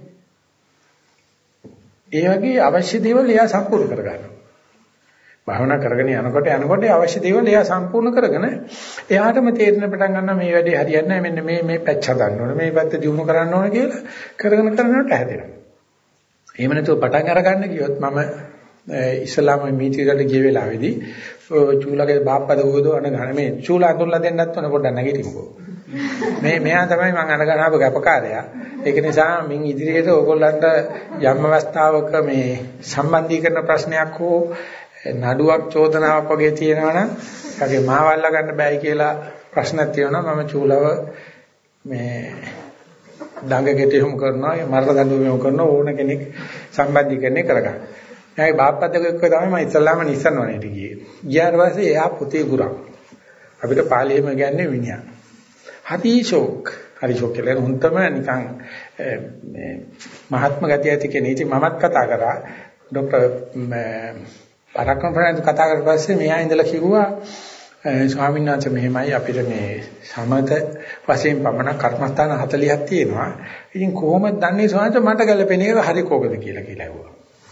ඒ වගේ අවශ්‍ය දේවල් එයා සම්පූර්ණ කරගන්නවා. භාවනා කරගෙන යනකොට අවශ්‍ය දේවල් එයා සම්පූර්ණ කරගෙන එයාටම තේරෙන පටන් ගන්නවා මේ වැඩේ හරියන්නේ නැහැ මෙන්න මේ පැච් හදන්න ඕනේ මේ පැත්ත දියුණු කරන්න ඕනේ කියලා කරගෙන කරනකොට හැදෙනවා. එහෙම නැතුව පටන් අරගන්න ගියොත් මම ඉස්ලාම මීටිරට ගිය වෙලාවේදී චූලගේ බාප්පද ගෝදෝ අනගන මේ චූල අඳුරලා දෙන්නත් ඕන පොඩ්ඩක් නැගිටිමුකෝ. මෙයා තමයි මම අනගන ආපු ගැපකාරයා. ඒක නිසා මින් ඉදිරියට ඕගොල්ලන්ට යම් අවස්ථාවක මේ සම්බන්ධීකරණ ප්‍රශ්නයක් හෝ නඩුවක් චෝදනාවක් වගේ තියෙනවා නම් ඒකේ මාවල්ලා ගන්න බෑයි කියලා ප්‍රශ්නක් තියෙනවා මම චූලව මේ දඟකට යොමු කරනවා මරණ දඬුවම යොමු කරනවා ඕන කෙනෙක් සම්බන්ධීකරණය කරගන්න. එයාගේ බාප්පද්දක එක්ක තමයි මම ඉස්ලාම නිස්සන්නවනේට ගියේ. ගියාට පස්සේ එයා පුතේ ගුරක්. අපිට පාලියෙම කියන්නේ විනය. හරිෂෝක් කියලා හුන්තම නිකන් මේ මහත්ම ගතිය ඇති කෙනෙක්. ඉතින් මමත් කතා කරා ડોક્ટર පරක්‍රම ප්‍රනාන්දු කතා කරලා පස්සේ මෙයා ඉඳලා කිව්වා ස්වාමීන් වහන්සේ මෙහෙමයි අපිට මේ සමත වශයෙන් පමණ කර්මස්ථාන 40ක් තියෙනවා. ඉතින් කොහොමද දන්නේ ස්වාමීන් වහන්සේ මට ගැලපෙන එක හරි කෝකද කියලා ඇහුවා.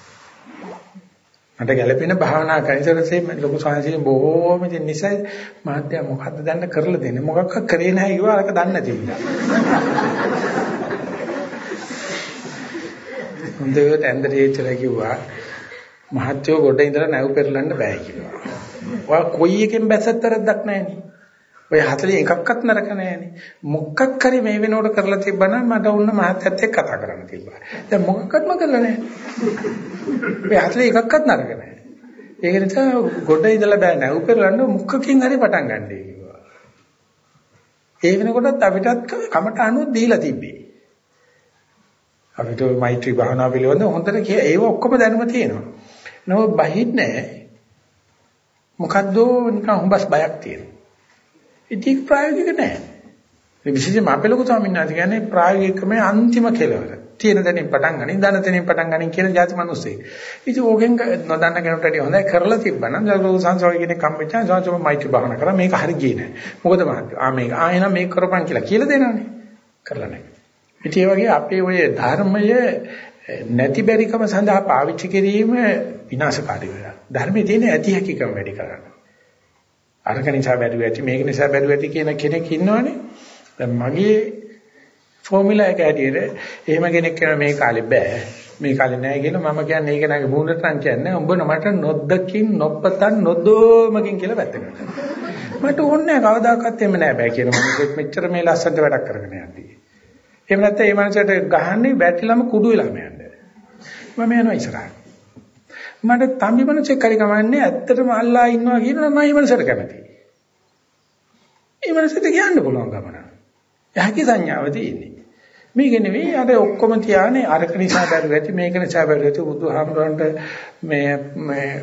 මට ගැලපෙන භාවනා කරනසෙම ලොකු සංසිඳන බොහෝම ඉතින් නිසා මාත්‍යා මොකද්ද දන්න කරලා දෙන්නේ මොකක්වත් කරේ නැහැ කිව්වා අරක දන්නේ නැති නිසා. හොඳට ඇන්දරේචලා කිව්වා මහත්යෝ ගොඩ ඉඳලා නැව් පෙරලන්න බෑ කියලා. ඔය කොයි එකෙන් බැස්සත් තරද්දක් නැහෙනි. ඔය 41 එකක්වත් නරක නැහෙනි. මොකක් හරි මේ වෙනකොට කරලා තිබ්බනම් මට උන්න මහත්යත් එක්ක කතා කරන්න තිබ්බා. දැන් මොකක්වත්ම කරලා නැහැ. ඔය 41 එකක්වත් නරක නැහැ. ඒක නිසා ගොඩ ඉඳලා බෑ නැව් පෙරලන්න මුක්කකින් හරි පටන් ගන්නයි කිව්වා. ඒ වෙනකොටත් අපිටත් කමට අනුව දීලා තිබ්බේ. අපිට මෛත්‍රී භාවනා පිළිබඳ හොඳට ඒව ඔක්කොම දැනුම තියෙනවා. නෝ බහින්නේ මොකද්ද නිකන් හුඹස් බයක් තියෙනවා. ඉතින් ප්‍රායෝගික නැහැ. මේ විශේෂයෙන්ම අපේ ලොකු ස්වාමීන් වහන්සේ කියන්නේ ප්‍රායෝගිකමේ අන්තිම කෙලවර. තියෙන දැනින් පටන් ගනින්, දන තැනින් පටන් ගනින් කියන જાති මිනිස්සෙක්. ඉතින් ඕකෙන් නොදන්න කෙනෙකුට වැඩි හොඳයි කරලා තිබ්බනම් ලොකු සංසාරය කියන කම්පිටන් සංසාරම මෛත්‍රී භාවනා කරා මේක හරි ගියේ නැහැ. මොකද මහත්තයා මේක එහෙනම් මේක කරපන් කියලා දෙනවනේ. කරලා නැහැ. ඉතින් ඒ වගේ අපේ ඔය ධර්මය නැති බැරිකම සඳහා පාවිච්චි කිරීම විනාශකාරී වෙනවා. ධර්මයේ තියෙන ඇති හැකියකම වැඩි කරගන්න. අරක නිසා බැරුව ඇති මේක නිසා බැරුව ඇති කියන කෙනෙක් ඉන්නවනේ. දැන් මගේ ෆෝමියුලා එක හැටියට එහෙම කෙනෙක් කියන මේ කාලේ බෑ. මේ කාලේ නෑ කියලා මම කියන්නේ ඒක නගේ බුණට නම් කියන්නේ උඹ මට නොදකින් නොපතන් නොදෝමකින් කියලා වැත්තකට. මට ඕනේ නෑ කවදාකවත් එහෙම නෑ බෑ කියන මොකද මෙච්චර මේ ලස්සනට වැඩක් කරගෙන යන්නේ. එහෙම නැත්නම් මේ මනසට ගහන්නේ බැටරිලම කුඩු වෙලාම යන්නේ. මම යනවා ඉස්සරහට. මට තම්බි මනසෙක් හරි කමන්නේ ඇත්තටම අල්ලා ඉන්නවා කියනවා මම මේ මනසට කැමතියි. මේ මනසට කියන්න පුළුවන් ගමන. යහකි සංඥාව තියෙන්නේ. මේක නෙවෙයි අර ඔක්කොම තියානේ අරක නිසා බැරුව ඇති මේක නිසා බැරුව ඇති බුදුහාමුදුරන්ට මේ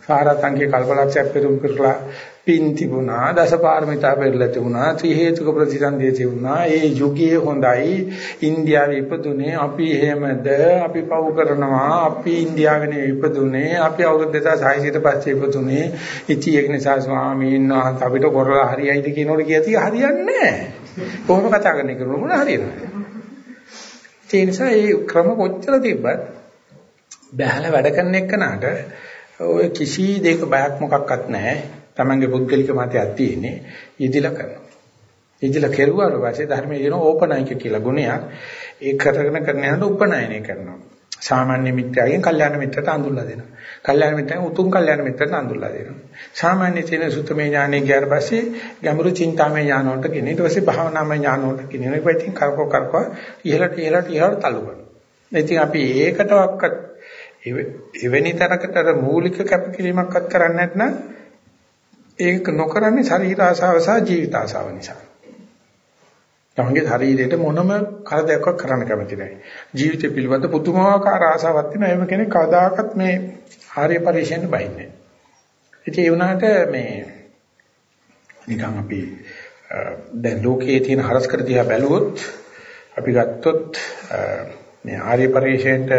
සාරාංශික කල්පලක්ෂයක් පෙරම් කරලා පින් තිබුණා, දසපාරමිතා පෙරලා තිබුණා, ත්‍රි හේතුක ප්‍රතිසන්දිය තිබුණා. ඒ යුගයේ හොඳයි. ඉන්දියාවේ ඉපදුනේ අපි එහෙමද? අපි පව් කරනවා. අපි ඉන්දියාවේ ඉපදුනේ. අපි අවුරුදු 2600 ට පස්සේ ඉපදුනේ. ඉති ඒක නිසා ස්වාමීන් වහන්සේ අපිට කරලා හරියයිද කියනකොට කියති හරියන්නේ නැහැ. කොහොම කතා කරන්නේ කියලා මොන හරියන්නේ. ඒ නිසා මේ ක්‍රම කොච්චර තිබ්බත් බැහැලා වැඩ කරන එකනට ඔය කිසි දෙයක බයක් මොකක්වත් නැහැ. තමන්ගේ පුද්ගලික මතයක් තියෙන්නේ. ඉදිලා කරනවා. ඉදිලා කෙරුවාට පස්සේ ධර්මයේ කියන ඕපනයික කියලා ගුණයක් ඒ කරගෙන කරන යනකොට උපනයනය කරනවා. සාමාන්‍ය මිත්‍යාගෙන් කල්යාණ මිත්‍රට අඳුල්ලා දෙනවා. කල්යාණ මිත්‍රෙන් උතුම් කල්යාණ මිත්‍රට අඳුල්ලා දෙනවා. සාමාන්‍ය තියෙන සුත්තමේ ඥානෙ ගියාට පස්සේ ගැඹුරු චින්තාමය ඥාන වලට ගෙන. ඊට පස්සේ භාවනාමය ඥාන වලට ගෙන. ඒක පිටින් කරකෝ ඉහළට තල්ලු කරනවා. ඉතින් අපි ඒකටවත් එවැනි තරකට මූලික කැපකිරීමක්වත් කරන්නේ නැත්නම් ඒක නොකරන්නේ ශරීර ආසාව සහ ජීවිත ආසාව නිසා. තමන්ගේ ශරීරයට මොනම කරදරයක් කරන්න කැමති නැහැ. ජීවිතය පිළිබඳ පුදුමාකාර ආසාවක් තියෙනවා. එහෙම කෙනෙක් කවදාකවත් මේ ආර්ය පරිශ්‍රයෙන් බයින්නේ නැහැ. ඉතින් ඒ වුණාට මේ නිකන් අපි දැන් ලෝකයේ තියෙන හරස්කර දිහා බැලුවොත් අපි ගත්තොත් මේ ආර්ය පරිශ්‍රයට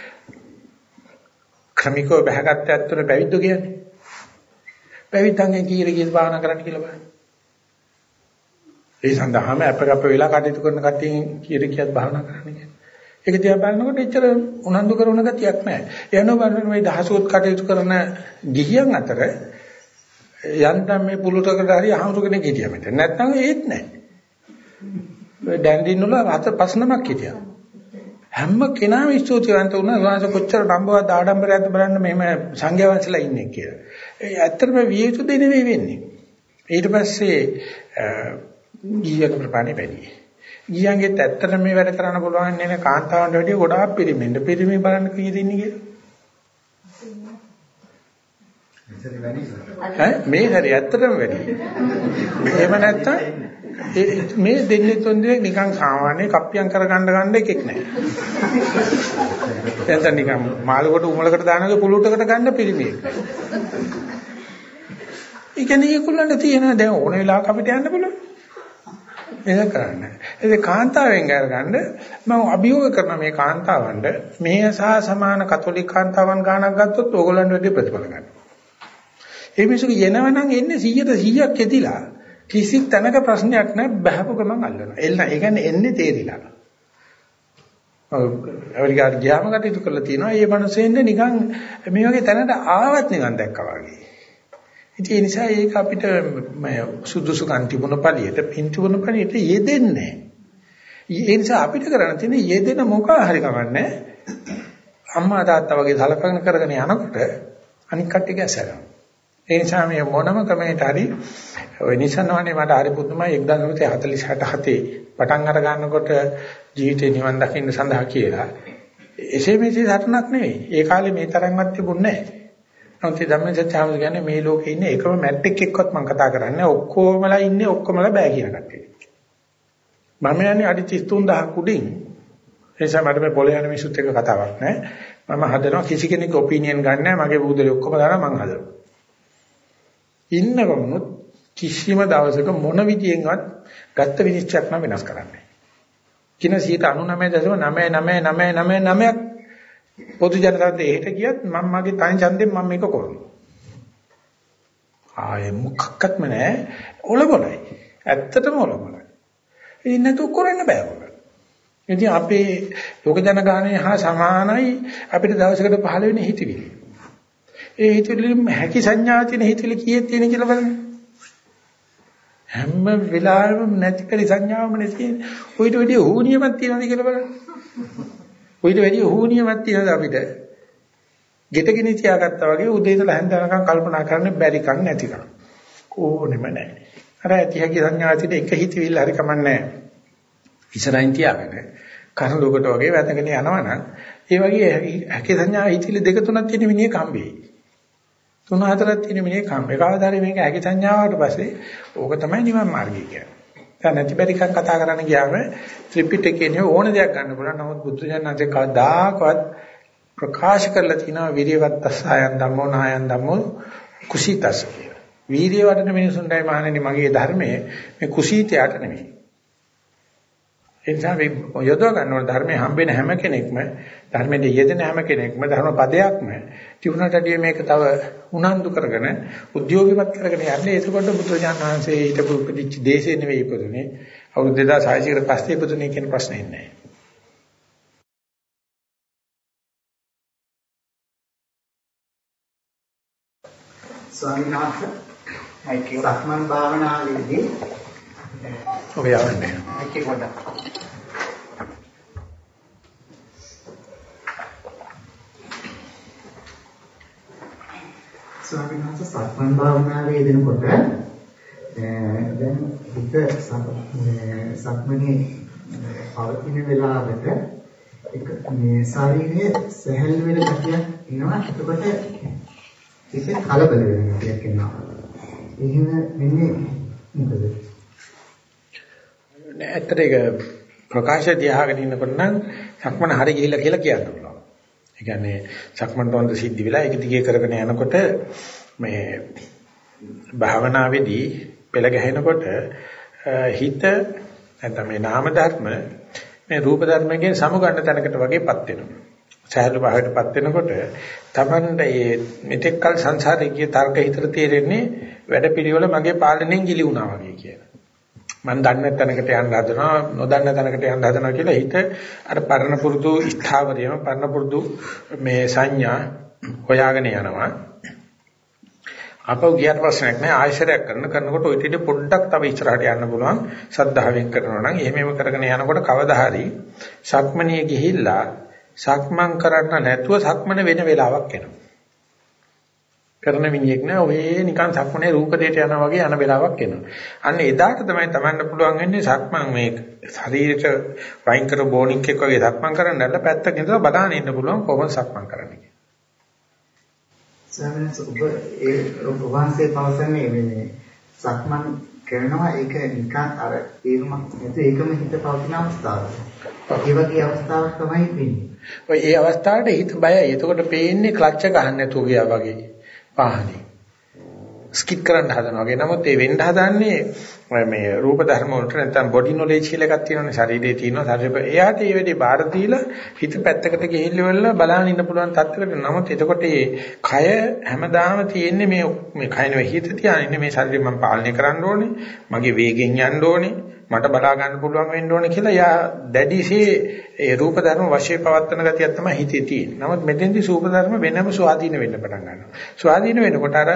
ක්‍රමිකව බහගත්ත ඇත්තට පැවිද්දෝ කියන්නේ. පැවිද්දන්ගෙන් කීයද භාවනා කරන්න කියලා බලන්න. ඒ සඳහාම අපකප්ප වෙලා කටයුතු කරන කට්ටියන් කීයද භාවනා කරන්න කියන්නේ. ඒක දිහා බලනකොට එච්චර උනන්දු කරන ගතියක් නැහැ. එනවා බලන්න මේ දහසොත් කටයුතු කරන ගිහියන් අතර යන්තම් මේ පුලුටකට හරි අහමුරු කෙනෙක් හිටියා මෙතන. නැත්නම් ඒත් නැහැ. දැන්දින් වල 4-5 නමක් හිටියා. හැම කෙනාම ස්තුතිවන්ත වුණා. වාස කොච්චර නම්බුවක් ආඩම්බරයක්ද බලන්න මෙහෙම සංඝයා වහන්සේලා ඉන්නේ කියලා. ඒ ඇත්තටම විය යුතු දෙ නෙවෙයි වෙන්නේ. ඊට පස්සේ ගියක ප්‍රපාණි වැඩි. ගියන්ගෙත් ඇත්තට මේ වැඩ කරන්න පුළුවන් නේ කාන්තාවන්ට වැඩිය ගොඩාක් පිරිමින්ද පිරිමි බලන්න කීයද ඉන්නේ කියලා. මේ හරි ඇත්තටම වැඩි. එහෙම නැත්තම් මේ දෙන්නේ තුන් දෙනෙක් නිකන් සාමාන්‍ය කප්පියම් කරගන්න එකෙක් නැහැ. දැන් නිකන් මාළුකට උමලකට දානගේ පුලුටකට ගන්න පිරිමියෙක්. ඒ කියන්නේ ඒගොල්ලන්ට තියෙන දැන් ඕන වෙලාවක අපිට යන්න පුළුවන්. ඒක කරන්නේ. ඒ කාන්තාවෙන් ගන්න මම අභියෝග කරන මේ කාන්තාවන්ට මේ සහ සමාන කතෝලික කාන්තාවන් ගානක් ගත්තොත් ඕගොල්ලන්ට වැඩි ප්‍රතිඵල ගන්න. ඒ මිනිස්සුගේ එනවනම් එන්නේ 100%ක් එදිලා කිසි තැනක ප්‍රශ්නයක් නැහැ බහපු ගමන් අල්ලනවා. එන්න ඒ කියන්නේ එන්නේ තේරිලා. අවරිකාට ගියාම කටයුතු කරලා තියෙනවා. මේ මිනිස්සෙන්නේ නිකන් මේ වගේ තැනකට ආවත් නිකන් දැක්කා වගේ. ඉතින් ඒ නිසා ඒක අපිට සුදුසුකම් තිබුණ පළියට පින් තිබුණ පළියට යෙදෙන්නේ නැහැ. ඒ නිසා අපිට කරන්න තියෙන්නේ යෙදෙන මොකක් හරි කමන්නේ. අම්මා තාත්තා වගේ සලකන කරගෙන යනකොට අනික් කට්ටිය ගැසෙනවා. ඒ නිසා මේ මොනම ක්‍රමයකට හරි ඔය නිසනවනේ මට හරි පුදුමයි 1947 පටන් අර ගන්නකොට ජීවිතේ නිවන් දකින්න සඳහා කියලා. එසේ මෙසේ සටනක් නෙවෙයි. ඒ කාලේ මේ තරම්වත් තිබුණේ නැහැ. නමුත් ධම්මසත්‍යම කියන්නේ මේ ලෝකේ ඉන්නේ එකම මැට්‍රික් එක්කවත් මම කතා කරන්නේ ඔක්කොමලා ඉන්නේ ඔක්කොමලා බෑ කියන කට්ටිය. මම යන්නේ අඩි 33000 කුඩින්. ඒ නිසා මට මේ පොළේ යන මිනිස්සුත් එක්ක කතාවක් නැහැ. මම හදනවා කිසි කෙනෙක්ගේ ඔපිනියන් ගන්න නැහැ. මගේ බූදලේ ඔක්කොම දාලා මම හදනවා. ඉන්නකොමුත් කිසිම දවසක මොන විදියෙන්වත් ගත්ත විනිශ්චයක් නම් වෙනස් කරන්නේ. කින 99.99999ක් පොදු ජනතාවට එහෙට ගියත් මම මගේ තනි ඡන්දයෙන් මම මේක කරනවා. ආයේ මොකක්වත්ම නැහැ. ඔලබලයි. ඇත්තටම ඔලබලයි. ඉතින් නේද කරන්න බෑ ඔක. ඉතින් අපේ ලෝක ජනගහනය හා සමානයි අපිට දවසකට 15 වෙනි හිතවිලි. ඒ හිතවිලි හැකි සංඥා තියෙන හිතවිලි කීයක් තියෙන කියලා බලන්න. හැම වෙලාවෙම නැති පරි සංඥාවම නැති. ඔයිට වැඩි හුනියමක් තියෙනවද කියලා බලන්න. ඔයිට වැඩි හුනියමක් තියෙනවද අපිට? ගෙටගෙන තියාගත්තා වගේ උදේ ඉඳලා හැන්ද වෙනකන් කල්පනා කරන්න බැරි කන් නැතිකම්. ඕනෙම නැහැ. අර ඇති හැකි සංඥා තියෙන එක හිතවිල්ල හරි කමන්නේ නැහැ. ඉස්සරහින් තියාගෙන කනලුකට වගේ වැදගෙන යනවනම් ඒ වගේ හැකි සංඥා හිතවිලි දෙක තුනක් තියෙන මිනිහ කම්බේ. 3-4ක් තියෙන මිනිහ කම්බේ. කවදාද මේක හැකි සංඥාවට පස්සේ ඕක තමයි නිවන් මාර්ගය කියන්නේ. දැන් නැති බැරි කන් කතා කරන්න ගියාම ත්‍රිපිටකයේ ඕන දෙයක් ගන්න පුළුවන්. නමුත් බුදුසසුනේ කවදාකවත් ප්‍රකාශ කරලා තිනවා විරියවත්තසයන් ධම්මෝ නායන් ධම්මෝ කුසීතස් කියලා. වීර්ය වඩන මිනිසුන්ටයි මහණෙනි මගේ ධර්මයේ මේ කුසීතයට නෙමෙයි. ඒ නිසා මේ යොදව ගන්න ධර්මයේ හම්බෙන හැම කෙනෙක්ම ධර්මයේ යෙදෙන හැම කෙනෙක්ම ධර්ම පදයක්ම තිබුණටදී මේක තව උනන්දු කරගෙන උද්‍යෝගිමත් කරගෙන යන්නේ. ඒකකොට බුදුරජාණන් වහන්සේ හිටපු උපදිච්ච දේශේ නෙවෙයි ඉපදුනේ. අවුරුදු 2600 කට පස්සේ ඉපදුනේ කියන ප්‍රශ්නේ නැහැ. ස්වාමීන් වහන්සේ සක්මන් භාවනාවේදී ඔබ යවන්නේ. ඒකේ පොඩ්ඩක්. ස්වාමීන් වහන්සේ සක්මන් භාවනාවේ යෙදෙනකොට දැන් හිත සක්මනේ පවතින වෙලාවට මේ ශරීරයේ සැහැල්ලු වෙන ගතියක් එනවා. එතකොට ඒක කලබල වෙන ගතියක් එනවා. එහෙම වෙන්නේ මොකද? ඇත්තට ඒක ප්‍රකාශය දිහාගෙන ඉන්නකොට නම් සක්මන හරි ගිහිල්ලා කියලා කියන්න පුළුවන්. ඒ කියන්නේ සක්මන් තොන්ද සිද්ධ වෙලා ඒක දිගේ කරගෙන යනකොට මේ භාවනාවේදී පෙළ ගැහෙනකොට හිත නැත්නම් මේ නාම ධර්ම මේ රූප ධර්මයෙන් සමුගන්න තැනකට වගේපත් වෙනවා. සහැල්ලු භාවයටපත් වෙනකොට තමන්ට මේ මෙතෙක්කල් සංසාරේ ගිය තර්ක හිතට තේරෙන්නේ වැඩපිළිවෙල මගේ පාලනයෙන් ගිලි වුණා වගේ කියලා. මම දන්නේ තැනකට යන්න හදනවා නොදන්න තැනකට යන්න හදනවා කියලා හිත අර පරණ පුරුදු ස්ථාවරයම පරණ පුරුදු මේ සංඥා හොයාගෙන යනවා. අපෝ ගියට ප්‍රශ්නයක් නෑ ආයශරයක් කරනකොට ඔය ටික පොඩ්ඩක් තව ඉස්සරහට යන්න පුළුවන් සද්ධාවෙන් කරනවා නම් එහෙමම කරගෙන යනකොට කවදා හරි සක්මණේ ගිහිල්ලා සක්මන් කරන්න නැතුව සක්මන වෙන වෙලාවක් එනවා. කරන මිනිහෙක් නෑ ඔය නිකන් සක්මනේ රූප දෙයට යනවා වගේ යන වෙලාවක් එනවා. අන්න එදාට තමයි Tamanට පුළුවන් වෙන්නේ සක්මන් මේ ශරීරයට වයින් කර බෝනික් එක වගේ සක්මන් කරන්න නැත්නම් පැත්තක ඉඳලා බලන්න ඉන්න පුළුවන් කොහොමද සක්මන් කරන්නේ. ස්වාමීන් වහන්සේ ඔබ වහන්සේ පවසන්නේ මේ සක්මන් කරනවා ඒක නිකන් අර තේරුමක් නැතු ඒකම හිත පවතින අවස්ථාවක්. ඒ වගේ අවස්ථාවක් තමයි වෙන්නේ. ඔය ඒ අවස්ථාවට හිත බයයි. එතකොට පේන්නේ ක්ලච් එක ගන්න නැතුව ගියා වගේ. පාහනේ. ස්කිප් කරන්න හදනවා වගේ. නමුත් ඒ වෙන්න හදන්නේ මේ රූප ධර්ම වලට නැත්නම් බොඩි නොලෙජ් කියලා එකක් තියෙනවානේ. ශරීරයේ තියෙනවා. ශරීරය එයාට ඒ වෙලේ බාර දීලා හිත පැත්තකට ගිහිල්ලා බලන්න ඉන්න පුළුවන් තත්ත්වයකට. නමුත් එතකොට මේ කය හැමදාම තියෙන්නේ මේ කය නෙවෙයි හිත තියාගෙන මේ ශරීරය මම පාලනය කරන්න ඕනේ. මගේ වේගෙන් යන්න ඕනේ. මට බලා ගන්න පුළුවන් වෙන්න ඕනේ කියලා යා දැඩිසේ ඒ රූප ධර්ම වශයෙන් පවත්වන ගතියක් තමයි හිතේ තියෙන්නේ. නමුත් මෙතෙන්දී රූප ධර්ම වෙනම ස්වාධීන වෙන්න පටන් ගන්නවා. ස්වාධීන වෙනකොට අර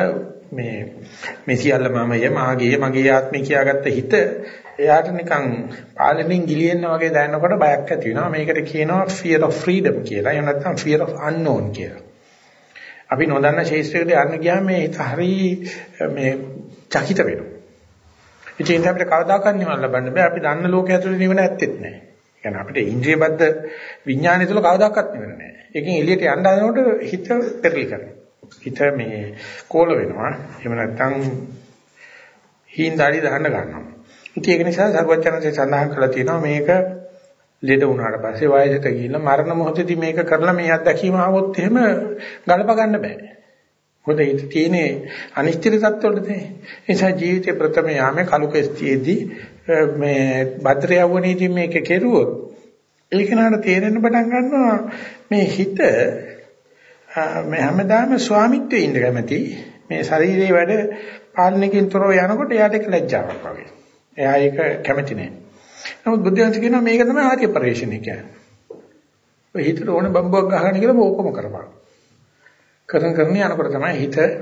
මේ සියල්ල මමය මාගේ මගේ ආත්මය කියාගත්ත හිත එයාට නිකන් පාලනයෙන් ගිලින්න වගේ දැනෙනකොට බයක් ඇති වෙනවා. මේකට කියනවා fear of freedom කියලා. එහෙම නැත්නම් fear of unknown කියලා. අපි නොදන්න ශේෂ්ත්‍රයකට යන්න ගියාම මේ හිත හරි මේ චකිත වෙනවා. ඉතින් අපිට කවදාකවත් නිවන ලබන්න බෑ. අපි දන්න ලෝකයේ ඇතුළේ නිවන ඇත්තෙත් නෑ. يعني අපිට ඉන්ද්‍රිය බද්ධ විඥානය තුළ කවදාකවත් නිවන නෑ. ඒකෙන් එළියට යන්න හදනකොට හිත පෙරලි කරනවා. හිත මේ කෝල වෙනවා. එහෙම නැත්නම් හීන්දාඩි දාන්න ගන්නවා. ඉතින් ඒක නිසා සර්වඥාන්සේ සඳහන් කළා තියෙනවා මේක ලෙඩ වුණාට පස්සේ වයසට ගිහිල්ලා මරණ මොහොතේදී මේක කරලා මේ අත්දැකීම ආවොත් එහෙම ගලප ගන්න බෑ. මොකද ඒක තියෙන්නේ අනිශ්චිත තත්ත්වවලද ඒ නිසා ජීවිතේ ප්‍රථම යාමේ කලු කෙස්ටියේදී මේ භද්‍ර යවුණේදී මේක කෙරුවොත් ඒක නට තේරෙන්න පටන් ගන්නවා මේ හිත මේ හැමදාම ස්වාමිත්වයේ ඉඳ කැමති මේ ශරීරයේ වැඩ පාලනකින් තොරව යනකොට එයාට ඒක ලැජ්ජාවක් වගේ. එයා ඒක කැමති නෑ. නමුත් බුද්ධයන්ස කියනවා මේක තමයි ආර්ය පරිශ්‍රණය කියන්නේ. ඔය හිතට ඕන බම්බුවක් ගහගෙන කියලා ඕකම කරපන්. කරන යනකොට තමයි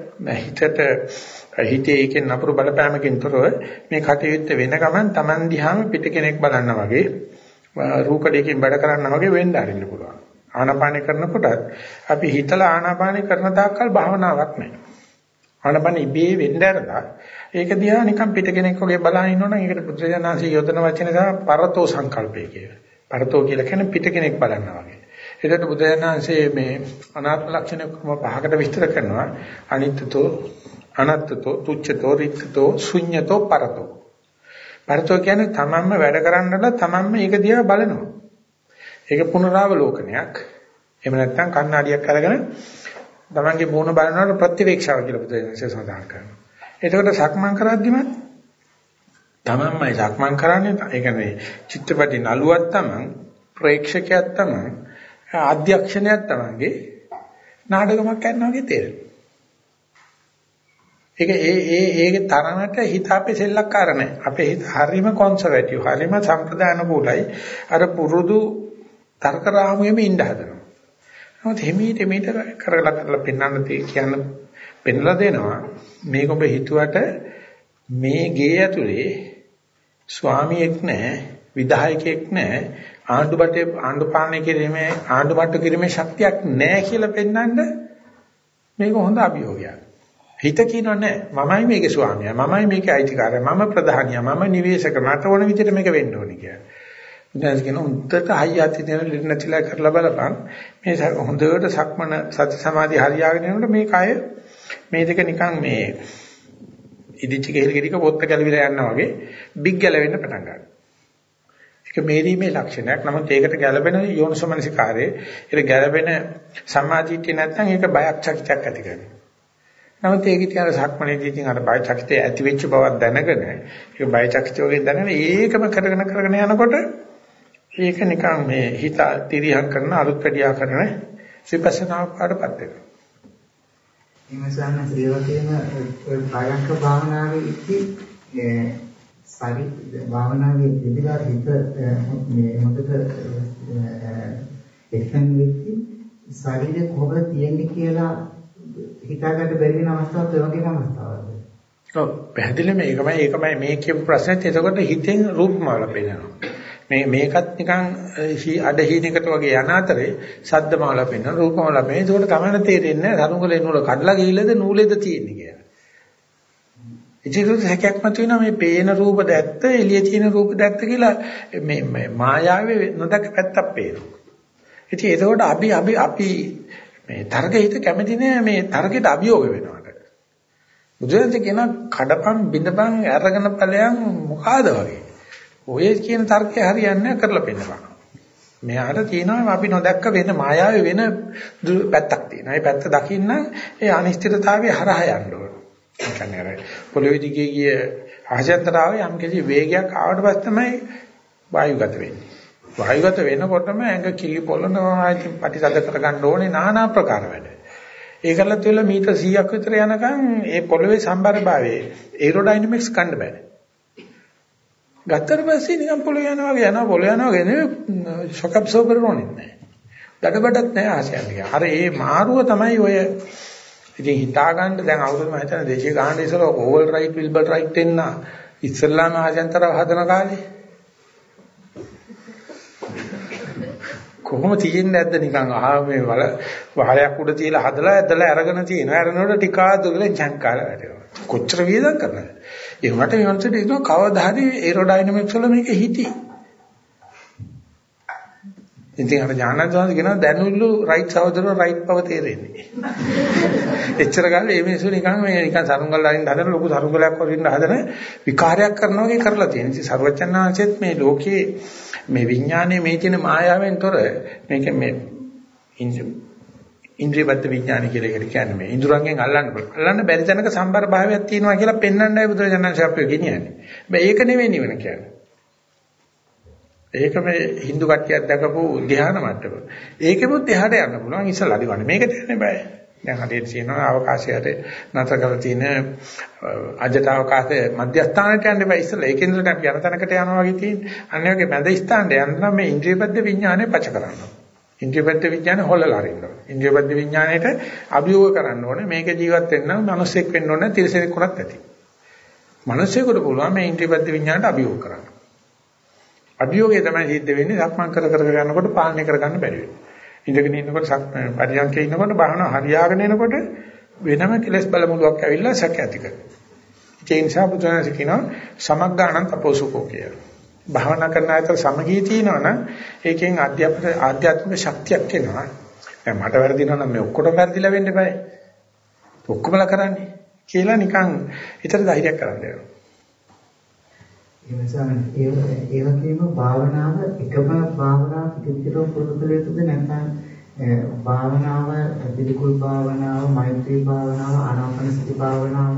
හිතේ එකෙන් නපුරු බලපෑමකින් තොරව මේ කටයුත්ත වෙන ගමන් Taman දිහාම පිට කෙනෙක් බලන්න වගේ රූකඩයකින් වැඩ කරන්න වගේ වෙන්න ආරින්න පුළුවන්. ආනාපානය කරනකොටත් අපි හිතලා ආනාපානය කරන තාක්කල් භාවනාවක් නැහැ. ආනාපාන ඉබේ වෙන්න ඇරලා ඒක දිහා නිකන් පිට කෙනෙක් වගේ බලන ඉන්නවනම් ඒකට පුත්‍රයන්ාංශී යොදන වචන තමයි පරතෝ සංකල්පය කියලා. පරතෝ කියලා කියන්නේ පිට කෙනෙක් බලනවා වගේ. ඒකට බුදුරජාණන්සේ මේ අනාත්ම ලක්ෂණ පහකට විස්තර කරනවා අනිත්‍යතෝ අනත්තතෝ තුච්ඡතෝ රික්තතෝ ශුඤ්ඤතෝ පරතෝ. පරතෝ කියන්නේ තමන්ම වැඩ කරන්නලා තමන්ම ඒක දිහා බලනවා. ඒක පුනරාවලෝකනයක්. එහෙම නැත්නම් කණ්ණාඩියක් අරගෙන තමන්ගේ මූණ බලනකොට ප්‍රතිවේක්ෂාව කියලා පුතේ සඳහන් කරනවා. එතකොට සක්මන් කරද්දිම තමන්මයි සක්මන් කරන්නේ. ඒ කියන්නේ චිත්‍රපටි නළුවක් තමන්, ප්‍රේක්ෂකයක් තමන්, අධ්‍යක්ෂණයක් තමන්ගේ නාටකමක් කරනවා වගේ තේරෙනවා. ඒකේ තරමට හිත අපේ සෙල්ලක්කාර නැහැ. අපේ හිත හරිම කොන්සර්වටිව්, හරිම සම්ප්‍රදානුකූලයි. අර පුරුදු තර්ක රාමුවෙම ඉඳ හදනවා. නමුත් හිමීට කරලා පෙන්වන්න කියන්න පෙන්ලා දෙනවා. මේක ඔබ හිතුවට මේ ගේ ඇතුලේ ස්වාමියෙක් නැහැ, විධායකයෙක් නැහැ, ආණ්ඩු පාලනය කිරීමේ ආණ්ඩු මට්ටු කිරීමේ ශක්තියක් නැහැ කියලා පෙන්වන්න මේක හොඳ අභියෝගයක්. හිත කියනවා නෑ මමයි මේකේ ස්වාමියා, මමයි මේකේ අයිතිකාරයා, මම ප්‍රධානියා, මම නිවේශක, මට ඕන විදිහට මේක වෙන්න ඕනේ කියලා. ඊට කියන උන්ටට හයියත් දෙන ලිට නැතිලා කරලා බලපන්. මේ හොඳට සක්මන සති සමාධි හරියාගෙන යනකොට මේ කය මේ දෙක නිකන් මේ ඉදිච්ච කෙහෙල් ගෙඩික පොත්ත ගැලවිලා යනවා වගේ බිග් ගැලවෙන්න පටන් ගන්නවා. ඒක මේරීමේ ලක්ෂණයක්. නමුත් ඒකට ගැළපෙන යෝනිසෝමනසිකාරයේ ඒක ගැළපෙන සමාධිත්‍ය නැත්නම් ඒක බයක් චකිතයක් ඇති කරනවා. නමුත් ඒක ඉතින් අර සක්මනේදී ඉතින් අර බය චකිතය ඇති වෙච්ච බවක් දැනගෙන ඒක බය චකිතය වගේ දැනගෙන ඒකම කරගෙන යනකොට ඒක නිකන් මේ හිත තිරියම් කරන අලුත් කඩියා කරන විපස්සනා පාඩපත් වෙනවා. ඉමසන්න ශ්‍රීවතේම පාරංක භාවනාවේ ඉති සරි භාවනාවේ දෙවිලා හිත මේ හොඳට එක්සන් වෙච්චි ශරීරය කොහොමද තියෙන්නේ කියලා හිතාගන්න බැරි වෙන අවස්ථාවක් ඒ වගේම අවස්ථාවක්ද? ඔව් පැහැදිලිවම ඒකමයි මේ කියපු ප්‍රශ්නෙත් එතකොට හිතෙන් රූපමාල පේනවා. මේකත් නිකන් අඩහීනකට වගේ යන අතරේ ශබ්දමාල පේනවා, රූපමාල පේනවා. ඒකට තමයි තේරෙන්නේ සරුංගලේ නූල කඩලා ගිහිල්ලාද නූලේද තියෙන්නේ කියලා. ඒකත් හැකයක් මතුවෙනවා මේ පේන රූප දැක්ත එළියේ තියෙන රූප දැක්ත කියලා මේ මායාවේ නොදක පැත්තක් පේනවා. ඉතින් ඒකෝට අපි මේ තර්කහිත කැමති නෑ මේ තර්කයට අභියෝග වෙනවට. බුදුරජාණන් කියන කඩපම් බිඳපම් අරගෙන ඵලයන් මොකಾದ වගේ. ඔය කියන තර්කය හරියන්නේ කරලා පෙන්නපන්. මෙයාට තියෙනවා අපි නොදැක්ක වෙන මායාවේ වෙන පැත්තක් තියෙනවා. ඒ පැත්ත දකින්න ඒ අනිශ්චිතතාවයේ හරහා යන්න ඕන. ඒ කියන්නේ අර පොළොවේ දිගේ ගිය ආශයන්තරාවේ යම් කිසි වේගයක් ආවට පස්සේ තමයි වායුගත වෙන්නේ. වායුගත වෙනකොටම ඇඟ කිලි පොළනවා, ඉතින් ප්‍රතිසද කරගන්න ඕනේ নানা ප්‍රකාර වැඩ. ඒකලත් වෙලා මීටර් 100ක් විතර යනකම් ඒ පොළවේ සම්බරභාවයේ ඒරෝඩයිනමික්ස් ගන්න බෑ. ගත්තට පස්සේ නිකන් පොළව යනවා වගේ නෙවෙයි ෂොක් ඇබ්සෝබර් ඕනෙත් නැහැ. දඩබඩක් නැහැ ආශයන්ගේ. අර ඒ මාරුව තමයි ඔය ඉතින් හිතා ගන්න දැන් අවුරුදු මම හිතන දේශීය ගහන ඉස්සර ඕවල් රයිට් විල්බර් රයිට් එන්න ඉස්සල්ලාම ආශයන්තරව හදන කාලේ කොහොම තියෙන්නේ නැද්ද නිකන් මේ වහලයක් උඩ තියලා හදලා ඇදලා අරගෙන තියෙනවා. අරනකොට ටික දුරල ජංකාලා වැඩේවා. කොච්චර වියදම් කරනවද? ඒ වුණාට මේ වන්සට ඒක කවදා හරි ඒරෝඩයිනමික්ස් වල මේක හිටි. ඉතින් අර ඥානදාස කියනවා දැනුල්ලු රයිට් සහෝදරෝ රයිට් බව තේරෙන්නේ. එච්චර ගානේ මේ මිනිස්සු නිකන් සරුංගල් අරින්න හදන ලොකු සරුංගලයක් වරින්න හදන විකාරයක් කරනවා වගේ කරලා තියෙනවා. ඉතින් සර්වචන්නාංශෙත් මේ ලෝකයේ මේ විඥානයේ මේ තියෙන මායාවෙන් තොර මේක මේ ඉන්ද්‍රියපත් විඥාන කියලා එකට කියන්නේ මේ ඉඳුරංගෙන් අල්ලන්න බැරි තැනක සම්බර භාවයක් තියෙනවා කියලා පෙන්වන්නයි බුදුරජාණන් ශ්‍රාප්පය ගෙනියන්නේ. හැබැයි ඒක නෙවෙයි නිවන කියන්නේ. ඒක මේ Hindu කට්ටියක් දැකපු ධ්‍යාන මට්ටම. ඒකෙමුත් එහාට යන්න පුළුවන් ඉස්සලා දිවන්නේ. මේකට යන්න බෑ. දැන් හරියට තියෙනවා අවකාශයට නතර කරලා තියෙන අජට අවකාශයේ මධ්‍යස්ථානට යන්න බෑ ඉස්සලා. ඒකෙන්දට අපි යන තැනකට යනවා වගේ තියෙන්නේ. අන්න ඒ වගේ මැද ස්ථානට යන්න නම් මේ ඉන්ද්‍රියපද්ද විඥානය පච කරනවා. ඉන්ද්‍රියපද්ද විඥානය හොල්ලලා අරින්න ඕනේ. ඉන්ද්‍රියපද්ද විඥාණයට අභියෝග කරන්න ඕනේ. මේක ජීවත් වෙන්න නම් මිනිස්සෙක් වෙන්න ඕනේ, තිරසනෙක් වුණත් ඇති. මිනිස්සෙකුට පුළුවන් මේ ඉන්ද්‍රියපද්ද විඥාණයට අභියෝග කරන්න. අභියෝගය තමයි සිද්ධ වෙන්නේ සක්මන් කර යනකොට පාලනය කරගන්න බැරි වෙනවා. ඉඳගෙන ඉන්නකොට පරියන්කේ ඉන්නකොට බාහන හරියාගෙන එනකොට වෙනම කෙලස් බලමුලක් ඇවිල්ලා සැක ඇති කරනවා. ඒ නිසා බුදුරජාණන් කියනවා සමග්ගාණං තපෝසුකෝ කියලා. භාවනා කරන අතර සමගිය තියෙනවනම් ඒකෙන් ආධ්‍යාත්මික ශක්තියක් එනවා. දැන් මට වැරදිනවා නම් මේ ඔක්කොටම වැරදිලා වෙන්න බෑ. ඔක්කොමලා කරන්නේ කියලා නිකන් හිතට ධෛර්යයක් කරන්න දෙනවා. ඒ වගේම භාවනාව එකම භාවනාව පිටිපිටව පුරුදු කළ යුතුද නැත්නම් භාවනාව, පිළිකුල් භාවනාව, මෛත්‍රී භාවනාව, ආනාපානසති භාවනාව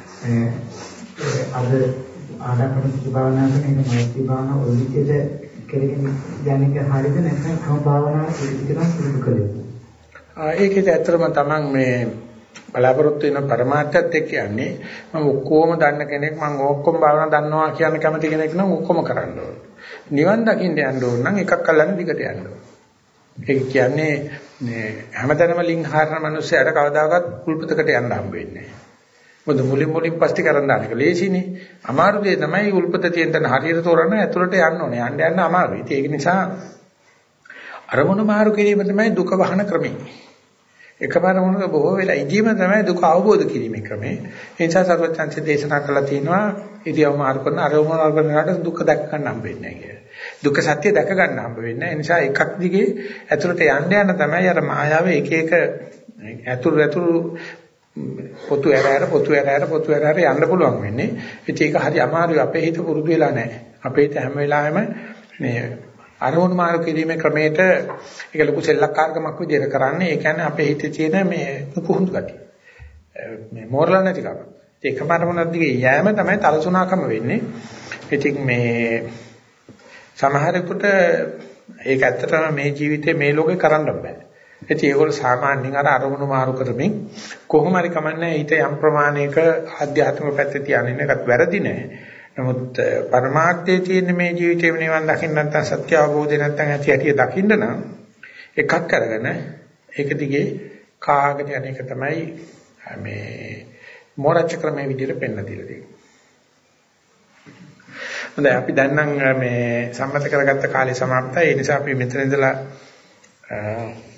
අද ආනාපානසති භාවනාව කියන මෛත්‍රී භාවනාව ඔය විදිහට කෙරගෙන යන්නේ හරියද නැත්නම් කොහොම භාවනාව පිළිපදිනවා පුරුදු කළේ? ඒකෙත් ඇත්තටම තමන් මේ බලාපොරොත්තු වෙන පරමාර්ථයත් එක්ක යන්නේ මම ඔක්කොම දන්න කෙනෙක් මම ඔක්කොම භාවනා දන්නවා කියන කැමති කෙනෙක් නම් ඔක්කොම කරන්න ඕන. නිවන් දකින්න යන්න ඕන නම් එකක් අල්ලන්න දිගට යන්න ඕන. ඒක කියන්නේ මේ හැමතැනම ලිං හාරන මිනිස්සුන්ට කවදාකවත් කුල්පතකට යන්න හම්බ වෙන්නේ නැහැ. මොකද මුලින් පස්ති කරන් දාන එක ලේසිනේ. අමාරු දේ තමයි උල්පත තියෙන තැන හරියට තෝරන්න ඇතුළට යන්න ඕනේ. යන්න අමාරුයි. ඒක නිසා අරමුණු මාරු කිරීම තමයි දුක වහන ක්‍රමය. එකපාර වුණොත් බොහෝ වෙලා ඉදීම තමයි දුක අවබෝධ කිරීමේ ක්‍රමය. ඒ නිසා සර්වඥාන්සේ දේශනා කළා තියෙනවා ඉරියව් මාරු කරන අරමුණු මාරු කරනකොට දුක දැක ගන්න හම්බ වෙන්නේ නැහැ කියලා. දුක්ඛ සත්‍ය දැක ගන්න හම්බ වෙන්නේ නැහැ. ඒ නිසා එකක් දිගේ ඇතුළට යන්න තමයි අර මායාවේ එක ඇතුළු පොතු ඇර යන්න පුළුවන් වෙන්නේ. ඒක හරි අමාරුයි. අපේ හිත පුරුදු වෙලා නැහැ. අපේ හිත හැම වෙලාවෙම මේ අරමුණු මාරු කිරීමේ ක්‍රමයට ඒක ලොකු සෙල්ලක්කාරකමක් විදිහට කරන්නේ. ඒ කියන්නේ අපේ හිතේ තියෙන මේ පුහුණු ගතිය. මේ මෝරලා නැතිකම. ඒකම අරමුණක් දිගේ යෑම තමයි තලසුණාකම වෙන්නේ. ඉතින් මේ සමහරෙකුට ඒක ඇත්තටම මේ ජීවිතේ මේ ලෝකේ කරන්න බෑ. ඉතින් ඒගොල්ලෝ සාමාන්‍යයෙන් අර අරමුණු මාරු කරමින් කොහොම හරි කමන්නේ ඊට යම් ප්‍රමාණයක ආධ්‍යාත්මික පැත්තේ තියාගෙන එකත් වැරදි නෑ. නමුත් පරමාර්ථයේ තියෙන මේ ජීවිතේම නිවන් දකින්න නැත්නම් සත්‍ය අවබෝධය නැත්නම් ඇති ඇටි දකින්න නම් එකක් අරගෙන ඒක දිගේ කාගෙන යන එක තමයි මේ මොරච්ච ක්‍රමයේ විදිහට පෙන්න දීලා තියෙන්නේ. හොඳයි අපි දැන් නම් මේ සම්මත කරගත්ත කාලය සමාප්තයි. ඒ නිසා අපි මෙතන ඉඳලා